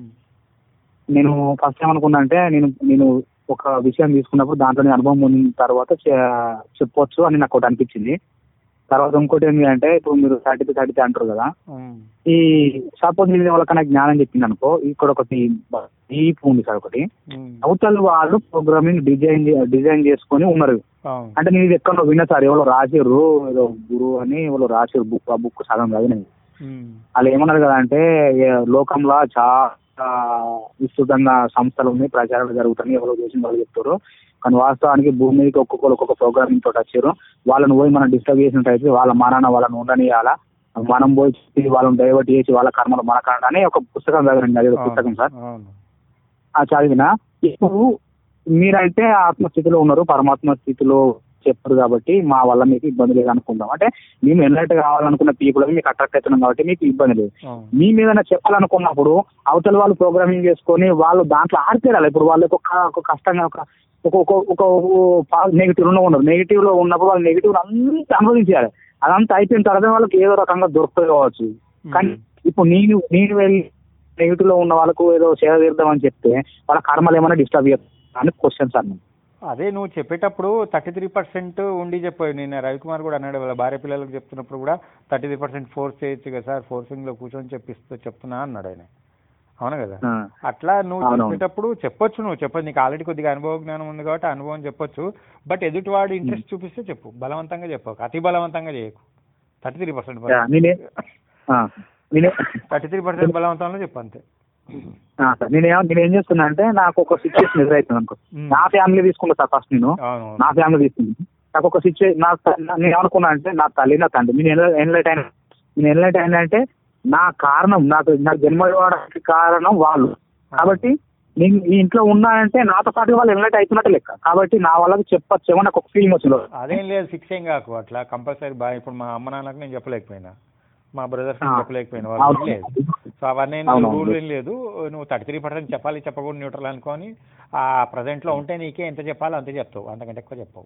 నేను ఫస్ట్ ఏమనుకున్నా అంటే నేను ఒక విషయం తీసుకున్నప్పుడు దాంట్లో అనుభవం ఉన్న తర్వాత చెప్పొచ్చు అని నాకు ఒకటి అనిపించింది. తర్వాత ఇంకోటి ఏంటి అంటే ఇప్పుడు మీరు 30 అంటారు కదా, ఈ సపోజ్ నేను ఎవరికైనా జ్ఞానం చెప్పింది అనుకో, ఇక్కడ ఒకటి డీప్ ఉంది సార్. ఒకటి అవతల వాళ్ళు ప్రోగ్రామింగ్ డిజైన్ చేసుకొని ఉన్నారు. అంటే నేను ఇది ఎక్కడో విన్నా సార్, ఎవరో రాసిర్రు, ఏదో గురువు అని ఎవరో రాసిర్రు బుక్. ఆ బుక్ సగం చదివినది. వాళ్ళు ఏమన్నారు కదా అంటే లోకంలో చాలా విస్తృతంగా సంస్థలు ఉన్నాయి, ప్రచారాలు జరుగుతున్నాయి, ఎవరో చేసిన వాళ్ళు చెప్తారు. కానీ వాస్తవానికి భూమి మీదకి ఒక్కొక్క ప్రోగ్రామింగ్ తోటి వచ్చారు. వాళ్ళని పోయి మనం డిస్టర్బ్ చేసినట్టయితే వాళ్ళ మానాన వాళ్ళని ఉండనియాలా, మనం పోయి వాళ్ళని డైవర్ట్ చేసి వాళ్ళ కర్మలు మన కర్మ అని ఒక పుస్తకం చదివండి. అదే పుస్తకం సార్. చదివిన ఇప్పుడు మీరంటే ఆత్మస్థితిలో ఉన్నారు, పరమాత్మ స్థితిలో చెప్పారు కాబట్టి మా వల్ల మీకు ఇబ్బంది లేదు అనుకుందాం. అంటే మేము ఎన్లైట్ కావాలనుకున్న పీపుల్ మీకు అట్రాక్ట్ అవుతున్నాం కాబట్టి మీకు ఇబ్బంది లేదు. మీ మీద చెప్పాలనుకున్నప్పుడు అవతల వాళ్ళు ప్రోగ్రామింగ్ చేసుకొని వాళ్ళు దాంట్లో ఆడితేరాలి. ఇప్పుడు వాళ్ళకి ఒక కష్టంగా ఒక నెగిటివ్ లో ఉన్నారు. నెగిటివ్ లో ఉన్నప్పుడు వాళ్ళు నెగిటివ్ అంతా అనుభవించాలి. అదంతా అయిపోయిన తర్వాత వాళ్ళకి ఏదో రకంగా దొరుకుతుంది కావచ్చు. కానీ ఇప్పుడు నేను వెళ్ళి నెగిటివ్ లో ఉన్న వాళ్ళకు ఏదో సేవ తీద్దామని చెప్తే వాళ్ళ కర్మలు ఏమైనా డిస్టర్బ్ చేస్తా అని క్వశ్చన్ సార్. అదే నువ్వు చెప్పేటప్పుడు 33% ఉండి చెప్పావు. నేను రవికుమార్ కూడా అన్నాడు, వాళ్ళ భార్య పిల్లలకు చెప్తున్నప్పుడు కూడా 33% ఫోర్స్ చేయొచ్చు కదా సార్, ఫోర్సింగ్ లో కూర్చొని చెప్తున్నా అన్నాడు ఆయన. అవును కదా? అట్లా నువ్వు చెప్పేటప్పుడు చెప్పొచ్చు. నువ్వు చెప్పొచ్చు, నీకు ఆల్రెడీ కొద్దిగా అనుభవ జ్ఞానం ఉంది కాబట్టి అనుభవం చెప్పొచ్చు. బట్ ఎదుటివాడు ఇంట్రెస్ట్ చూపిస్తే చెప్పు, బలవంతంగా చెప్పకు, అతి బలవంతంగా చేయకు. 33% 33% బలవంతంలో చెప్పు అంతే. నేనేం చేస్తున్నా అంటే నాకు ఒక సిచ్యువేషన్ ఎదురైతుంది అనుకో, నా ఫ్యామిలీ తీసుకుంటా సార్. ఫస్ట్ నేను నా ఫ్యామిలీ తీసుకుంది. నాకు ఒక సిచ్యువేషన్ నేను ఏమనుకున్నా అంటే నా తల్లి నా తండ్రి నేను ఎన్లైట్ అయినా అంటే నా కారణం నాకు జన్మ ఇవ్వడానికి కారణం వాళ్ళు. కాబట్టి నేను ఈ ఇంట్లో ఉన్నానంటే నాతో పాటు వాళ్ళు ఎన్లైట్ అవుతున్నట్టు లెక్క. కాబట్టి నా వాళ్ళకి చెప్పొచ్చేమో నాకు ఒక ఫీలింగ్ వచ్చింది. అదేం లేదు, ఫిక్స్ ఏం కాకు అట్లా కంపల్సరీ. ఇప్పుడు మా అమ్మ నాన్నకు నేను చెప్పలేకపోయినా, మా బ్రదర్స్ చెప్పలేకపోయినా, వాళ్ళు లేదు. సో అవన్నీ రూల్ ఏం లేదు. నువ్వు 33% చెప్పాలి, చెప్పకూడదు న్యూట్రల్ అనుకోని ఆ ప్రజెంట్ లో ఉంటే నీకే ఎంత చెప్పాలో అంతే చెప్తావు, అంతకంటే ఎక్కువ చెప్పావు.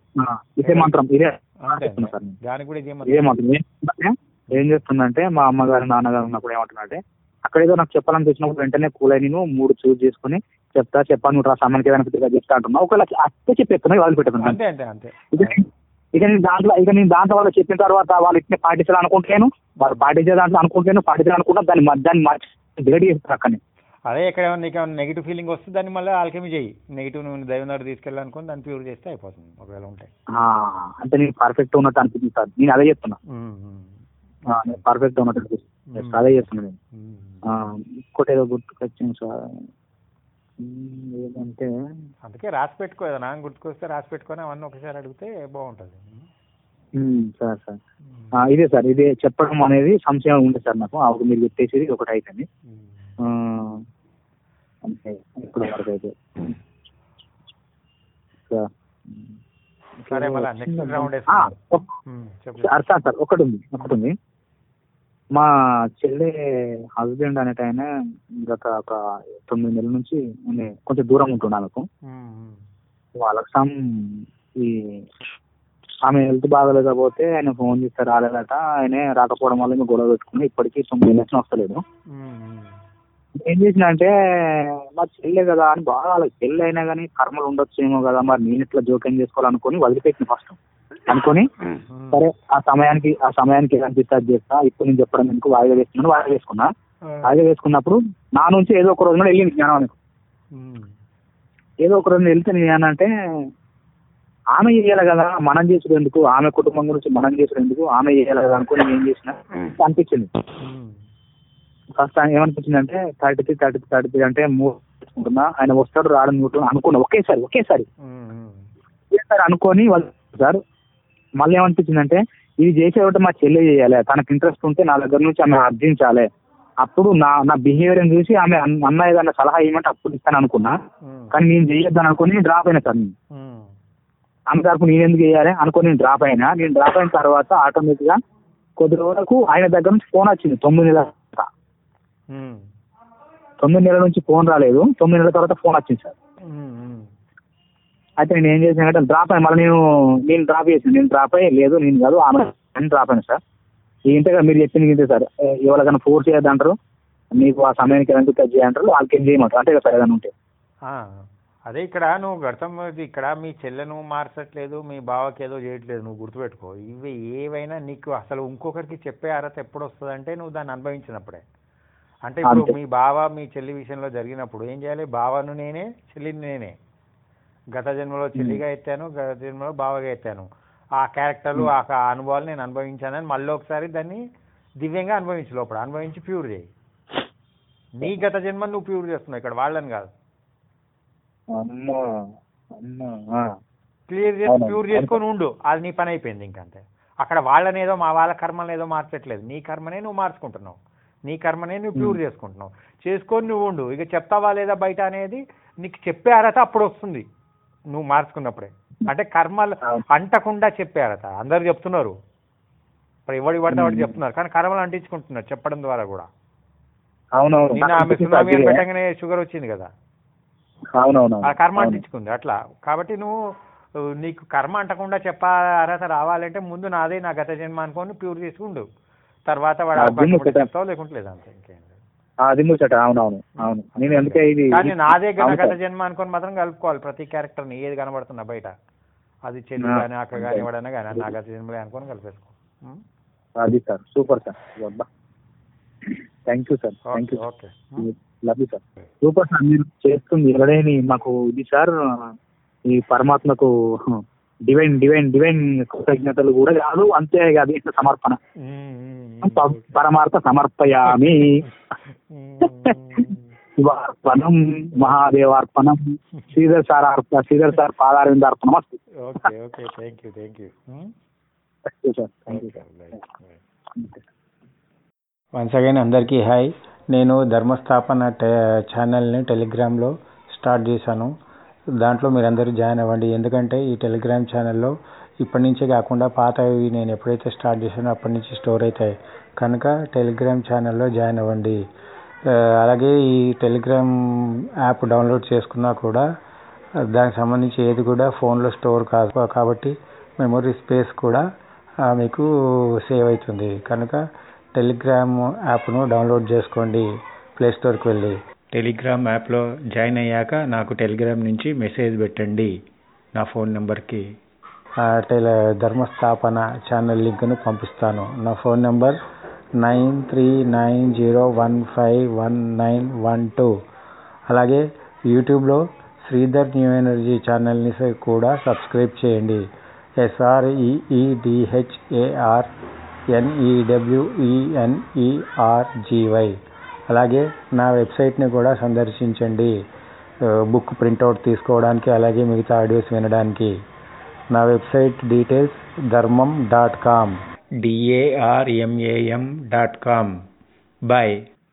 దానికి కూడా ఇదే మంత్రం. ఏం చేస్తుందంటే మా అమ్మగారు నాన్నగారు ఉన్నప్పుడు ఏమంటున్నారంటే అక్కడ ఏదో నాకు చెప్పాలని తెచ్చినప్పుడు వెంటనే కూల్ అయి నేను 3 చూస్ చేసుకుని చెప్పాను నువ్వు రా సమ్మన్కి ఏదైనా చెప్తా అంటున్నా. ఒకవేళ అట్టే చెప్పేస్తున్నా వాళ్ళు పెట్టుకున్నాను. ఇక నేను దాంట్లో వాళ్ళు చెప్పిన తర్వాత వాళ్ళు ఇట్లా పాటించాలనుకుంటాను, వాళ్ళు పాటించే దాంట్లో అనుకుంటాను, పాటించాలనుకుంటా దాన్ని మార్చి డిలీట్ చేస్తారు అక్కడనే. అదే ఎక్కడ నీకు ఏమైనా నెగిటివ్ ఫీలింగ్ వస్తే దాన్ని మళ్ళీ ఆల్కెమీ చేయి. నెగిటివ్ నువ్వు దైవం దగ్గర తీసుకెళ్ళాలనుకుని దాన్ని ప్యూర్ చేస్తే అయిపోతుంది ఒకవేళ ఉంటాయి. అంటే నేను పర్ఫెక్ట్ ఉన్నట్టు అనిపిస్తుంది సార్. నేను అదే చెప్తున్నా, నేను పర్ఫెక్ట్ ఉన్నట్టు అనిపిస్తుంది. అదే చెప్తున్నా నేను. ఇంకోటి ఏదో గుర్తుకొచ్చింది సార్, ఏదంటే అందుకే రాసి పెట్టుకో, ఏదైనా గుర్తుకొస్తే రాసి పెట్టుకొని అవన్నీ ఒకసారి అడిగితే బాగుంటుంది. సార్ ఇదే సార్, ఇదే చెప్పడం అనేది సంశయం ఉంది సార్ నాకు. అప్పుడు మీరు చెప్పేసి ఒకటి అయిపోయింది అంతే ఇప్పుడు వరకు అయితే. సార్ ఒకటి ఉంది. మా చెల్లె హస్బెండ్ అనేట ఆయన గత ఒక 9 నెలల నుంచి కొంచెం దూరం ఉంటుండే ఆమెకు. వాళ్ళకి ఈ ఆమె హెల్త్ బాగలేకపోతే ఆయన ఫోన్ చేస్తే రాలేదట. ఆయన రాకపోవడం వల్ల ఇంకా గొడవ పెట్టుకుని ఇప్పటికీ 9 నెలలు వస్తలేదు. ఏం చేసిన అంటే మా చెల్లె కదా అని బాగా, వాళ్ళకి చెల్లి అయినా కానీ కర్మలు ఉండొచ్చేమో కదా, మరి నేను ఇట్లా జోక్యం చేసుకోవాలనుకుని వదిలిపెట్టిన ఫస్ట్ అనుకొని, సరే ఆ సమయానికి ఎలా అనిపిస్తే అది చేస్తా, ఇప్పుడు నేను చెప్పడం ఎందుకు, వాయిదా వేసుకున్నా. వాయిదా వేసుకున్నప్పుడు నా నుంచి ఏదో ఒక రోజు వెళ్ళింది జ్ఞానం అనుకో. ఏదో ఒక రోజు వెళ్తే నేను ఏమంటే ఆమె చేయాలి కదా, మనం చేసుడు ఎందుకు, ఆమె కుటుంబం గురించి మనం చేసుడు ఎందుకు, ఆమె చేయాలి కదా అనుకుని నేను ఏం చేసిన అనిపించింది. ఫస్ట్ ఏమనిపించింది అంటే 33 అంటే 3 ఆయన వస్తాడు రాడు అనుకున్నా ఒకేసారి అనుకొని వాళ్ళు సార్. మళ్ళీ ఏమనిపించింది అంటే ఇది చేసేవాటి మా చెల్లె చేయాలి, తనకు ఇంట్రెస్ట్ ఉంటే నా దగ్గర నుంచి ఆమె అర్జించాలి, అప్పుడు నా బిహేవియర్ చూసి ఆమె అన్న ఏదన్నా సలహా ఇవ్వమంటే అప్పుడు ఇస్తాను అనుకున్నా. కానీ నేను చేయొద్దని అనుకుని డ్రాప్ అయినా సార్. ఆమె తరపు నేను ఎందుకు చేయాలి అనుకుని నేను డ్రాప్ అయినా. నేను డ్రాప్ అయిన తర్వాత ఆటోమేటిక్ గా కొద్ది రోజులకు ఆయన దగ్గర నుంచి ఫోన్ వచ్చింది. 9 నెలల నుంచి ఫోన్ రాలేదు. 9 నెలల తర్వాత ఫోన్ వచ్చింది సార్. అయితే నేను ఏం చేసానంటే డ్రాప్ అయ్యి మళ్ళీ నేను డ్రాప్ అయ్యి లేదు నేను కాదు ఆమె డ్రాప్ అయినా సార్. ఇంతగా మీరు చెప్పింది ఇంతే సార్. ఎవరికైనా ఫోర్స్ చేయొద్దంటారు, మీకు ఆ సమయానికి ఎంత చేయంటారు, వాళ్ళకి ఏం చేయమంటారు అంటే సార్ ఏదైనా ఉంటే. అదే ఇక్కడ నువ్వు గతం ఇక్కడ మీ చెల్లెను మార్చట్లేదు, మీ బావకి ఏదో చేయట్లేదు, నువ్వు గుర్తుపెట్టుకో. ఇవి ఏవైనా నీకు అసలు ఇంకొకరికి చెప్పే అర్హత ఎప్పుడు వస్తుందంటే నువ్వు దాన్ని అనుభవించినప్పుడే. అంటే ఇప్పుడు మీ బావ మీ చెల్లి విషయంలో జరిగినప్పుడు ఏం చేయాలి, బావను నేనే చెల్లిని నేనే, గత జన్మలో చెల్లిగా ఎత్తాను, గత జన్మలో బావగా ఎత్తాను, ఆ క్యారెక్టర్లు ఆ అనుభవాలు నేను అనుభవించానని మళ్ళీ ఒకసారి దాన్ని దివ్యంగా అనుభవించు, లోపల అనుభవించి ప్యూర్ చేయి. నీ గత జన్మ నువ్వు ప్యూర్ చేస్తున్నావు, ఇక్కడ వాళ్ళని కాదు. క్లియర్ చేసి ప్యూర్ చేసుకొని ఉండు, అది నీ పని అయిపోయింది. ఇంకంతే. అక్కడ వాళ్ళనేదో వాళ్ళ కర్మని ఏదో మార్చట్లేదు, నీ కర్మనే నువ్వు మార్చుకుంటున్నావు, నీ కర్మనే నువ్వు ప్యూర్ చేసుకుంటున్నావు. చేసుకొని నువ్వు ఉండు. ఇక చెప్తావా లేదా బయట అనేది నీకు చెప్పే అర్హత అప్పుడు వస్తుంది నువ్వు మార్చుకున్నప్పుడే. అంటే కర్మలు అంటకుండా చెప్పే అర్హత. అందరు చెప్తున్నారు, ఇప్పుడు ఎవడి పడితే వాడు చెప్తున్నారు, కానీ కర్మలు అంటించుకుంటున్నారు చెప్పడం ద్వారా కూడా. నిన్న ఆమె సునామీ పెట్టగానే షుగర్ వచ్చింది కదా, ఆ కర్మ అంటించుకుంది అట్లా. కాబట్టి నువ్వు నీకు కర్మ అంటకుండా చెప్పే అర్హత రావాలంటే ముందు నాదే నా గత జన్మ అనుకోని ప్యూర్ చేసుకుండు, తర్వాత వాడు చెప్తావు లేకుంటే లేదు, అంతే. ఇంకేం లేదు. కానీ నాదే గత జన్మ అనుకొని మాత్రం కలుపుకోవాలి ప్రతి క్యారెక్టర్ని, ఏది కనబడుతున్నా బయట, అది చెల్లి కానీ అక్క కానీ ఎవడైనా కానీ నా గత జన్మలే అనుకొని కలిపేసుకో. అది sir, super sir, thank you sir, okay, love you sir, super sir. మీరు చేస్తుంది ఎవడైనా మాకు ఇది సార్, ఈ పరమాత్మకు డివైన్ కృతజ్ఞతలు కూడా కాదు, అంతే కాదు, ఇట్లా సమర్పణ, పరమార్థ సమర్పయామి, శివార్పణం, మహాదేవార్పణం, శ్రీధర్ సార్ పాదారవిందార్పణం అస్తు. వన్స్ అగైన్ అందరికీ హాయ్. నేను ధర్మస్థాపన ఛానల్ని టెలిగ్రామ్లో స్టార్ట్ చేశాను. దాంట్లో మీరందరూ జాయిన్ అవ్వండి. ఎందుకంటే ఈ టెలిగ్రామ్ ఛానల్లో ఇప్పటి నుంచే కాకుండా పాతవి నేను ఎప్పుడైతే స్టార్ట్ చేశానో అప్పటి నుంచి స్టోర్ అవుతాయి కనుక టెలిగ్రామ్ ఛానల్లో జాయిన్ అవ్వండి. అలాగే ఈ టెలిగ్రామ్ యాప్ డౌన్లోడ్ చేసుకున్నా కూడా దానికి సంబంధించి ఏది కూడా ఫోన్లో స్టోర్ కాదు, కాబట్టి మెమొరీ స్పేస్ కూడా మీకు సేవ్ అవుతుంది. కనుక టెలిగ్రామ్ యాప్ను డౌన్లోడ్ చేసుకోండి ప్లే స్టోర్కి వెళ్ళి. టెలిగ్రామ్ యాప్లో జాయిన్ అయ్యాక నాకు టెలిగ్రామ్ నుంచి మెసేజ్ పెట్టండి నా ఫోన్ నెంబర్కి. ధర్మస్థాపన ఛానల్ లింక్ను పంపిస్తాను. నా ఫోన్ నెంబర్ 9390151912. అలాగే యూట్యూబ్లో శ్రీధర్ న్యూ ఎనర్జీ ఛానల్ని కూడా సబ్స్క్రైబ్ చేయండి. SREEDHARNEWENERGY. అలాగే నా వెబ్సైట్ని కూడా సందర్శించండి, బుక్ ప్రింట్అవుట్ తీసుకోవడానికి అలాగే మిగతా ఆడియోస్ వినడానికి. నా website details dharmam.com. DARMAM.com. Bye.